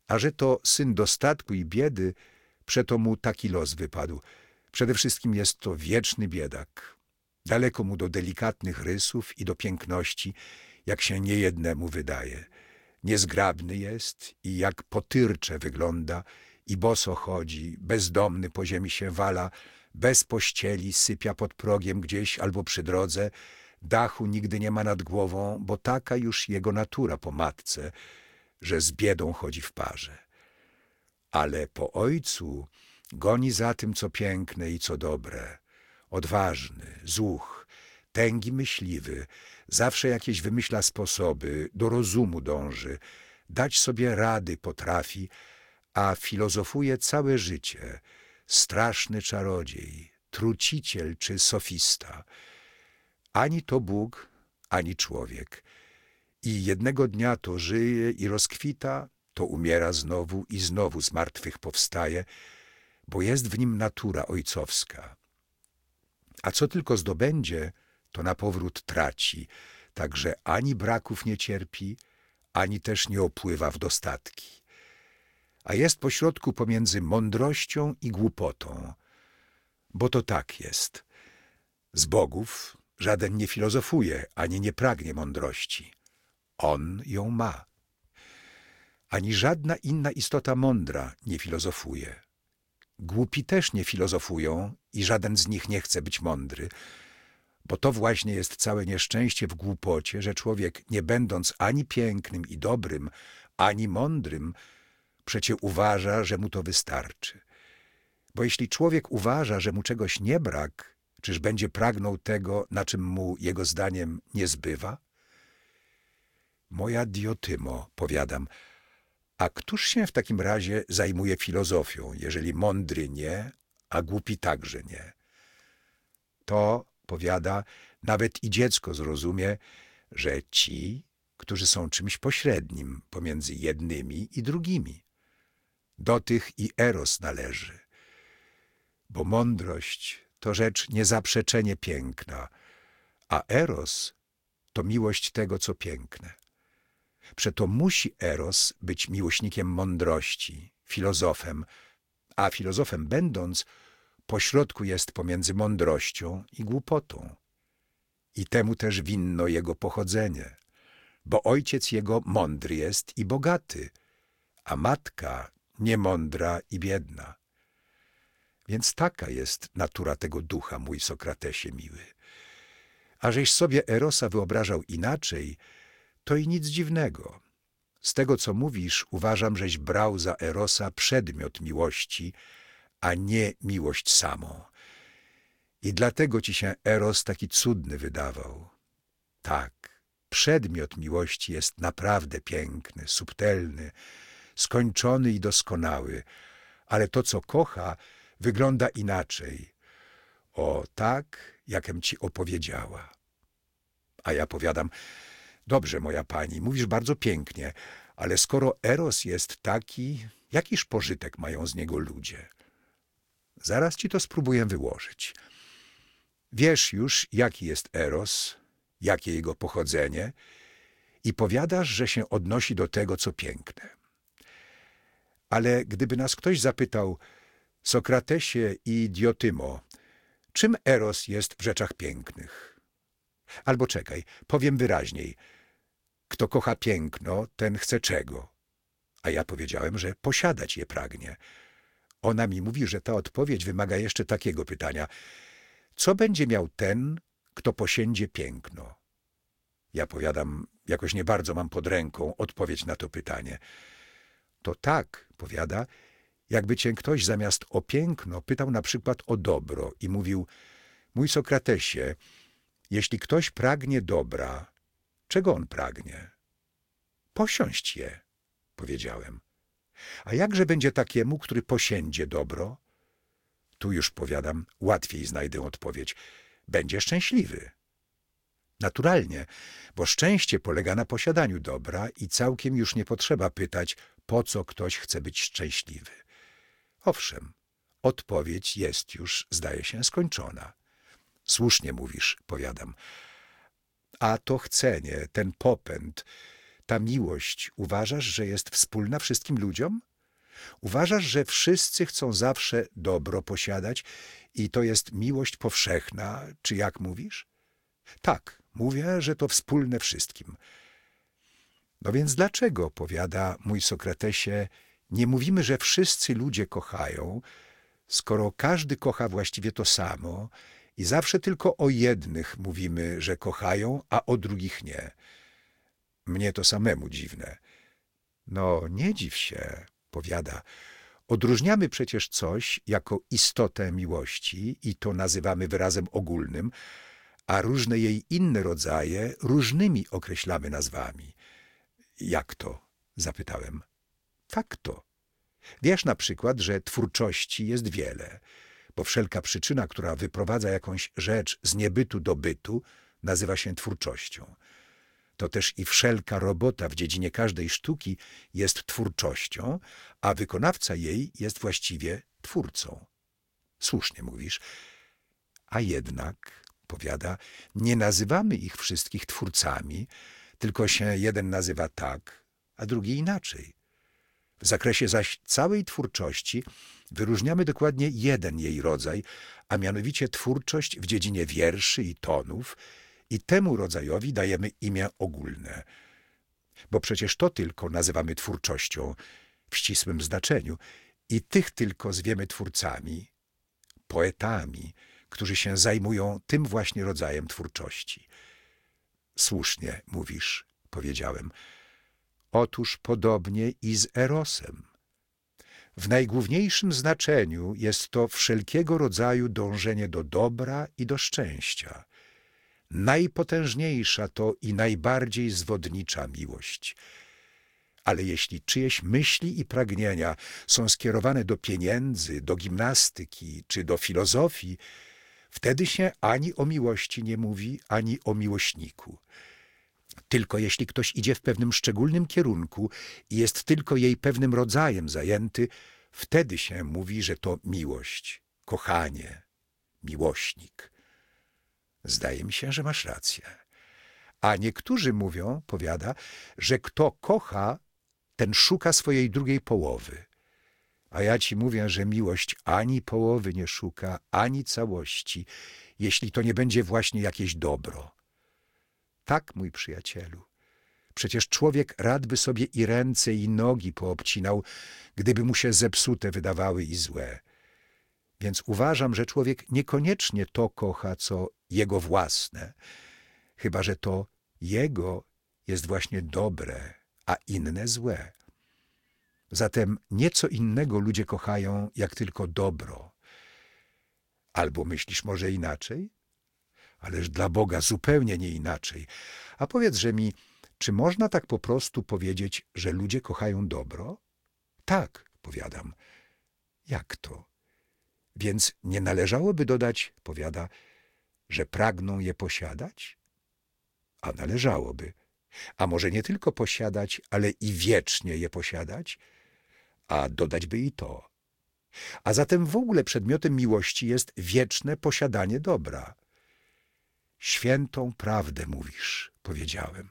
A że to syn dostatku i biedy, przeto mu taki los wypadł. Przede wszystkim jest to wieczny biedak. Daleko mu do delikatnych rysów i do piękności, jak się niejednemu wydaje. Niezgrabny jest i jak potyrcze wygląda i boso chodzi, bezdomny po ziemi się wala, bez pościeli sypia pod progiem gdzieś albo przy drodze, dachu nigdy nie ma nad głową, bo taka już jego natura po matce, że z biedą chodzi w parze. Ale po ojcu goni za tym, co piękne i co dobre. Odważny, zuch, tęgi myśliwy, zawsze jakieś wymyśla sposoby, do rozumu dąży, dać sobie rady potrafi, a filozofuje całe życie. Straszny czarodziej, truciciel czy sofista. Ani to Bóg, ani człowiek. I jednego dnia to żyje i rozkwita, to umiera znowu i znowu z martwych powstaje, bo jest w nim natura ojcowska. A co tylko zdobędzie, to na powrót traci, także ani braków nie cierpi, ani też nie opływa w dostatki. A jest pośrodku pomiędzy mądrością i głupotą, bo to tak jest. Z bogów żaden nie filozofuje, ani nie pragnie mądrości. On ją ma. Ani żadna inna istota mądra nie filozofuje. Głupi też nie filozofują i żaden z nich nie chce być mądry, bo to właśnie jest całe nieszczęście w głupocie, że człowiek, nie będąc ani pięknym i dobrym, ani mądrym, przecie uważa, że mu to wystarczy. Bo jeśli człowiek uważa, że mu czegoś nie brak, czyż będzie pragnął tego, na czym mu jego zdaniem nie zbywa? Moja Diotymo, powiadam, a któż się w takim razie zajmuje filozofią, jeżeli mądry nie, a głupi także nie? To, powiada, nawet i dziecko zrozumie, że ci, którzy są czymś pośrednim pomiędzy jednymi i drugimi. Do tych i eros należy. Bo mądrość to rzecz niezaprzeczenie piękna, a eros to miłość tego, co piękne. Przeto musi eros być miłośnikiem mądrości, filozofem, a filozofem będąc, pośrodku jest pomiędzy mądrością i głupotą. I temu też winno jego pochodzenie, bo ojciec jego mądry jest i bogaty, a matka niemądra i biedna. Więc taka jest natura tego ducha, mój Sokratesie miły. A żeś sobie Erosa wyobrażał inaczej, to i nic dziwnego. Z tego, co mówisz, uważam, żeś brał za Erosa przedmiot miłości, a nie miłość samą. I dlatego ci się Eros taki cudny wydawał. Tak, przedmiot miłości jest naprawdę piękny, subtelny, skończony i doskonały, ale to, co kocha, wygląda inaczej. O, tak, jakem ci opowiedziała. A ja powiadam, dobrze, moja pani, mówisz bardzo pięknie, ale skoro Eros jest taki, jakiż pożytek mają z niego ludzie? Zaraz ci to spróbuję wyłożyć. Wiesz już, jaki jest Eros, jakie jego pochodzenie i powiadasz, że się odnosi do tego, co piękne. Ale gdyby nas ktoś zapytał, Sokratesie i Diotymo, czym Eros jest w rzeczach pięknych? Albo czekaj, powiem wyraźniej, kto kocha piękno, ten chce czego? A ja powiedziałem, że posiadać je pragnie. Ona mi mówi, że ta odpowiedź wymaga jeszcze takiego pytania. Co będzie miał ten, kto posiędzie piękno? Ja powiadam, jakoś nie bardzo mam pod ręką odpowiedź na to pytanie. To tak, powiada, jakby cię ktoś zamiast o piękno pytał na przykład o dobro i mówił, mój Sokratesie, jeśli ktoś pragnie dobra, czego on pragnie? Posiąść je, powiedziałem. A jakże będzie takiemu, który posiędzie dobro? Tu już, powiadam, łatwiej znajdę odpowiedź. Będzie szczęśliwy. Naturalnie, bo szczęście polega na posiadaniu dobra i całkiem już nie potrzeba pytać, po co ktoś chce być szczęśliwy. Owszem, odpowiedź jest już, zdaje się, skończona. Słusznie mówisz, powiadam. A to chcenie, ten popęd, ta miłość uważasz, że jest wspólna wszystkim ludziom? Uważasz, że wszyscy chcą zawsze dobro posiadać i to jest miłość powszechna, czy jak mówisz? Tak, mówię, że to wspólne wszystkim. No więc dlaczego, powiada mój Sokratesie, nie mówimy, że wszyscy ludzie kochają, skoro każdy kocha właściwie to samo i zawsze tylko o jednych mówimy, że kochają, a o drugich nie? Mnie to samemu dziwne. No, nie dziw się, powiada. Odróżniamy przecież coś jako istotę miłości i to nazywamy wyrazem ogólnym, a różne jej inne rodzaje różnymi określamy nazwami. Jak to? Zapytałem. Tak to. Wiesz na przykład, że twórczości jest wiele, bo wszelka przyczyna, która wyprowadza jakąś rzecz z niebytu do bytu, nazywa się twórczością. To też i wszelka robota w dziedzinie każdej sztuki jest twórczością, a wykonawca jej jest właściwie twórcą. Słusznie mówisz. A jednak, powiada, nie nazywamy ich wszystkich twórcami, tylko się jeden nazywa tak, a drugi inaczej. W zakresie zaś całej twórczości wyróżniamy dokładnie jeden jej rodzaj, a mianowicie twórczość w dziedzinie wierszy i tonów, i temu rodzajowi dajemy imię ogólne. Bo przecież to tylko nazywamy twórczością w ścisłym znaczeniu i tych tylko zwiemy twórcami, poetami, którzy się zajmują tym właśnie rodzajem twórczości. Słusznie mówisz, powiedziałem. Otóż podobnie i z erosem. W najgłówniejszym znaczeniu jest to wszelkiego rodzaju dążenie do dobra i do szczęścia. Najpotężniejsza to i najbardziej zwodnicza miłość. Ale jeśli czyjeś myśli i pragnienia są skierowane do pieniędzy, do gimnastyki czy do filozofii, wtedy się ani o miłości nie mówi, ani o miłośniku. Tylko jeśli ktoś idzie w pewnym szczególnym kierunku i jest tylko jej pewnym rodzajem zajęty, wtedy się mówi, że to miłość, kochanie, miłośnik. Zdaje mi się, że masz rację. A niektórzy mówią, powiada, że kto kocha, ten szuka swojej drugiej połowy. A ja ci mówię, że miłość ani połowy nie szuka, ani całości, jeśli to nie będzie właśnie jakieś dobro. Tak, mój przyjacielu. Przecież człowiek rad by sobie i ręce, i nogi poobcinał, gdyby mu się zepsute wydawały i złe. Więc uważam, że człowiek niekoniecznie to kocha, co jego własne, chyba że to jego jest właśnie dobre, a inne złe. Zatem nieco innego ludzie kochają, jak tylko dobro. Albo myślisz może inaczej? Ależ dla Boga zupełnie nie inaczej. A powiedzże mi, czy można tak po prostu powiedzieć, że ludzie kochają dobro? Tak, powiadam. Jak to? Więc nie należałoby dodać, powiada, że pragną je posiadać? A należałoby. A może nie tylko posiadać, ale i wiecznie je posiadać? A dodać by i to. A zatem w ogóle przedmiotem miłości jest wieczne posiadanie dobra. Świętą prawdę mówisz, powiedziałem.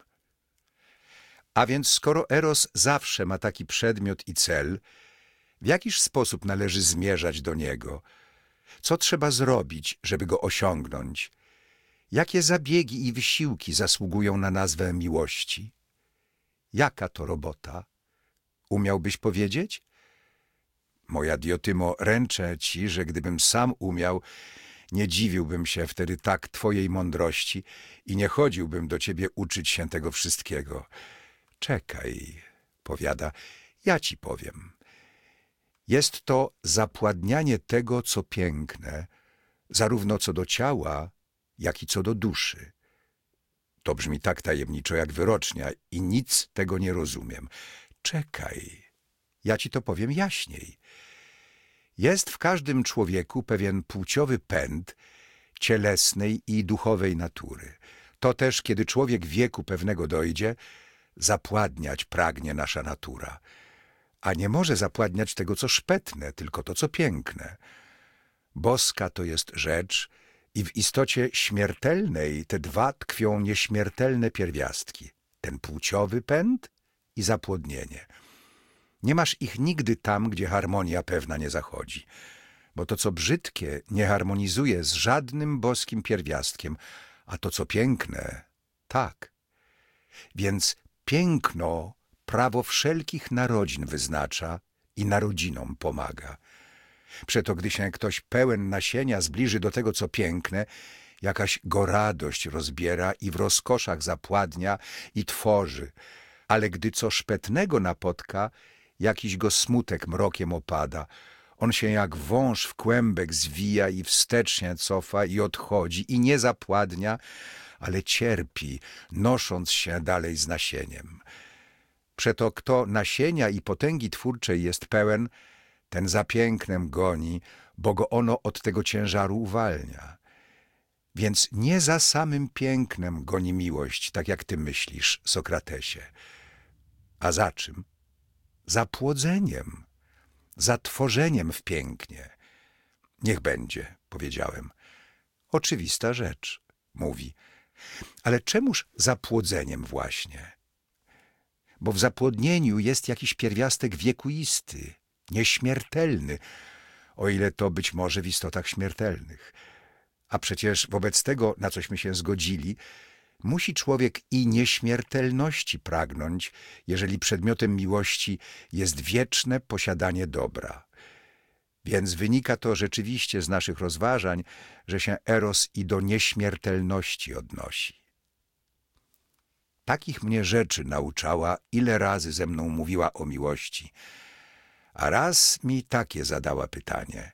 A więc skoro eros zawsze ma taki przedmiot i cel, w jakiż sposób należy zmierzać do niego? Co trzeba zrobić, żeby go osiągnąć? Jakie zabiegi i wysiłki zasługują na nazwę miłości? Jaka to robota? Umiałbyś powiedzieć? Moja Diotymo, ręczę ci, że gdybym sam umiał, nie dziwiłbym się wtedy tak twojej mądrości i nie chodziłbym do ciebie uczyć się tego wszystkiego. Czekaj, powiada, ja ci powiem. Jest to zapładnianie tego, co piękne, zarówno co do ciała, jak i co do duszy. To brzmi tak tajemniczo jak wyrocznia i nic tego nie rozumiem. Czekaj, ja ci to powiem jaśniej. Jest w każdym człowieku pewien płciowy pęd cielesnej i duchowej natury. To też, kiedy człowiek wieku pewnego dojdzie, zapładniać pragnie nasza natura. A nie może zapładniać tego, co szpetne, tylko to, co piękne. Boska to jest rzecz i w istocie śmiertelnej te dwa tkwią nieśmiertelne pierwiastki. ten płciowy pęd i zapłodnienie. Nie masz ich nigdy tam, gdzie harmonia pewna nie zachodzi, bo to, co brzydkie, nie harmonizuje z żadnym boskim pierwiastkiem, a to, co piękne, tak. Więc piękno prawo wszelkich narodzin wyznacza i narodzinom pomaga. Przeto, gdy się ktoś pełen nasienia zbliży do tego, co piękne, jakaś go radość rozbiera i w rozkoszach zapładnia i tworzy, ale gdy co szpetnego napotka, jakiś go smutek mrokiem opada. On się jak wąż w kłębek zwija i wstecznie cofa i odchodzi i nie zapładnia, ale cierpi, nosząc się dalej z nasieniem. Przeto kto nasienia i potęgi twórczej jest pełen, ten za pięknem goni, bo go ono od tego ciężaru uwalnia. Więc nie za samym pięknem goni miłość, tak jak ty myślisz, Sokratesie. A za czym? Za płodzeniem, za tworzeniem w pięknie. Niech będzie, powiedziałem. Oczywista rzecz, mówi. Ale czemuż za płodzeniem właśnie? Bo w zapłodnieniu jest jakiś pierwiastek wiekuisty, nieśmiertelny, o ile to być może w istotach śmiertelnych. A przecież wobec tego, na cośmy się zgodzili, musi człowiek i nieśmiertelności pragnąć, jeżeli przedmiotem miłości jest wieczne posiadanie dobra. Więc wynika to rzeczywiście z naszych rozważań, że się eros i do nieśmiertelności odnosi. Takich mnie rzeczy nauczała, ile razy ze mną mówiła o miłości, a raz mi takie zadała pytanie.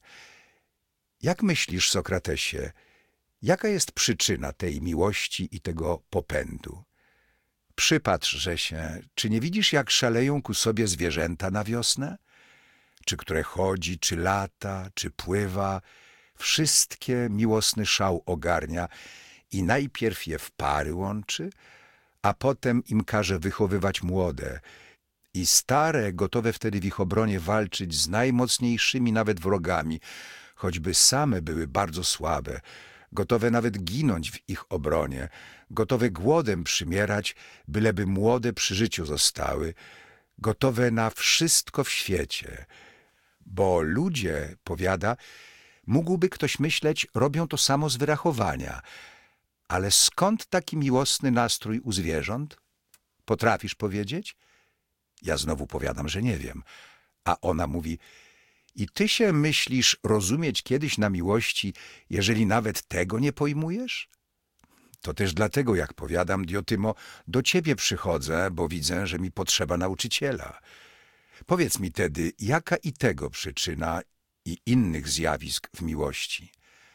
Jak myślisz, Sokratesie, jaka jest przyczyna tej miłości i tego popędu? Przypatrzże się, czy nie widzisz, jak szaleją ku sobie zwierzęta na wiosnę? Czy które chodzi, czy lata, czy pływa, wszystkie miłosny szał ogarnia i najpierw je w pary łączy, a potem im każe wychowywać młode i stare gotowe wtedy w ich obronie walczyć z najmocniejszymi nawet wrogami, choćby same były bardzo słabe, gotowe nawet ginąć w ich obronie, gotowe głodem przymierać, byleby młode przy życiu zostały, gotowe na wszystko w świecie. Bo ludzie, powiada, mógłby ktoś myśleć, robią to samo z wyrachowania. Ale skąd taki miłosny nastrój u zwierząt? Potrafisz powiedzieć? Ja znowu powiadam, że nie wiem. A ona mówi, i ty się myślisz rozumieć kiedyś na miłości, jeżeli nawet tego nie pojmujesz? To też dlatego, jak powiadam, Diotymo, do ciebie przychodzę, bo widzę, że mi potrzeba nauczyciela. Powiedz mi tedy, jaka i tego przyczyna i innych zjawisk w miłości?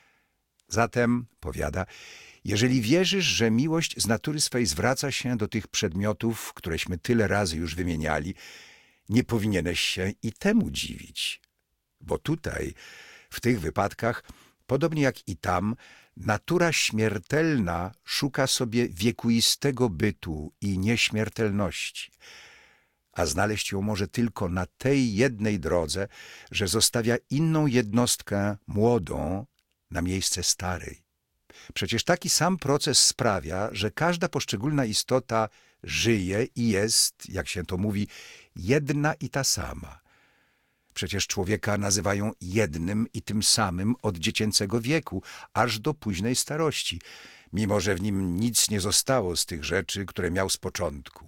Zatem, powiada, jeżeli wierzysz, że miłość z natury swej zwraca się do tych przedmiotów, któreśmy tyle razy już wymieniali, nie powinieneś się i temu dziwić. Bo tutaj, w tych wypadkach, podobnie jak i tam, natura śmiertelna szuka sobie wiekuistego bytu i nieśmiertelności, a znaleźć ją może tylko na tej jednej drodze, że zostawia inną jednostkę młodą na miejsce starej. Przecież taki sam proces sprawia, że każda poszczególna istota żyje i jest, jak się to mówi, jedna i ta sama. Przecież człowieka nazywają jednym i tym samym od dziecięcego wieku, aż do późnej starości, mimo że w nim nic nie zostało z tych rzeczy, które miał z początku.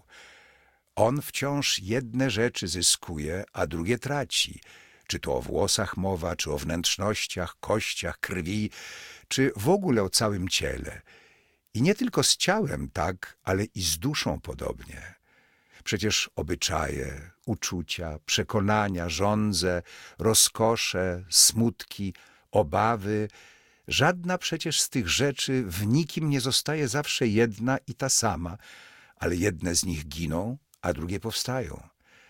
On wciąż jedne rzeczy zyskuje, a drugie traci, czy to o włosach mowa, czy o wnętrznościach, kościach, krwi, czy w ogóle o całym ciele. I nie tylko z ciałem tak, ale i z duszą podobnie. Przecież obyczaje, uczucia, przekonania, żądze, rozkosze, smutki, obawy, żadna przecież z tych rzeczy w nikim nie zostaje zawsze jedna i ta sama, ale jedne z nich giną, a drugie powstają.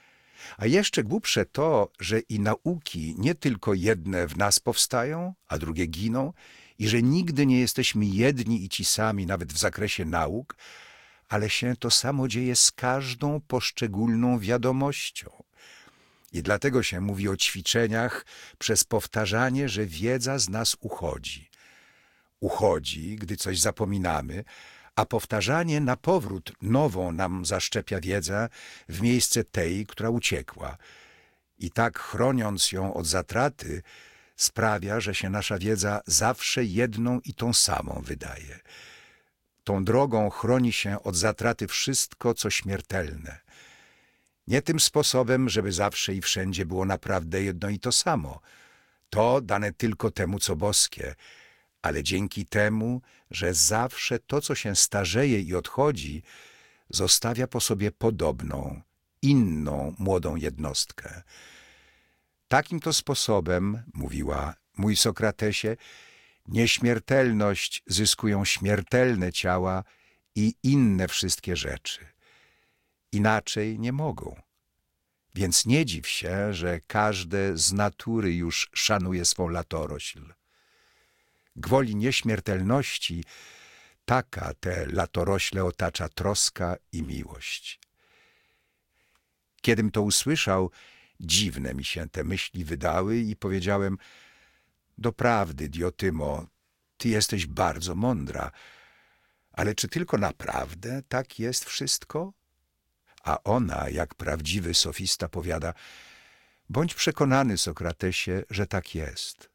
A jeszcze głupsze to, że i nauki nie tylko jedne w nas powstają, a drugie giną, i że nigdy nie jesteśmy jedni i ci sami nawet w zakresie nauk, ale się to samo dzieje z każdą poszczególną wiadomością. I dlatego się mówi o ćwiczeniach przez powtarzanie, że wiedza z nas uchodzi. Uchodzi, gdy coś zapominamy, a powtarzanie na powrót nową nam zaszczepia wiedzę w miejsce tej, która uciekła. I tak, chroniąc ją od zatraty, sprawia, że się nasza wiedza zawsze jedną i tą samą wydaje. Tą drogą chroni się od zatraty wszystko, co śmiertelne. Nie tym sposobem, żeby zawsze i wszędzie było naprawdę jedno i to samo. To dane tylko temu, co boskie, ale dzięki temu, że zawsze to, co się starzeje i odchodzi, zostawia po sobie podobną, inną młodą jednostkę. Takim to sposobem, mówiła, mój Sokratesie, nieśmiertelność zyskują śmiertelne ciała i inne wszystkie rzeczy. Inaczej nie mogą. Więc nie dziw się, że każde z natury już szanuje swą latorośl. Gwoli nieśmiertelności taka te latorośle otacza troska i miłość. Kiedym to usłyszał, dziwne mi się te myśli wydały i powiedziałem: doprawdy, Diotymo, ty jesteś bardzo mądra, ale czy tylko naprawdę tak jest wszystko? A ona, jak prawdziwy sofista, powiada: bądź przekonany, Sokratesie, że tak jest.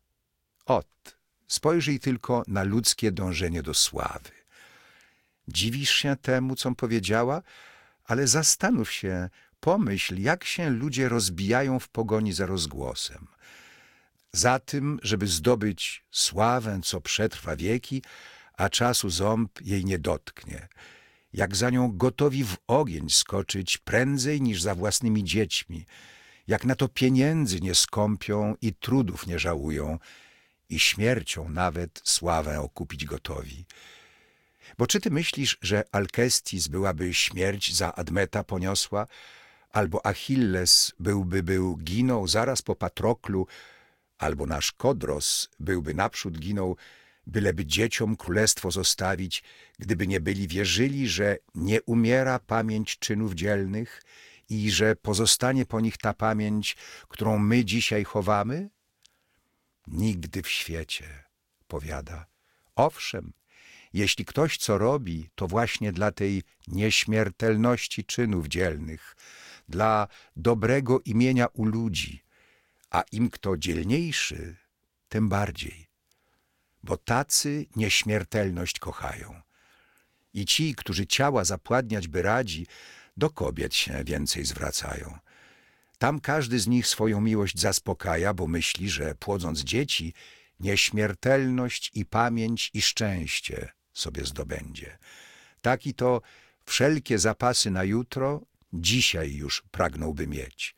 Spojrzyj tylko na ludzkie dążenie do sławy. Dziwisz się temu, com powiedziała, ale zastanów się, pomyśl, jak się ludzie rozbijają w pogoni za rozgłosem. Za tym, żeby zdobyć sławę, co przetrwa wieki, a czasu ząb jej nie dotknie. Jak za nią gotowi w ogień skoczyć prędzej niż za własnymi dziećmi, jak na to pieniędzy nie skąpią i trudów nie żałują, i śmiercią nawet sławę okupić gotowi. Bo czy ty myślisz, że Alkestis byłaby śmierć za Admeta poniosła, albo Achilles ginął zaraz po Patroklu, albo nasz Kodros byłby naprzód ginął, byleby dzieciom królestwo zostawić, gdyby nie byli wierzyli, że nie umiera pamięć czynów dzielnych i że pozostanie po nich ta pamięć, którą my dzisiaj chowamy? Nigdy w świecie, powiada. Owszem, jeśli ktoś co robi, to właśnie dla tej nieśmiertelności czynów dzielnych, dla dobrego imienia u ludzi, a im kto dzielniejszy, tym bardziej. Bo tacy nieśmiertelność kochają. I ci, którzy ciała zapładniać by radzi, do kobiet się więcej zwracają. Tam każdy z nich swoją miłość zaspokaja, bo myśli, że płodząc dzieci, nieśmiertelność i pamięć i szczęście sobie zdobędzie. Taki to wszelkie zapasy na jutro dzisiaj już pragnąłby mieć.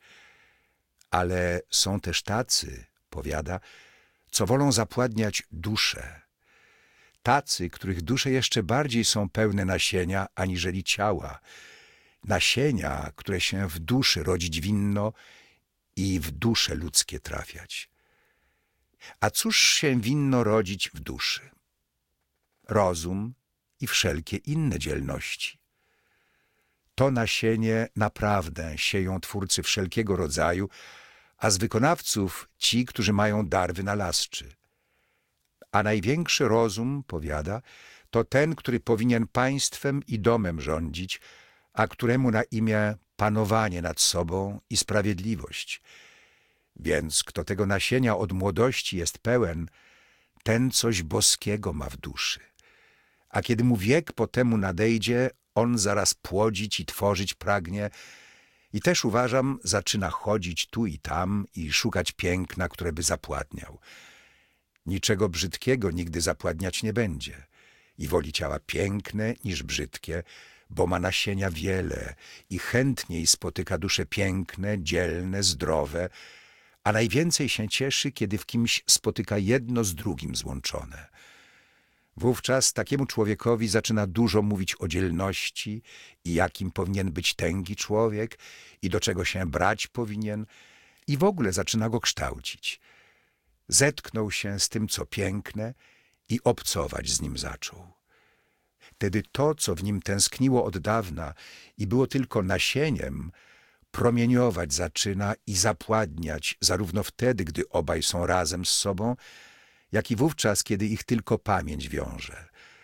Ale są też tacy, powiada, co wolą zapładniać duszę. Tacy, których dusze jeszcze bardziej są pełne nasienia aniżeli ciała. Nasienia, które się w duszy rodzić winno i w dusze ludzkie trafiać. A cóż się winno rodzić w duszy? Rozum i wszelkie inne dzielności. To nasienie naprawdę sieją twórcy wszelkiego rodzaju, a z wykonawców ci, którzy mają dar wynalazczy. A największy rozum, powiada, to ten, który powinien państwem i domem rządzić, a któremu na imię panowanie nad sobą i sprawiedliwość. Więc kto tego nasienia od młodości jest pełen, ten coś boskiego ma w duszy. A kiedy mu wiek po temu nadejdzie, on zaraz płodzić i tworzyć pragnie i też, uważam, zaczyna chodzić tu i tam i szukać piękna, które by zapładniał. Niczego brzydkiego nigdy zapładniać nie będzie i woli ciała piękne niż brzydkie, bo ma nasienia wiele i chętniej spotyka dusze piękne, dzielne, zdrowe, a najwięcej się cieszy, kiedy w kimś spotyka jedno z drugim złączone. Wówczas takiemu człowiekowi zaczyna dużo mówić o dzielności i jakim powinien być tęgi człowiek i do czego się brać powinien i w ogóle zaczyna go kształcić. Zetknął się z tym, co piękne i obcować z nim zaczął. Wtedy to, co w nim tęskniło od dawna i było tylko nasieniem, promieniować zaczyna i zapładniać zarówno wtedy, gdy obaj są razem z sobą, jak i wówczas, kiedy ich tylko pamięć wiąże.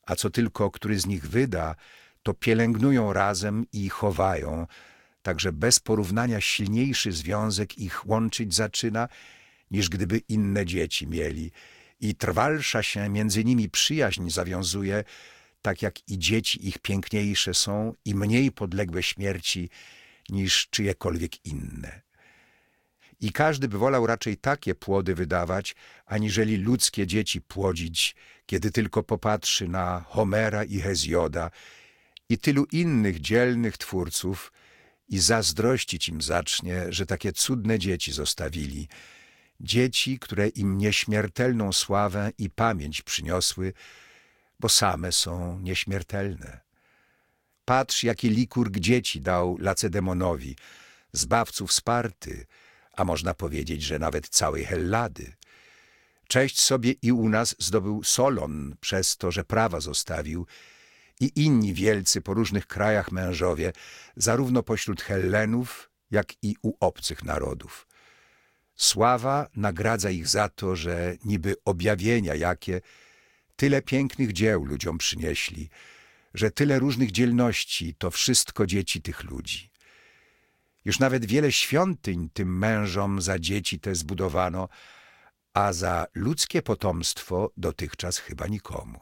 a co tylko który z nich wyda, to pielęgnują razem i chowają, tak że bez porównania silniejszy związek ich łączyć zaczyna, niż gdyby inne dzieci mieli. I trwalsza się między nimi przyjaźń zawiązuje, tak jak i dzieci ich piękniejsze są i mniej podległe śmierci niż czyjekolwiek inne. I każdy by wolał raczej takie płody wydawać, aniżeli ludzkie dzieci płodzić, kiedy tylko popatrzy na Homera i Hezjoda i tylu innych dzielnych twórców i zazdrościć im zacznie, że takie cudne dzieci zostawili. Dzieci, które im nieśmiertelną sławę i pamięć przyniosły, bo same są nieśmiertelne. Patrz, jaki likurg dzieci dał Lacedemonowi, zbawców Sparty, a można powiedzieć, że nawet całej Hellady. Cześć sobie i u nas zdobył Solon przez to, że prawa zostawił, i inni wielcy po różnych krajach mężowie, zarówno pośród Hellenów, jak i u obcych narodów. Sława nagradza ich za to, że niby objawienia jakie tyle pięknych dzieł ludziom przynieśli, że tyle różnych dzielności to wszystko dzieci tych ludzi. Już nawet wiele świątyń tym mężom za dzieci te zbudowano, a za ludzkie potomstwo dotychczas chyba nikomu.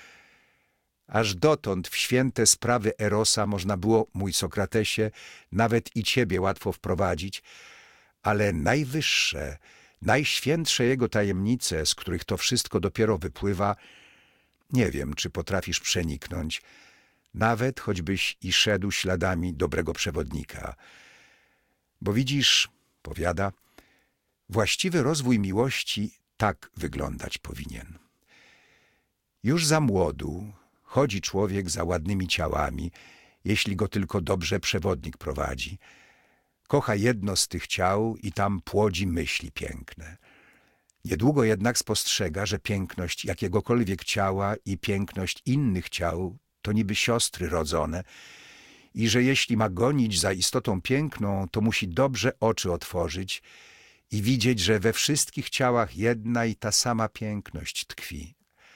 Aż dotąd w święte sprawy Erosa można było, mój Sokratesie, nawet i ciebie łatwo wprowadzić, ale najwyższe, najświętsze jego tajemnice, z których to wszystko dopiero wypływa, nie wiem, czy potrafisz przeniknąć, nawet choćbyś i szedł śladami dobrego przewodnika. Bo widzisz, powiada, właściwy rozwój miłości tak wyglądać powinien. Już za młodu chodzi człowiek za ładnymi ciałami, jeśli go tylko dobrze przewodnik prowadzi. Kocha jedno z tych ciał i tam płodzi myśli piękne. Niedługo jednak spostrzega, że piękność jakiegokolwiek ciała i piękność innych ciał to niby siostry rodzone i że jeśli ma gonić za istotą piękną, to musi dobrze oczy otworzyć i widzieć, że we wszystkich ciałach jedna i ta sama piękność tkwi.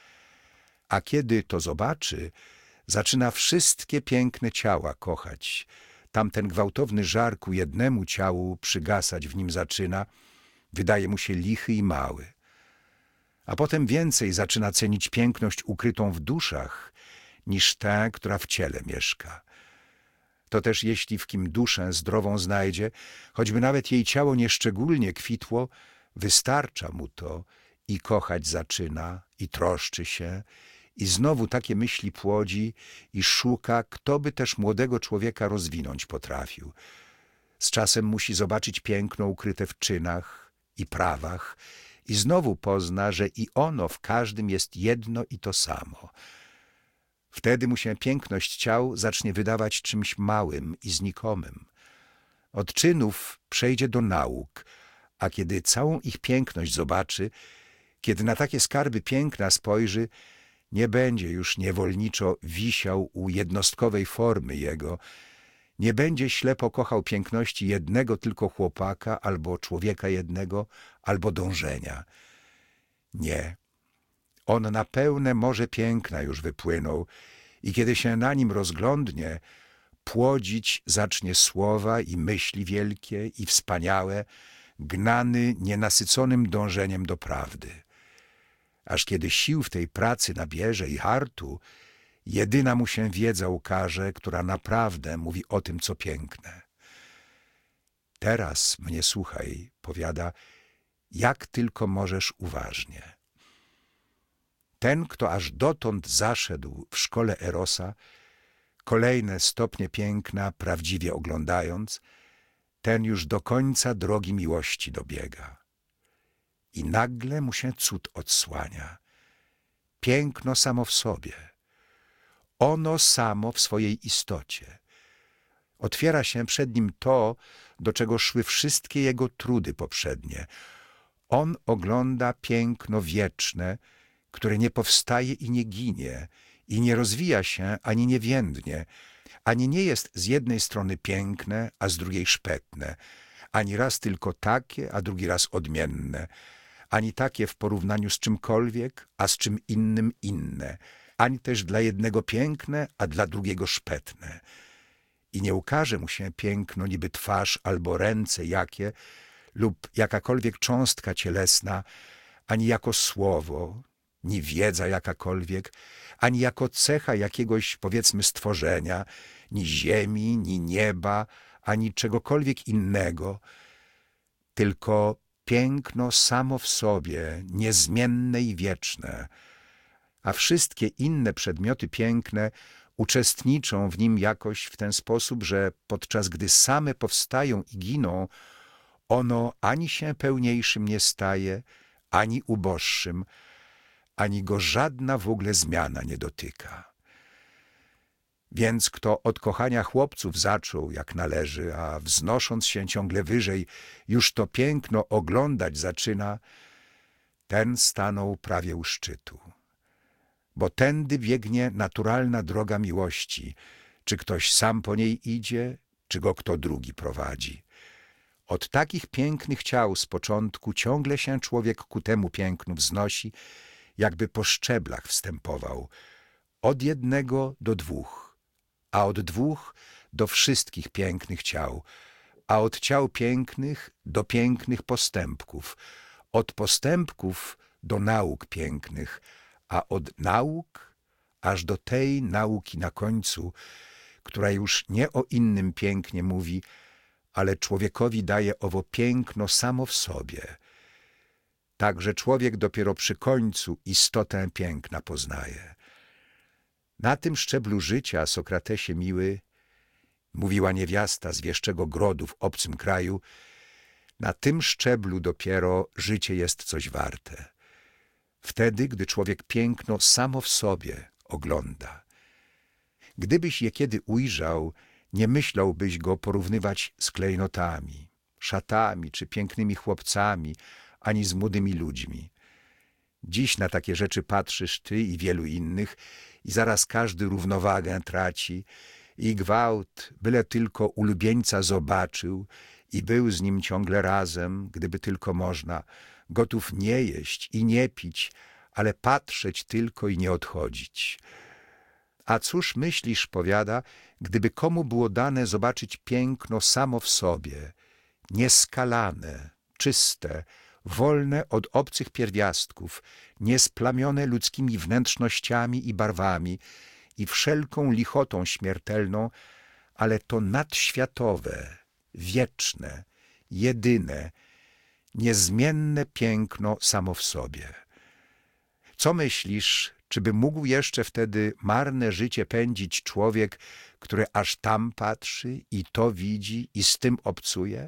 A kiedy to zobaczy, zaczyna wszystkie piękne ciała kochać. Tamten gwałtowny żar ku jednemu ciału przygasać w nim zaczyna, wydaje mu się lichy i mały. A potem więcej zaczyna cenić piękność ukrytą w duszach, niż tę, która w ciele mieszka. To też jeśli w kim duszę zdrową znajdzie, choćby nawet jej ciało nieszczególnie kwitło, wystarcza mu to i kochać zaczyna, i troszczy się, i znowu takie myśli płodzi i szuka, kto by też młodego człowieka rozwinąć potrafił. Z czasem musi zobaczyć piękno ukryte w czynach i prawach i znowu pozna, że i ono w każdym jest jedno i to samo. Wtedy mu się piękność ciał zacznie wydawać czymś małym i znikomym. Od czynów przejdzie do nauk, a kiedy całą ich piękność zobaczy, kiedy na takie skarby piękna spojrzy, nie będzie już niewolniczo wisiał u jednostkowej formy jego, nie będzie ślepo kochał piękności jednego tylko chłopaka, albo człowieka jednego, albo dążenia. Nie. On na pełne morze piękna już wypłynął i kiedy się na nim rozglądnie, płodzić zacznie słowa i myśli wielkie i wspaniałe, gnany nienasyconym dążeniem do prawdy. Aż kiedy sił w tej pracy nabierze i hartu, jedyna mu się wiedza ukaże, która naprawdę mówi o tym, co piękne. Teraz mnie słuchaj, powiada, jak tylko możesz uważnie. Ten, kto aż dotąd zaszedł w szkole Erosa, kolejne stopnie piękna prawdziwie oglądając, ten już do końca drogi miłości dobiega. I nagle mu się cud odsłania. Piękno samo w sobie. Ono samo w swojej istocie. Otwiera się przed nim to, do czego szły wszystkie jego trudy poprzednie. On ogląda piękno wieczne, które nie powstaje i nie ginie, i nie rozwija się ani nie więdnie, ani nie jest z jednej strony piękne, a z drugiej szpetne, ani raz tylko takie, a drugi raz odmienne, ani takie w porównaniu z czymkolwiek, a z czym innym inne, ani też dla jednego piękne, a dla drugiego szpetne. I nie ukaże mu się piękno, niby twarz albo ręce jakie, lub jakakolwiek cząstka cielesna, ani jako słowo, ni wiedza jakakolwiek, ani jako cecha jakiegoś, powiedzmy, stworzenia, ni ziemi, ni nieba, ani czegokolwiek innego, tylko piękno samo w sobie, niezmienne i wieczne, a wszystkie inne przedmioty piękne uczestniczą w nim jakoś w ten sposób, że podczas gdy same powstają i giną, ono ani się pełniejszym nie staje, ani uboższym, ani go żadna w ogóle zmiana nie dotyka. Więc kto od kochania chłopców zaczął jak należy, a wznosząc się ciągle wyżej, już to piękno oglądać zaczyna, ten stanął prawie u szczytu. Bo tędy biegnie naturalna droga miłości, czy ktoś sam po niej idzie, czy go kto drugi prowadzi. Od takich pięknych ciał z początku ciągle się człowiek ku temu pięknu wznosi, jakby po szczeblach wstępował, od jednego do dwóch, a od dwóch do wszystkich pięknych ciał, a od ciał pięknych do pięknych postępków, od postępków do nauk pięknych, a od nauk aż do tej nauki na końcu, która już nie o innym pięknie mówi, ale człowiekowi daje owo piękno samo w sobie. Także człowiek dopiero przy końcu istotę piękna poznaje. Na tym szczeblu życia, Sokratesie miły, mówiła niewiasta z wieszczego grodu w obcym kraju, na tym szczeblu dopiero życie jest coś warte. Wtedy, gdy człowiek piękno samo w sobie ogląda. Gdybyś je kiedy ujrzał, nie myślałbyś go porównywać z klejnotami, szatami czy pięknymi chłopcami, ani z młodymi ludźmi. Dziś na takie rzeczy patrzysz ty i wielu innych i zaraz każdy równowagę traci i gwałt, byle tylko ulubieńca zobaczył i był z nim ciągle razem, gdyby tylko można, gotów nie jeść i nie pić, ale patrzeć tylko i nie odchodzić. A cóż myślisz, powiada, gdyby komu było dane zobaczyć piękno samo w sobie, nieskalane, czyste, wolne od obcych pierwiastków, niesplamione ludzkimi wnętrznościami i barwami i wszelką lichotą śmiertelną, ale to nadświatowe, wieczne, jedyne, niezmienne piękno samo w sobie. Co myślisz, czy by mógł jeszcze wtedy marne życie pędzić człowiek, który aż tam patrzy i to widzi i z tym obcuje?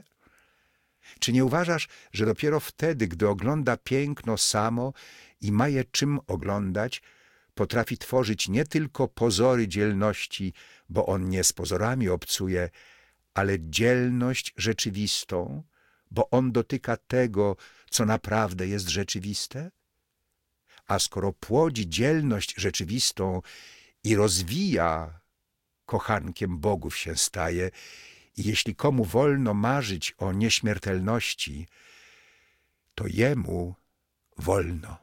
Czy nie uważasz, że dopiero wtedy, gdy ogląda piękno samo i ma je czym oglądać, potrafi tworzyć nie tylko pozory dzielności, bo on nie z pozorami obcuje, ale dzielność rzeczywistą, bo on dotyka tego, co naprawdę jest rzeczywiste? A skoro płodzi dzielność rzeczywistą i rozwija, kochankiem bogów się staje, i jeśli komu wolno marzyć o nieśmiertelności, to jemu wolno.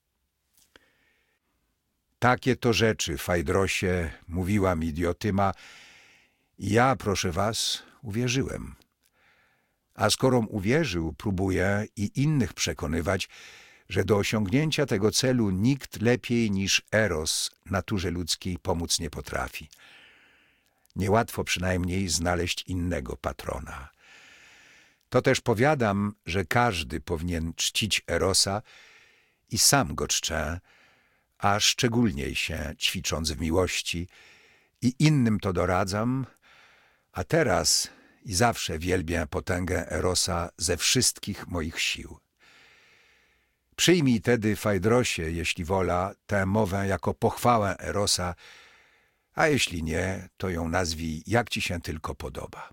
Takie to rzeczy, Fajdrosie, mówiła mi Diotyma, i ja, proszę was, uwierzyłem. A skorom uwierzył, próbuję i innych przekonywać, że do osiągnięcia tego celu nikt lepiej niż Eros naturze ludzkiej pomóc nie potrafi. Niełatwo przynajmniej znaleźć innego patrona. To też powiadam, że każdy powinien czcić Erosa i sam go czczę, a szczególniej się ćwicząc w miłości i innym to doradzam, a teraz i zawsze wielbię potęgę Erosa ze wszystkich moich sił. Przyjmij tedy, Fajdrosie, jeśli wola, tę mowę jako pochwałę Erosa, a jeśli nie, to ją nazwij, jak ci się tylko podoba.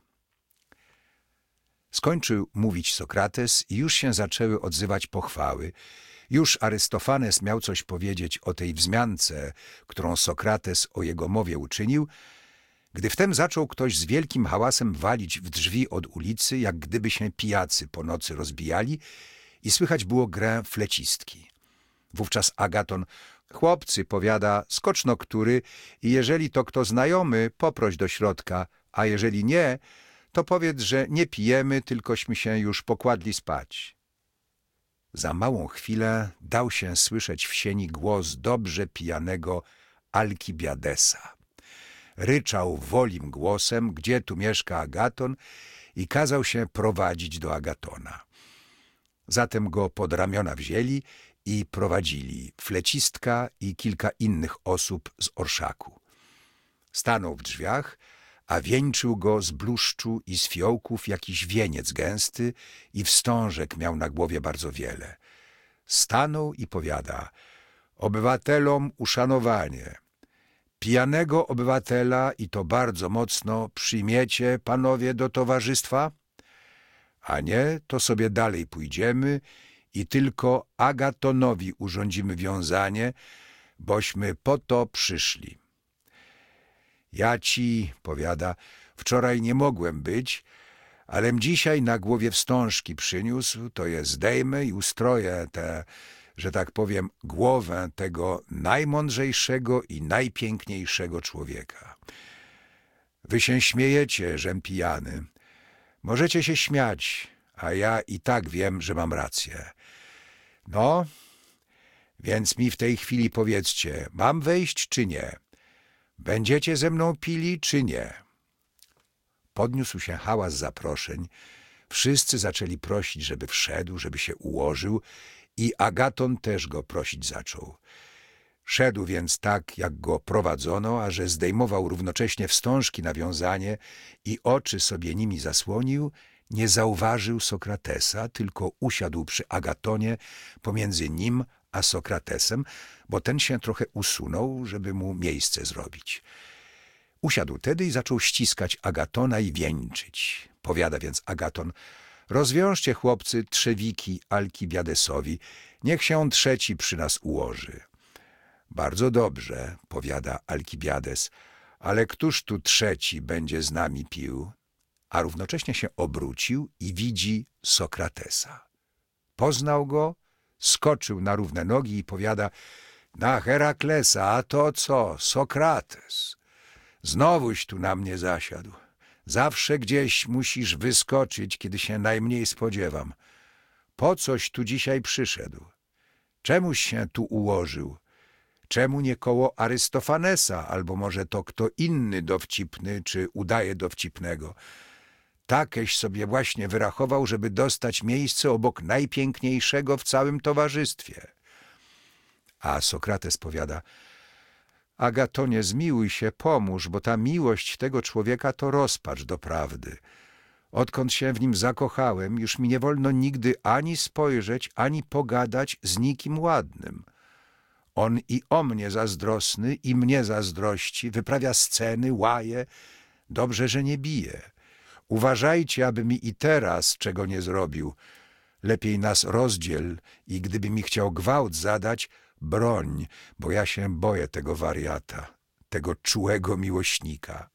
Skończył mówić Sokrates i już się zaczęły odzywać pochwały. Już Arystofanes miał coś powiedzieć o tej wzmiance, którą Sokrates o jego mowie uczynił, gdy wtem zaczął ktoś z wielkim hałasem walić w drzwi od ulicy, jak gdyby się pijacy po nocy rozbijali i słychać było grę flecistki. Wówczas Agaton, Chłopcy, powiada, skoczno który i jeżeli to kto znajomy, poproś do środka, a jeżeli nie, to powiedz, że nie pijemy, tylkośmy się już pokładli spać. Za małą chwilę dał się słyszeć w sieni głos dobrze pijanego Alkibiadesa. Ryczał wolim głosem, gdzie tu mieszka Agaton, i kazał się prowadzić do Agatona. Zatem go pod ramiona wzięli i prowadzili flecistka i kilka innych osób z orszaku. Stanął w drzwiach, a wieńczył go z bluszczu i z fiołków jakiś wieniec gęsty i wstążek miał na głowie bardzo wiele. Stanął i powiada: obywatelom uszanowanie. Pijanego obywatela, i to bardzo mocno, przyjmiecie, panowie, do towarzystwa? A nie, to sobie dalej pójdziemy i tylko Agatonowi urządzimy wiązanie, bośmy po to przyszli. Ja ci, powiada, wczoraj nie mogłem być, alem dzisiaj na głowie wstążki przyniósł, to je zdejmę i ustroję tę, że tak powiem, głowę tego najmądrzejszego i najpiękniejszego człowieka. Wy się śmiejecie, żem pijany. Możecie się śmiać, a ja i tak wiem, że mam rację. No, więc mi w tej chwili powiedzcie, mam wejść czy nie? Będziecie ze mną pili czy nie? Podniósł się hałas zaproszeń. Wszyscy zaczęli prosić, żeby wszedł, żeby się ułożył, i Agaton też go prosić zaczął. Szedł więc tak, jak go prowadzono, a że zdejmował równocześnie wstążki na wiązanie i oczy sobie nimi zasłonił, nie zauważył Sokratesa, tylko usiadł przy Agatonie pomiędzy nim a Sokratesem, bo ten się trochę usunął, żeby mu miejsce zrobić. Usiadł tedy i zaczął ściskać Agatona i wieńczyć. Powiada więc Agaton: rozwiążcie, chłopcy, trzewiki Alkibiadesowi, niech się on trzeci przy nas ułoży. Bardzo dobrze, powiada Alkibiades, ale któż tu trzeci będzie z nami pił? A równocześnie się obrócił i widzi Sokratesa. Poznał go, skoczył na równe nogi i powiada: na Heraklesa, a to co, Sokrates? Znowuś tu na mnie zasiadł. Zawsze gdzieś musisz wyskoczyć, kiedy się najmniej spodziewam. Po coś tu dzisiaj przyszedł? Czemuś się tu ułożył? Czemu nie koło Arystofanesa, albo może to kto inny dowcipny, czy udaje dowcipnego? Takeś sobie właśnie wyrachował, żeby dostać miejsce obok najpiękniejszego w całym towarzystwie. A Sokrates powiada: Agatonie, zmiłuj się, pomóż, bo ta miłość tego człowieka to rozpacz doprawdy. Odkąd się w nim zakochałem, już mi nie wolno nigdy ani spojrzeć, ani pogadać z nikim ładnym. On i o mnie zazdrosny, i mnie zazdrości, wyprawia sceny, łaje. Dobrze, że nie bije. Uważajcie, aby mi i teraz czego nie zrobił. Lepiej nas rozdziel i gdyby mi chciał gwałt zadać, broń, bo ja się boję tego wariata, tego czułego miłośnika.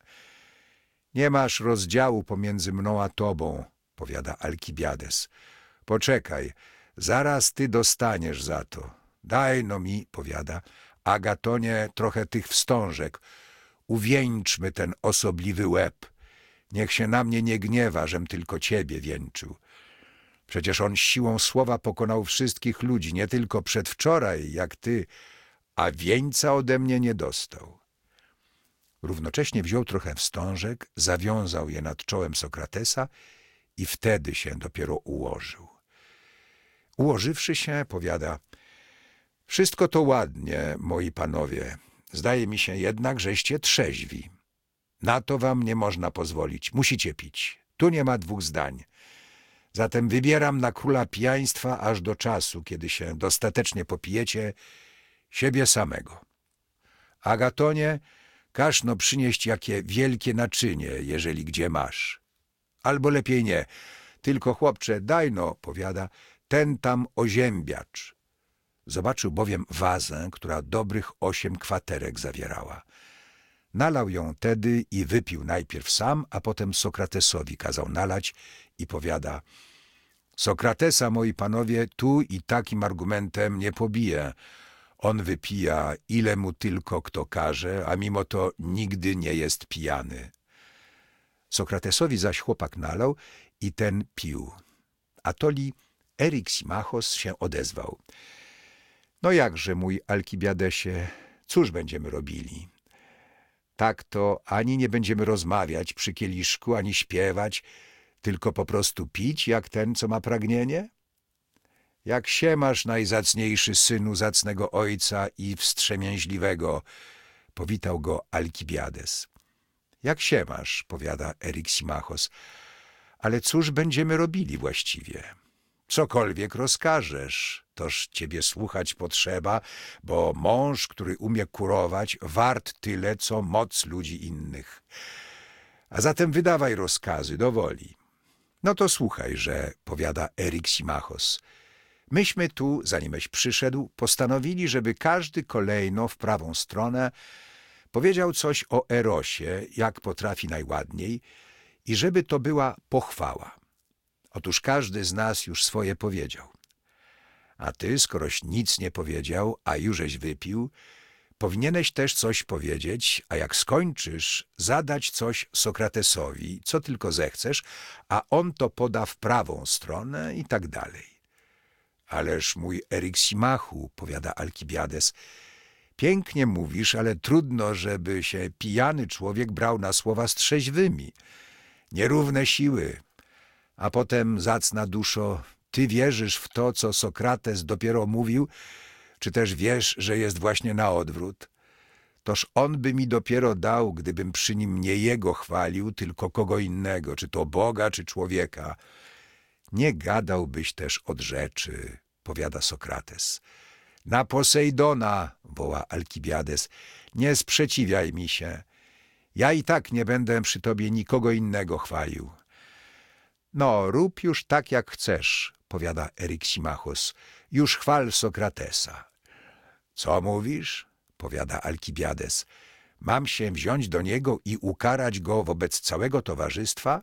Nie masz rozdziału pomiędzy mną a tobą, powiada Alkibiades. Poczekaj, zaraz ty dostaniesz za to. Daj no mi, powiada, Agatonie, trochę tych wstążek. Uwieńczmy ten osobliwy łeb. Niech się na mnie nie gniewa, żem tylko ciebie wieńczył. Przecież on siłą słowa pokonał wszystkich ludzi, nie tylko przedwczoraj, jak ty, a wieńca ode mnie nie dostał. Równocześnie wziął trochę wstążek, zawiązał je nad czołem Sokratesa i wtedy się dopiero ułożył. Ułożywszy się, powiada: wszystko to ładnie, moi panowie. Zdaje mi się jednak, żeście trzeźwi. Na to wam nie można pozwolić. Musicie pić. Tu nie ma dwóch zdań. Zatem wybieram na króla pijaństwa aż do czasu, kiedy się dostatecznie popijecie, siebie samego. Agatonie, każ no przynieść jakie wielkie naczynie, jeżeli gdzie masz. Albo lepiej nie, tylko chłopcze, daj no, powiada, ten tam oziębiacz. Zobaczył bowiem wazę, która dobrych 8 kwaterek zawierała. Nalał ją tedy i wypił najpierw sam, a potem Sokratesowi kazał nalać i powiada: Sokratesa, moi panowie, tu i takim argumentem nie pobiję. On wypija, ile mu tylko kto każe, a mimo to nigdy nie jest pijany. Sokratesowi zaś chłopak nalał i ten pił. Atoli Eryximachos się odezwał. No jakże, mój Alkibiadesie, cóż będziemy robili? Tak to ani nie będziemy rozmawiać przy kieliszku, ani śpiewać, tylko po prostu pić, jak ten, co ma pragnienie? Jak się masz, najzacniejszy synu zacnego ojca i wstrzemięźliwego, powitał go Alkibiades. Jak się masz, powiada Eryximachos, ale cóż będziemy robili właściwie? Cokolwiek rozkażesz, toż ciebie słuchać potrzeba, bo mąż, który umie kurować, wart tyle, co moc ludzi innych. A zatem wydawaj rozkazy do woli. No to słuchajże, powiada Eryximachos. Myśmy tu, zanimeś przyszedł, postanowili, żeby każdy kolejno w prawą stronę powiedział coś o Erosie, jak potrafi najładniej, i żeby to była pochwała. Otóż każdy z nas już swoje powiedział. A ty, skoroś nic nie powiedział, a jużeś wypił, powinieneś też coś powiedzieć, a jak skończysz, zadać coś Sokratesowi, co tylko zechcesz, a on to poda w prawą stronę i tak dalej. Ależ mój Eryximachu, powiada Alkibiades, pięknie mówisz, ale trudno, żeby się pijany człowiek brał na słowa z trzeźwymi. Nierówne siły. A potem, zacna duszo, ty wierzysz w to, co Sokrates dopiero mówił, czy też wiesz, że jest właśnie na odwrót? Toż on by mi dopiero dał, gdybym przy nim nie jego chwalił, tylko kogo innego, czy to Boga, czy człowieka. Nie gadałbyś też od rzeczy, powiada Sokrates. Na Posejdona, woła Alkibiades, nie sprzeciwiaj mi się. Ja i tak nie będę przy tobie nikogo innego chwalił. No, rób już tak, jak chcesz, powiada Eryximachos. Już chwal Sokratesa. Co mówisz? Powiada Alkibiades. Mam się wziąć do niego i ukarać go wobec całego towarzystwa?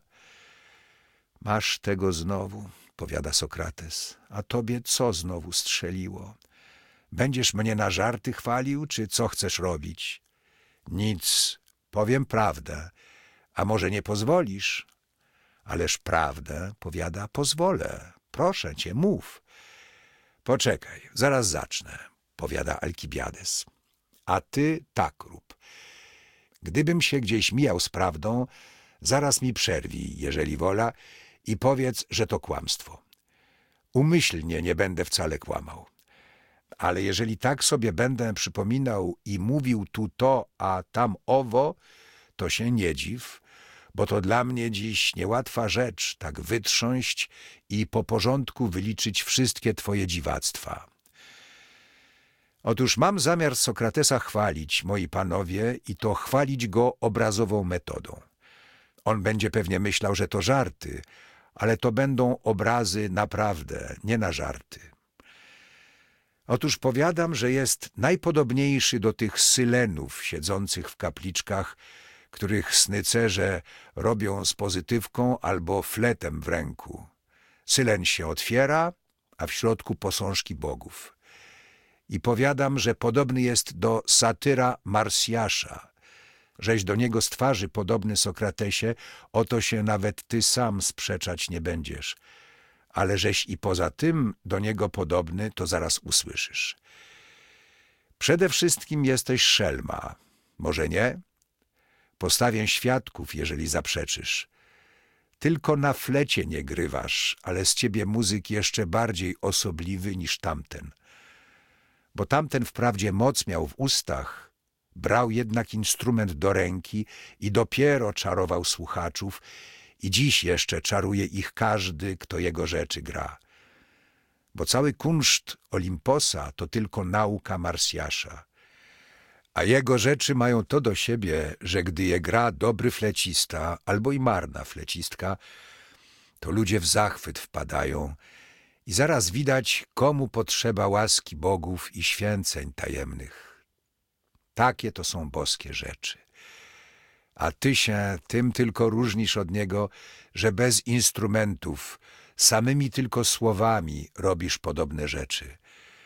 Masz tego znowu, powiada Sokrates. A tobie co znowu strzeliło? Będziesz mnie na żarty chwalił, czy co chcesz robić? Nic, powiem prawdę. A może nie pozwolisz? Ależ prawdę, powiada, pozwolę. Proszę cię, mów. Poczekaj, zaraz zacznę, powiada Alkibiades. A ty tak rób. Gdybym się gdzieś mijał z prawdą, zaraz mi przerwij, jeżeli wola, i powiedz, że to kłamstwo. Umyślnie nie będę wcale kłamał. Ale jeżeli tak sobie będę przypominał i mówił tu to, a tam owo, to się nie dziw, bo to dla mnie dziś niełatwa rzecz tak wytrząść i po porządku wyliczyć wszystkie twoje dziwactwa. Otóż mam zamiar Sokratesa chwalić, moi panowie, i to chwalić go obrazową metodą. On będzie pewnie myślał, że to żarty, ale to będą obrazy naprawdę, nie na żarty. Otóż powiadam, że jest najpodobniejszy do tych sylenów siedzących w kapliczkach, których snycerze robią z pozytywką albo fletem w ręku. Sylen się otwiera, a w środku posążki bogów. I powiadam, że podobny jest do satyra Marsjasza. Żeś do niego z twarzy podobny, Sokratesie, o to się nawet ty sam sprzeczać nie będziesz. Ale żeś i poza tym do niego podobny, to zaraz usłyszysz. Przede wszystkim jesteś szelma. Może nie? Postawię świadków, jeżeli zaprzeczysz. Tylko na flecie nie grywasz, ale z ciebie muzyk jeszcze bardziej osobliwy niż tamten. Bo tamten wprawdzie moc miał w ustach, brał jednak instrument do ręki i dopiero czarował słuchaczów i dziś jeszcze czaruje ich każdy, kto jego rzeczy gra. Bo cały kunszt Olimposa to tylko nauka Marsjasza. A jego rzeczy mają to do siebie, że gdy je gra dobry flecista albo i marna flecistka, to ludzie w zachwyt wpadają i zaraz widać, komu potrzeba łaski bogów i święceń tajemnych. Takie to są boskie rzeczy. A ty się tym tylko różnisz od niego, że bez instrumentów, samymi tylko słowami robisz podobne rzeczy.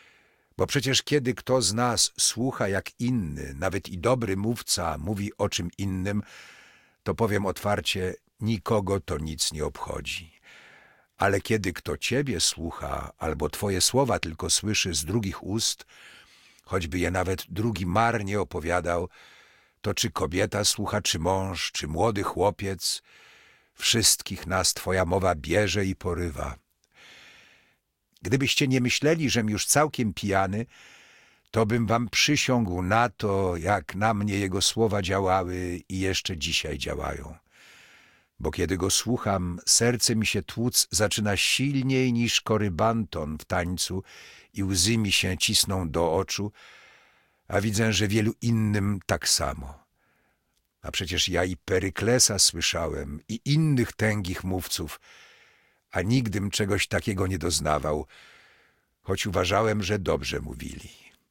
Bo przecież kiedy kto z nas słucha jak inny, nawet i dobry mówca mówi o czym innym, to powiem otwarcie, nikogo to nic nie obchodzi. Ale kiedy kto ciebie słucha, albo twoje słowa tylko słyszy z drugich ust, choćby je nawet drugi marnie opowiadał, to czy kobieta słucha, czy mąż, czy młody chłopiec, wszystkich nas twoja mowa bierze i porywa. Gdybyście nie myśleli, żem już całkiem pijany, to bym wam przysiągł na to, jak na mnie jego słowa działały i jeszcze dzisiaj działają. Bo kiedy go słucham, serce mi się tłuc zaczyna silniej niż korybanton w tańcu i łzy mi się cisną do oczu, a widzę, że wielu innym tak samo. A przecież ja i Peryklesa słyszałem, i innych tęgich mówców, a nigdym czegoś takiego nie doznawał, choć uważałem, że dobrze mówili.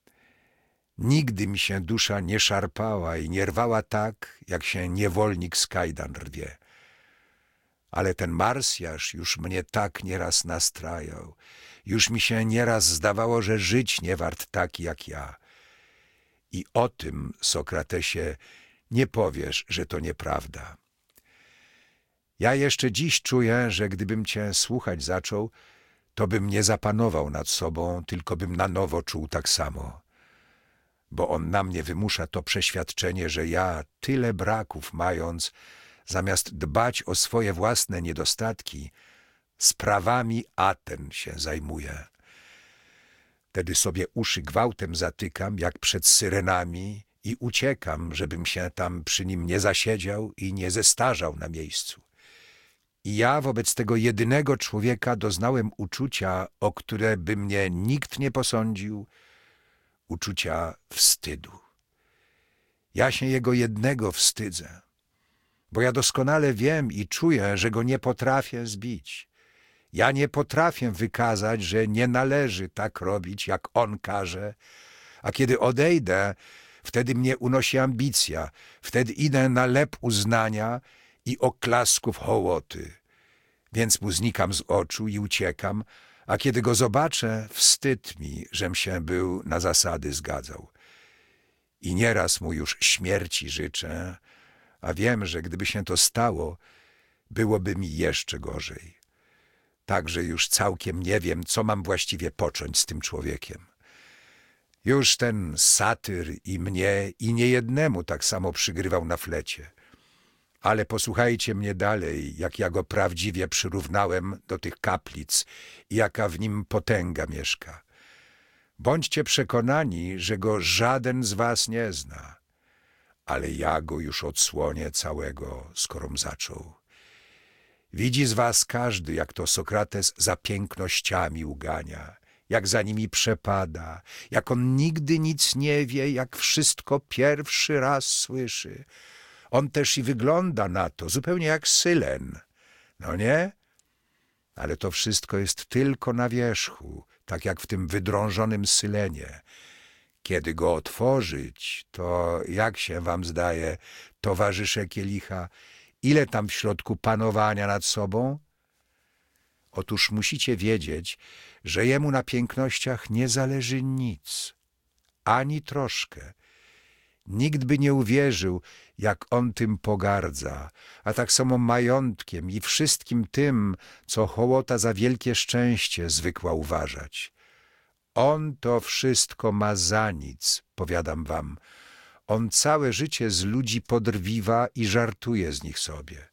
Nigdy mi się dusza nie szarpała i nie rwała tak, jak się niewolnik z kajdan rwie. Ale ten Marsjasz już mnie tak nieraz nastrajał, już mi się nieraz zdawało, że żyć nie wart taki jak ja. I o tym, Sokratesie, nie powiesz, że to nieprawda. Ja jeszcze dziś czuję, że gdybym cię słuchać zaczął, to bym nie zapanował nad sobą, tylko bym na nowo czuł tak samo. Bo on na mnie wymusza to przeświadczenie, że ja, tyle braków mając, zamiast dbać o swoje własne niedostatki, sprawami Aten się zajmuję. Wtedy sobie uszy gwałtem zatykam, jak przed syrenami, i uciekam, żebym się tam przy nim nie zasiedział i nie zestarzał na miejscu. I ja wobec tego jedynego człowieka doznałem uczucia, o które by mnie nikt nie posądził, uczucia wstydu. Ja się jego jednego wstydzę, bo ja doskonale wiem i czuję, że go nie potrafię zbić. Ja nie potrafię wykazać, że nie należy tak robić, jak on każe, a kiedy odejdę, wtedy mnie unosi ambicja, wtedy idę na lep uznania i oklasków hołoty. Więc mu znikam z oczu i uciekam, a kiedy go zobaczę, wstyd mi, żem się był na zasady zgadzał. I nieraz mu już śmierci życzę, a wiem, że gdyby się to stało, byłoby mi jeszcze gorzej. Także już całkiem nie wiem, co mam właściwie począć z tym człowiekiem. Już ten satyr i mnie, i niejednemu tak samo przygrywał na flecie. Ale posłuchajcie mnie dalej, jak ja go prawdziwie przyrównałem do tych kaplic i jaka w nim potęga mieszka. Bądźcie przekonani, że go żaden z was nie zna, ale ja go już odsłonię całego, skorom zaczął. Widzi z was każdy, jak to Sokrates za pięknościami ugania, jak za nimi przepada, jak on nigdy nic nie wie, jak wszystko pierwszy raz słyszy. On też i wygląda na to, zupełnie jak Sylen. No nie? Ale to wszystko jest tylko na wierzchu, tak jak w tym wydrążonym Sylenie. Kiedy go otworzyć, to jak się wam zdaje, towarzysze kielicha, ile tam w środku panowania nad sobą? Otóż musicie wiedzieć, że jemu na pięknościach nie zależy nic, ani troszkę. Nikt by nie uwierzył, jak on tym pogardza, a tak samo majątkiem i wszystkim tym, co hołota za wielkie szczęście zwykła uważać. On to wszystko ma za nic, powiadam wam. On całe życie z ludzi podrwiwa i żartuje z nich sobie.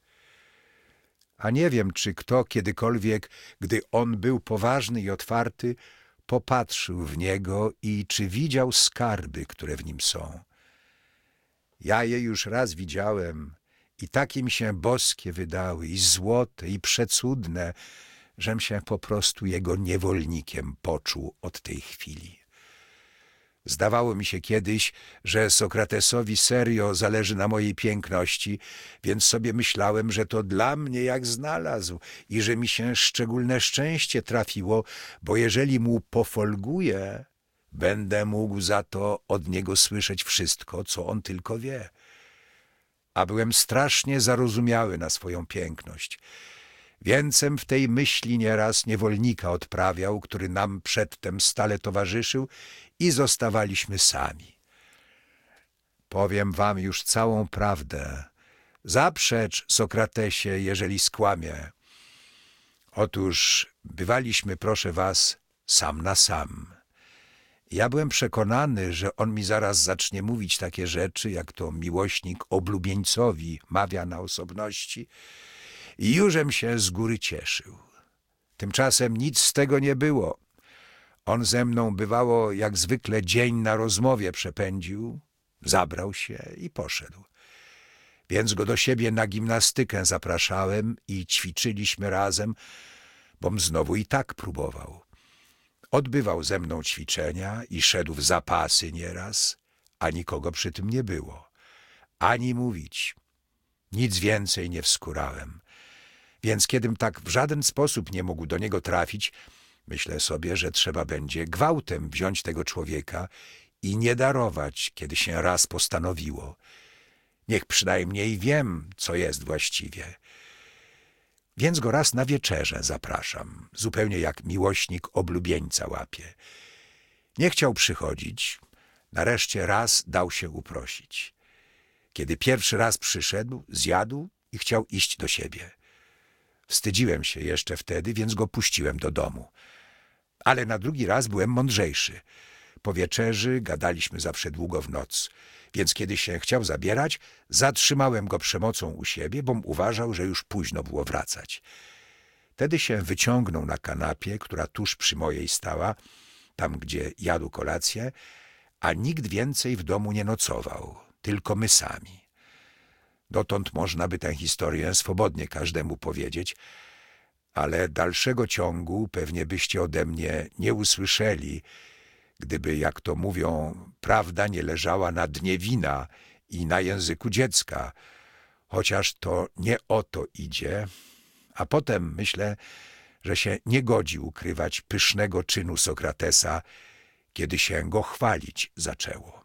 A nie wiem, czy kto kiedykolwiek, gdy on był poważny i otwarty, popatrzył w niego i czy widział skarby, które w nim są. Ja je już raz widziałem i takie mi się boskie wydały, i złote, i przecudne, żem się po prostu jego niewolnikiem poczuł od tej chwili. Zdawało mi się kiedyś, że Sokratesowi serio zależy na mojej piękności, więc sobie myślałem, że to dla mnie jak znalazł i że mi się szczególne szczęście trafiło, bo jeżeli mu pofolguję, będę mógł za to od niego słyszeć wszystko, co on tylko wie. A byłem strasznie zarozumiały na swoją piękność. Więcem w tej myśli nieraz niewolnika odprawiał, który nam przedtem stale towarzyszył i zostawaliśmy sami. Powiem wam już całą prawdę. Zaprzecz, Sokratesie, jeżeli skłamie. Otóż bywaliśmy, proszę was, sam na sam. Ja byłem przekonany, że on mi zaraz zacznie mówić takie rzeczy, jak to miłośnik oblubieńcowi mawia na osobności, i jużem się z góry cieszył. Tymczasem nic z tego nie było. On ze mną bywało jak zwykle dzień na rozmowie przepędził, zabrał się i poszedł. Więc go do siebie na gimnastykę zapraszałem i ćwiczyliśmy razem, bom znowu i tak próbował. Odbywał ze mną ćwiczenia i szedł w zapasy nieraz, a nikogo przy tym nie było. Ani mówić. Nic więcej nie wskórałem. Więc kiedym tak w żaden sposób nie mógł do niego trafić, myślę sobie, że trzeba będzie gwałtem wziąć tego człowieka i nie darować, kiedy się raz postanowiło. Niech przynajmniej wiem, co jest właściwie. Więc go raz na wieczerzę zapraszam, zupełnie jak miłośnik oblubieńca łapie. Nie chciał przychodzić, nareszcie raz dał się uprosić. Kiedy pierwszy raz przyszedł, zjadł i chciał iść do siebie. Wstydziłem się jeszcze wtedy, więc go puściłem do domu. Ale na drugi raz byłem mądrzejszy. Po wieczerzy gadaliśmy zawsze długo w noc, więc kiedy się chciał zabierać, zatrzymałem go przemocą u siebie, bom uważał, że już późno było wracać. Wtedy się wyciągnął na kanapie, która tuż przy mojej stała, tam gdzie jadł kolację, a nikt więcej w domu nie nocował, tylko my sami. Dotąd można by tę historię swobodnie każdemu powiedzieć, ale dalszego ciągu pewnie byście ode mnie nie usłyszeli, gdyby, jak to mówią, prawda nie leżała na dnie wina i na języku dziecka, chociaż to nie o to idzie, a potem myślę, że się nie godzi ukrywać pysznego czynu Sokratesa, kiedy się go chwalić zaczęło.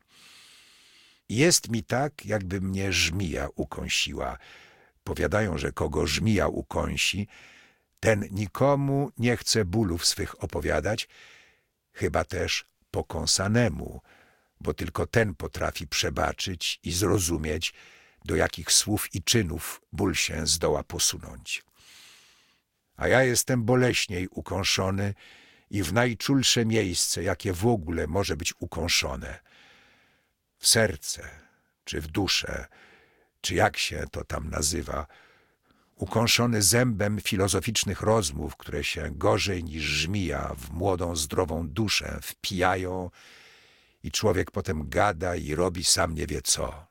Jest mi tak, jakby mnie żmija ukąsiła. Powiadają, że kogo żmija ukąsi, ten nikomu nie chce bólów swych opowiadać, chyba też pokąsanemu, bo tylko ten potrafi przebaczyć i zrozumieć, do jakich słów i czynów ból się zdoła posunąć. A ja jestem boleśniej ukąszony i w najczulsze miejsce, jakie w ogóle może być ukąszone. W serce, czy w duszę, czy jak się to tam nazywa, ukąszony zębem filozoficznych rozmów, które się gorzej niż żmija w młodą, zdrową duszę wpijają i człowiek potem gada i robi sam nie wie co.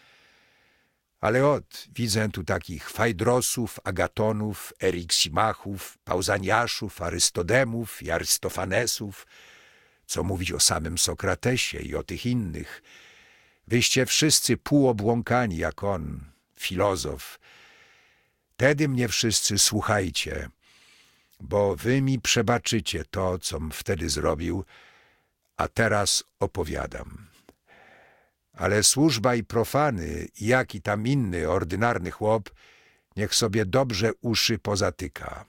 Ale widzę tu takich Fajdrosów, Agatonów, Eriksimachów, Pauzaniaszów, Arystodemów i Arystofanesów, co mówić o samym Sokratesie i o tych innych. Wyście wszyscy półobłąkani jak on, filozof. Tedy mnie wszyscy słuchajcie, bo wy mi przebaczycie to, com wtedy zrobił, a teraz opowiadam. Ale służba i profany, jak i tam inny ordynarny chłop, niech sobie dobrze uszy pozatyka.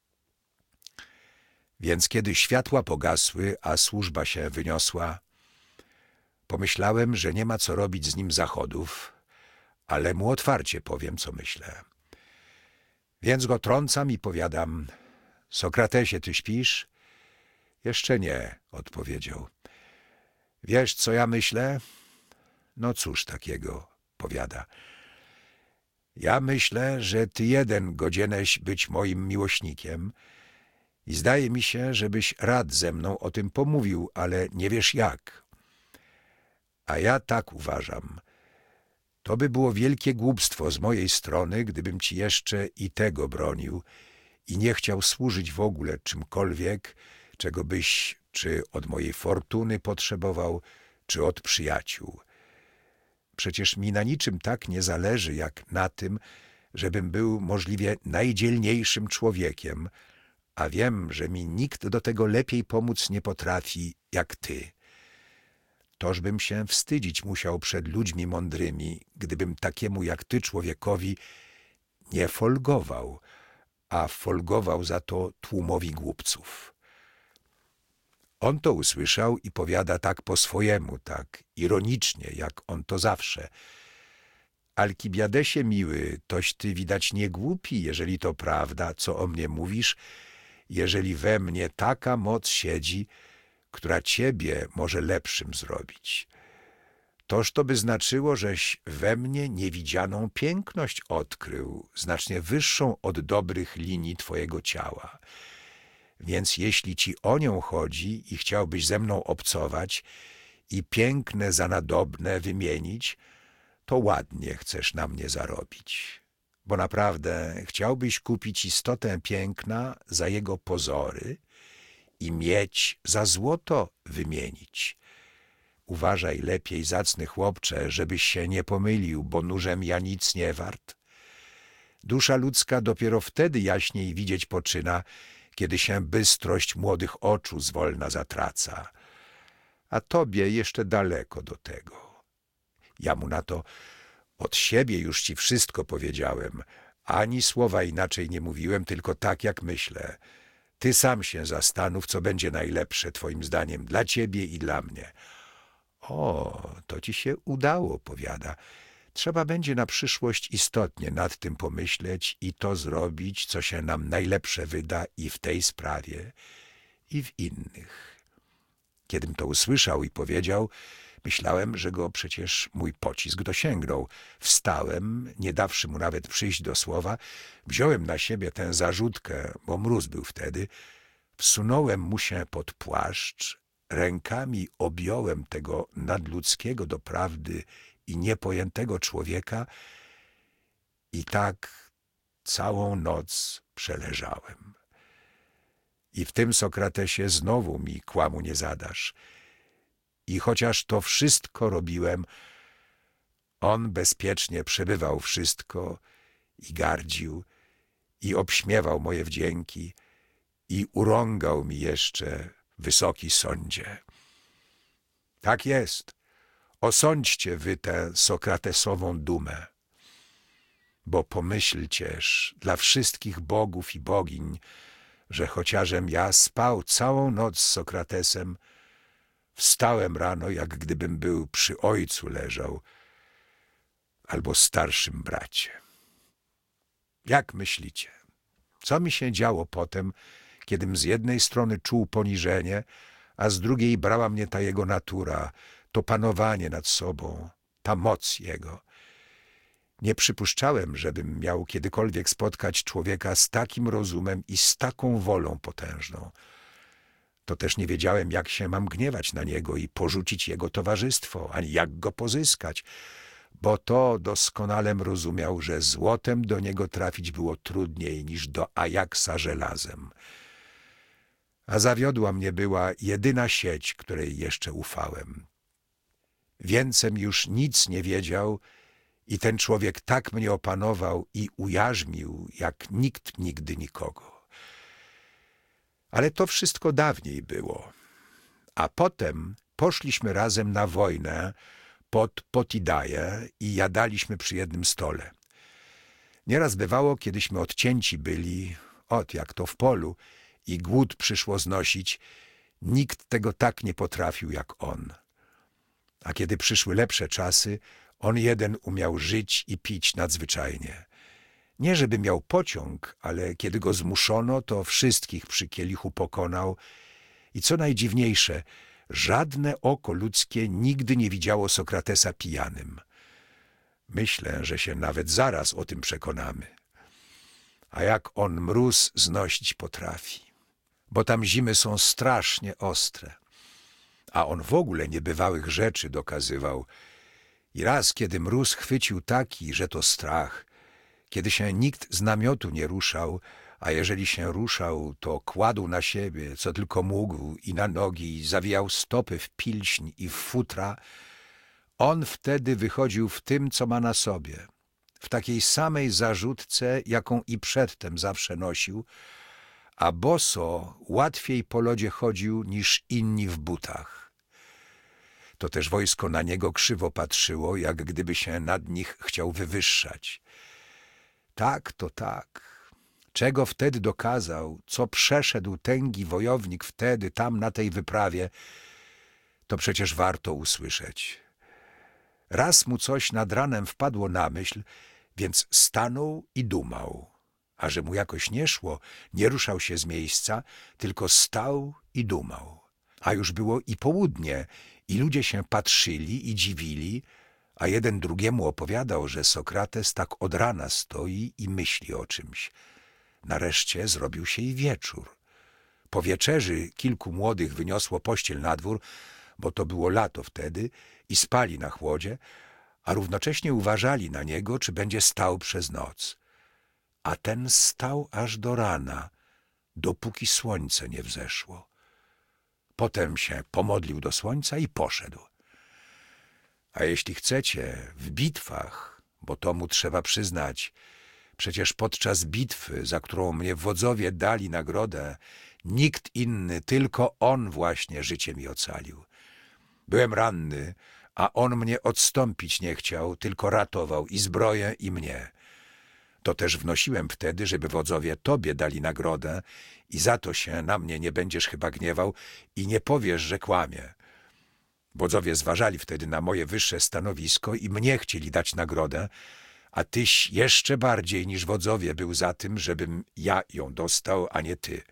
Więc kiedy światła pogasły, a służba się wyniosła, pomyślałem, że nie ma co robić z nim zachodów, ale mu otwarcie powiem, co myślę. Więc go trącam i powiadam: Sokratesie, ty śpisz? Jeszcze nie, odpowiedział. Wiesz, co ja myślę? No cóż takiego, powiada. Ja myślę, że ty jeden godzieneś być moim miłośnikiem i zdaje mi się, żebyś rad ze mną o tym pomówił, ale nie wiesz jak. A ja tak uważam. To by było wielkie głupstwo z mojej strony, gdybym ci jeszcze i tego bronił i nie chciał służyć w ogóle czymkolwiek, czego byś czy od mojej fortuny potrzebował, czy od przyjaciół. Przecież mi na niczym tak nie zależy, jak na tym, żebym był możliwie najdzielniejszym człowiekiem, a wiem, że mi nikt do tego lepiej pomóc nie potrafi, jak ty. Tożbym się wstydzić musiał przed ludźmi mądrymi, gdybym takiemu jak ty człowiekowi nie folgował, a folgował za to tłumowi głupców. On to usłyszał i powiada tak po swojemu, tak ironicznie, jak on to zawsze. Alkibiadesie miły, toś ty widać nie głupi, jeżeli to prawda, co o mnie mówisz, jeżeli we mnie taka moc siedzi, która ciebie może lepszym zrobić. Toż to by znaczyło, żeś we mnie niewidzianą piękność odkrył, znacznie wyższą od dobrych linii twojego ciała. Więc jeśli ci o nią chodzi i chciałbyś ze mną obcować i piękne za nadobne wymienić, to ładnie chcesz na mnie zarobić. Bo naprawdę chciałbyś kupić istotę piękna za jego pozory i miedź za złoto wymienić. Uważaj lepiej, zacny chłopcze, żebyś się nie pomylił, bo nużem ja nic nie wart. Dusza ludzka dopiero wtedy jaśniej widzieć poczyna, kiedy się bystrość młodych oczu zwolna zatraca. A tobie jeszcze daleko do tego. Ja mu na to: od siebie już ci wszystko powiedziałem, ani słowa inaczej nie mówiłem, tylko tak, jak myślę. Ty sam się zastanów, co będzie najlepsze twoim zdaniem dla ciebie i dla mnie. O, to ci się udało, powiada. Trzeba będzie na przyszłość istotnie nad tym pomyśleć i to zrobić, co się nam najlepsze wyda i w tej sprawie, i w innych. Kiedym to usłyszał i powiedział, myślałem, że go przecież mój pocisk dosięgnął. Wstałem, nie dawszy mu nawet przyjść do słowa, wziąłem na siebie tę zarzutkę, bo mróz był wtedy, wsunąłem mu się pod płaszcz, rękami objąłem tego nadludzkiego doprawdy i niepojętego człowieka i tak całą noc przeleżałem. I w tym, Sokratesie, znowu mi kłamu nie zadasz. I chociaż to wszystko robiłem, on bezpiecznie przebywał wszystko i gardził, i obśmiewał moje wdzięki, i urągał mi jeszcze, wysoki sądzie. Tak jest. Osądźcie wy tę sokratesową dumę. Bo pomyślcież dla wszystkich bogów i bogiń, że chociażem ja spał całą noc z Sokratesem, wstałem rano, jak gdybym był przy ojcu leżał albo starszym bracie. Jak myślicie, co mi się działo potem, kiedym z jednej strony czuł poniżenie, a z drugiej brała mnie ta jego natura, to panowanie nad sobą, ta moc jego. Nie przypuszczałem, żebym miał kiedykolwiek spotkać człowieka z takim rozumem i z taką wolą potężną. To też nie wiedziałem, jak się mam gniewać na niego i porzucić jego towarzystwo, ani jak go pozyskać, bo to doskonalem rozumiał, że złotem do niego trafić było trudniej niż do Ajaksa żelazem. A zawiodła mnie była jedyna sieć, której jeszcze ufałem. Więcem już nic nie wiedział i ten człowiek tak mnie opanował i ujarzmił, jak nikt nigdy nikogo. Ale to wszystko dawniej było. A potem poszliśmy razem na wojnę pod Potidaję i jadaliśmy przy jednym stole. Nieraz bywało, kiedyśmy odcięci byli, jak to w polu, i głód przyszło znosić, nikt tego tak nie potrafił jak on. A kiedy przyszły lepsze czasy, on jeden umiał żyć i pić nadzwyczajnie. Nie żeby miał pociąg, ale kiedy go zmuszono, to wszystkich przy kielichu pokonał i co najdziwniejsze, żadne oko ludzkie nigdy nie widziało Sokratesa pijanym. Myślę, że się nawet zaraz o tym przekonamy. A jak on mróz znosić potrafi, bo tam zimy są strasznie ostre. A on w ogóle niebywałych rzeczy dokazywał. I raz, kiedy mróz chwycił taki, że to strach, kiedy się nikt z namiotu nie ruszał, a jeżeli się ruszał, to kładł na siebie, co tylko mógł, i na nogi, zawijał stopy w pilśń i w futra, on wtedy wychodził w tym, co ma na sobie, w takiej samej zarzutce, jaką i przedtem zawsze nosił, a boso łatwiej po lodzie chodził niż inni w butach. To też wojsko na niego krzywo patrzyło, jak gdyby się nad nich chciał wywyższać. Tak, to tak. czego wtedy dokazał, co przeszedł tęgi wojownik wtedy tam na tej wyprawie, to przecież warto usłyszeć. Raz mu coś nad ranem wpadło na myśl, więc stanął i dumał. A że mu jakoś nie szło, nie ruszał się z miejsca, tylko stał i dumał. A już było i południe, i ludzie się patrzyli i dziwili, a jeden drugiemu opowiadał, że Sokrates tak od rana stoi i myśli o czymś. Nareszcie zrobił się i wieczór. Po wieczerzy kilku młodych wyniosło pościel na dwór, bo to było lato wtedy, i spali na chłodzie, a równocześnie uważali na niego, czy będzie stał przez noc. A ten stał aż do rana, dopóki słońce nie wzeszło. Potem się pomodlił do słońca i poszedł. A jeśli chcecie, w bitwach, bo to mu trzeba przyznać, przecież podczas bitwy, za którą mnie wodzowie dali nagrodę, nikt inny, tylko on właśnie życie mi ocalił. Byłem ranny, a on mnie odstąpić nie chciał, tylko ratował i zbroję, i mnie. To też wnosiłem wtedy, żeby wodzowie tobie dali nagrodę i za to się na mnie nie będziesz chyba gniewał i nie powiesz, że kłamie. Wodzowie zważali wtedy na moje wyższe stanowisko i mnie chcieli dać nagrodę, a tyś jeszcze bardziej niż wodzowie był za tym, żebym ja ją dostał, a nie ty.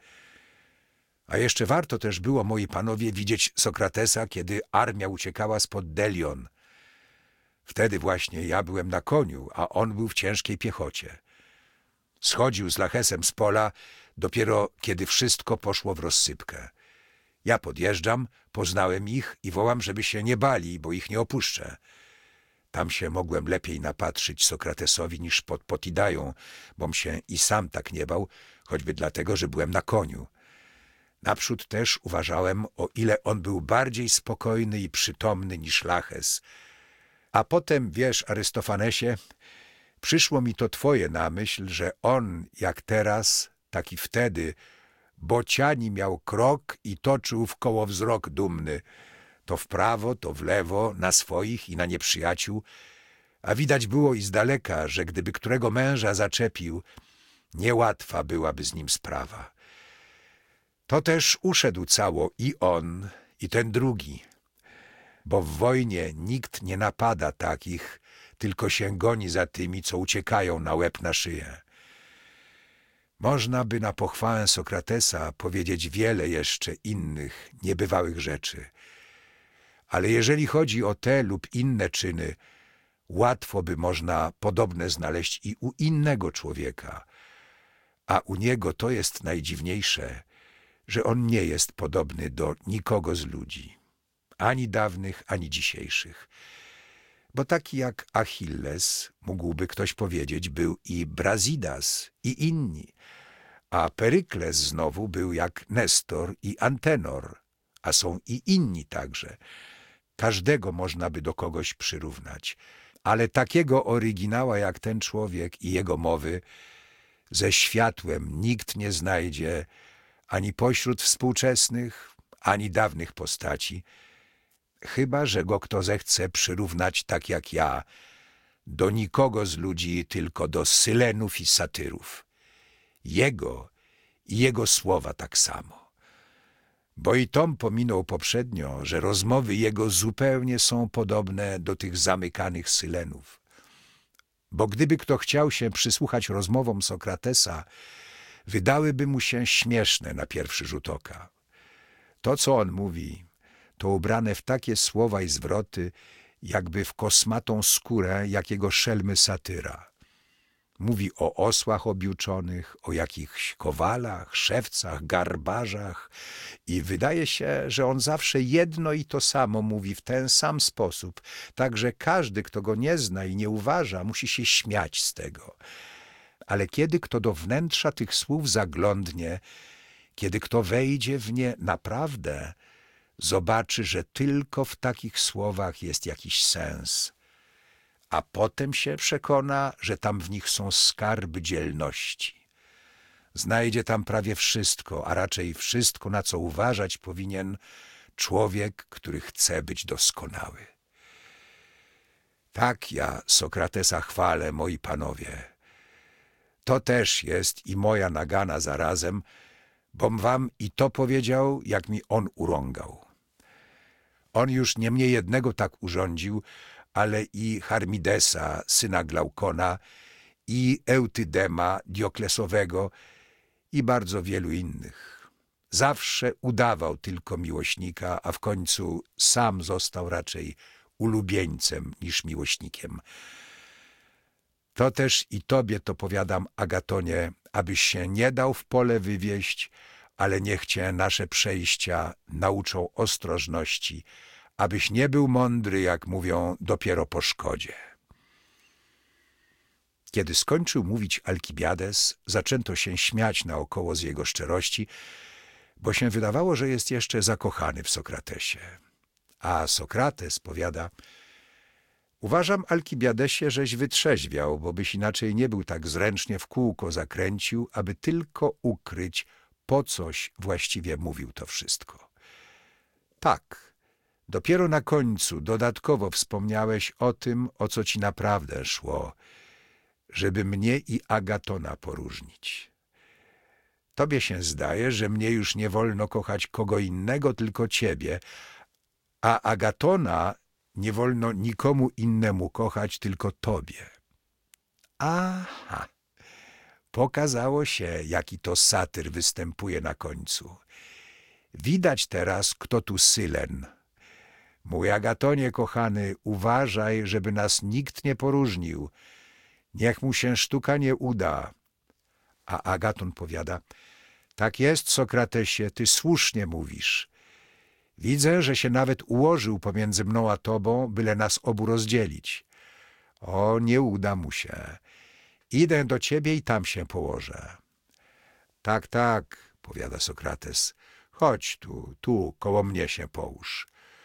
A jeszcze warto też było, moi panowie, widzieć Sokratesa, kiedy armia uciekała spod Delion. Wtedy właśnie ja byłem na koniu, a on był w ciężkiej piechocie. Schodził z Lachesem z pola dopiero kiedy wszystko poszło w rozsypkę. Ja podjeżdżam, poznałem ich i wołam, żeby się nie bali, bo ich nie opuszczę. Tam się mogłem lepiej napatrzyć Sokratesowi niż pod Potidają, bom się i sam tak nie bał, choćby dlatego, że byłem na koniu. Naprzód też uważałem, o ile on był bardziej spokojny i przytomny niż Laches. A potem, wiesz, Arystofanesie, przyszło mi to twoje na myśl, że on, jak teraz, tak i wtedy, bociani miał krok i toczył wkoło wzrok dumny, to w prawo, to w lewo, na swoich i na nieprzyjaciół, a widać było i z daleka, że gdyby którego męża zaczepił, niełatwa byłaby z nim sprawa. To też uszedł cało i on, i ten drugi, bo w wojnie nikt nie napada takich, tylko się goni za tymi, co uciekają na łeb na szyję. Można by na pochwałę Sokratesa powiedzieć wiele jeszcze innych, niebywałych rzeczy. Ale jeżeli chodzi o te lub inne czyny, łatwo by można podobne znaleźć i u innego człowieka. A u niego to jest najdziwniejsze, że on nie jest podobny do nikogo z ludzi, ani dawnych, ani dzisiejszych. Bo taki jak Achilles, mógłby ktoś powiedzieć, był i Brazidas, i inni, a Perykles znowu był jak Nestor i Antenor, a są i inni także. Każdego można by do kogoś przyrównać, ale takiego oryginała jak ten człowiek i jego mowy ze światłem nikt nie znajdzie ani pośród współczesnych, ani dawnych postaci, chyba że go kto zechce przyrównać tak jak ja, do nikogo z ludzi, tylko do Sylenów i Satyrów. Jego i jego słowa tak samo. Bo i Tom pominął poprzednio, że rozmowy jego zupełnie są podobne do tych zamykanych Sylenów. Bo gdyby kto chciał się przysłuchać rozmowom Sokratesa, wydałyby mu się śmieszne na pierwszy rzut oka. To, co on mówi, to ubrane w takie słowa i zwroty, jakby w kosmatą skórę jakiego szelmy satyra. Mówi o osłach obiuczonych, o jakichś kowalach, szewcach, garbarzach i wydaje się, że on zawsze jedno i to samo mówi w ten sam sposób, tak że każdy, kto go nie zna i nie uważa, musi się śmiać z tego. Ale kiedy kto do wnętrza tych słów zaglądnie, kiedy kto wejdzie w nie naprawdę, zobaczy, że tylko w takich słowach jest jakiś sens. A potem się przekona, że tam w nich są skarby dzielności. Znajdzie tam prawie wszystko, a raczej wszystko, na co uważać powinien człowiek, który chce być doskonały. Tak ja Sokratesa chwalę, moi panowie. To też jest i moja nagana zarazem, bom wam i to powiedział, jak mi on urągał. On już nie mnie jednego tak urządził, ale i Charmidesa, syna Glaukona, i Eutydema Dioklesowego i bardzo wielu innych. Zawsze udawał tylko miłośnika, a w końcu sam został raczej ulubieńcem niż miłośnikiem. To też i tobie to powiadam, Agatonie, abyś się nie dał w pole wywieźć, ale niech cię nasze przejścia nauczą ostrożności, abyś nie był mądry, jak mówią, dopiero po szkodzie. Kiedy skończył mówić Alkibiades, zaczęto się śmiać naokoło z jego szczerości, bo się wydawało, że jest jeszcze zakochany w Sokratesie. A Sokrates powiada: uważam, Alkibiadesie, żeś wytrzeźwiał, bo byś inaczej nie był tak zręcznie w kółko zakręcił, aby tylko ukryć, po coś właściwie mówił to wszystko. Tak, dopiero na końcu dodatkowo wspomniałeś o tym, o co ci naprawdę szło, żeby mnie i Agatona poróżnić. Tobie się zdaje, że mnie już nie wolno kochać kogo innego, tylko ciebie, a Agatona nie wolno nikomu innemu kochać, tylko tobie. Aha, pokazało się, jaki to satyr występuje na końcu. Widać teraz, kto tu Sylen. Mój Agatonie kochany, uważaj, żeby nas nikt nie poróżnił. Niech mu się sztuka nie uda. A Agaton powiada: tak jest, Sokratesie, ty słusznie mówisz. Widzę, że się nawet ułożył pomiędzy mną a tobą, byle nas obu rozdzielić. O, nie uda mu się. Idę do ciebie i tam się położę. Tak, tak, powiada Sokrates. Chodź tu, koło mnie się połóż.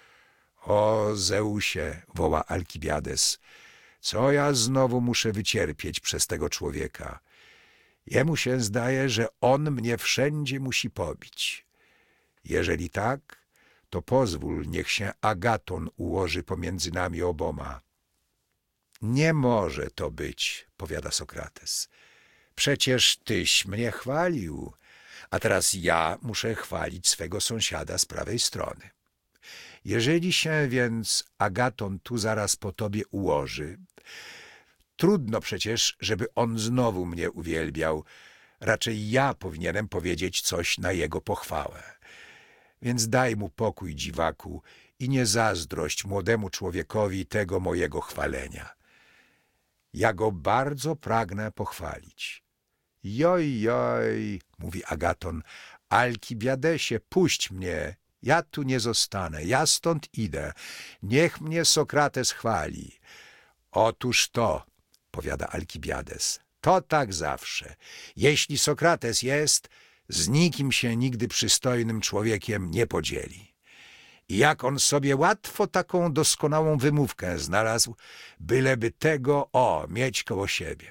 O, Zeusie, woła Alkibiades, co ja znowu muszę wycierpieć przez tego człowieka? Jemu się zdaje, że on mnie wszędzie musi pobić. Jeżeli tak, to pozwól, niech się Agaton ułoży pomiędzy nami oboma. Nie może to być, powiada Sokrates. Przecież tyś mnie chwalił, a teraz ja muszę chwalić swego sąsiada z prawej strony. Jeżeli się więc Agaton tu zaraz po tobie ułoży, trudno przecież, żeby on znowu mnie uwielbiał. Raczej ja powinienem powiedzieć coś na jego pochwałę. Więc daj mu pokój, dziwaku, i nie zazdrość młodemu człowiekowi tego mojego chwalenia. Ja go bardzo pragnę pochwalić. Joj, joj, mówi Agaton, Alkibiadesie, puść mnie, ja tu nie zostanę, ja stąd idę, niech mnie Sokrates chwali. Otóż to, powiada Alkibiades, to tak zawsze. Jeśli Sokrates jest, z nikim się nigdy przystojnym człowiekiem nie podzieli. I jak on sobie łatwo taką doskonałą wymówkę znalazł, byleby tego, mieć koło siebie.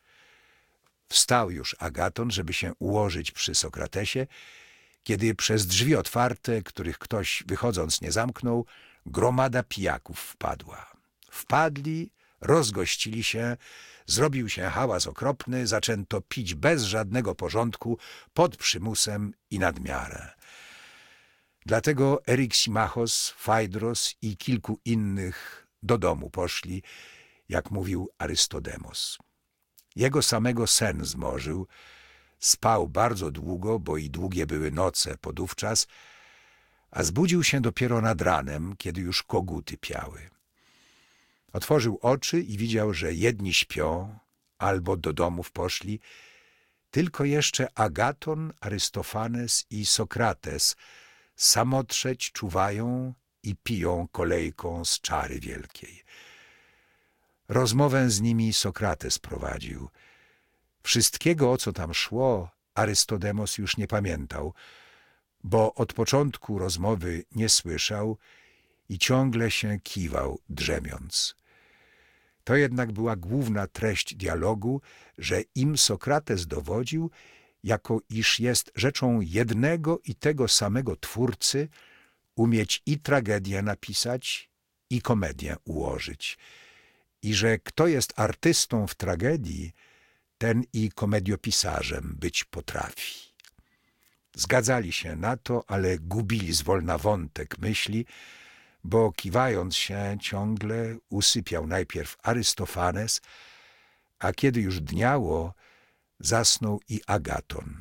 Wstał już Agaton, żeby się ułożyć przy Sokratesie, kiedy przez drzwi otwarte, których ktoś wychodząc nie zamknął, gromada pijaków wpadła. Wpadli, rozgościli się, zrobił się hałas okropny, zaczęto pić bez żadnego porządku, pod przymusem i nadmiarę. Dlatego Eryximachos, Fajdros i kilku innych do domu poszli, jak mówił Arystodemos. Jego samego sen zmorzył, spał bardzo długo, bo i długie były noce podówczas, a zbudził się dopiero nad ranem, kiedy już koguty piały. Otworzył oczy i widział, że jedni śpią albo do domów poszli, tylko jeszcze Agaton, Arystofanes i Sokrates samotrzeć czuwają i piją kolejką z czary wielkiej. Rozmowę z nimi Sokrates prowadził. Wszystkiego, o co tam szło, Arystodemos już nie pamiętał, bo od początku rozmowy nie słyszał i ciągle się kiwał, drzemiąc. To jednak była główna treść dialogu, że im Sokrates dowodził, jako iż jest rzeczą jednego i tego samego twórcy, umieć i tragedię napisać, i komedię ułożyć. I że kto jest artystą w tragedii, ten i komediopisarzem być potrafi. Zgadzali się na to, ale gubili zwolna wątek myśli, bo kiwając się ciągle usypiał najpierw Arystofanes, a kiedy już dniało, zasnął i Agaton.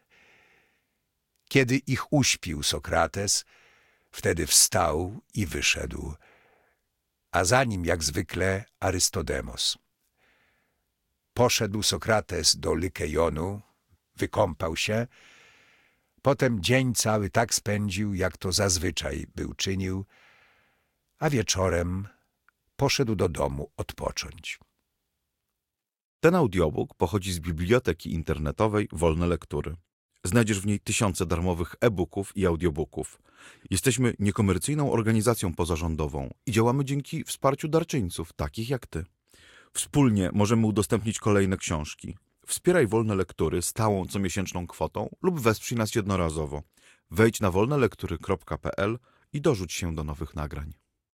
Kiedy ich uśpił Sokrates, wtedy wstał i wyszedł, a za nim jak zwykle Arystodemos. Poszedł Sokrates do Lykejonu, wykąpał się, potem dzień cały tak spędził, jak to zazwyczaj był czynił, a wieczorem poszedł do domu odpocząć. Ten audiobook pochodzi z biblioteki internetowej Wolne Lektury. Znajdziesz w niej tysiące darmowych e-booków i audiobooków. Jesteśmy niekomercyjną organizacją pozarządową i działamy dzięki wsparciu darczyńców, takich jak ty. Wspólnie możemy udostępnić kolejne książki. Wspieraj Wolne Lektury stałą comiesięczną kwotą lub wesprzyj nas jednorazowo. Wejdź na wolnelektury.pl i dorzuć się do nowych nagrań.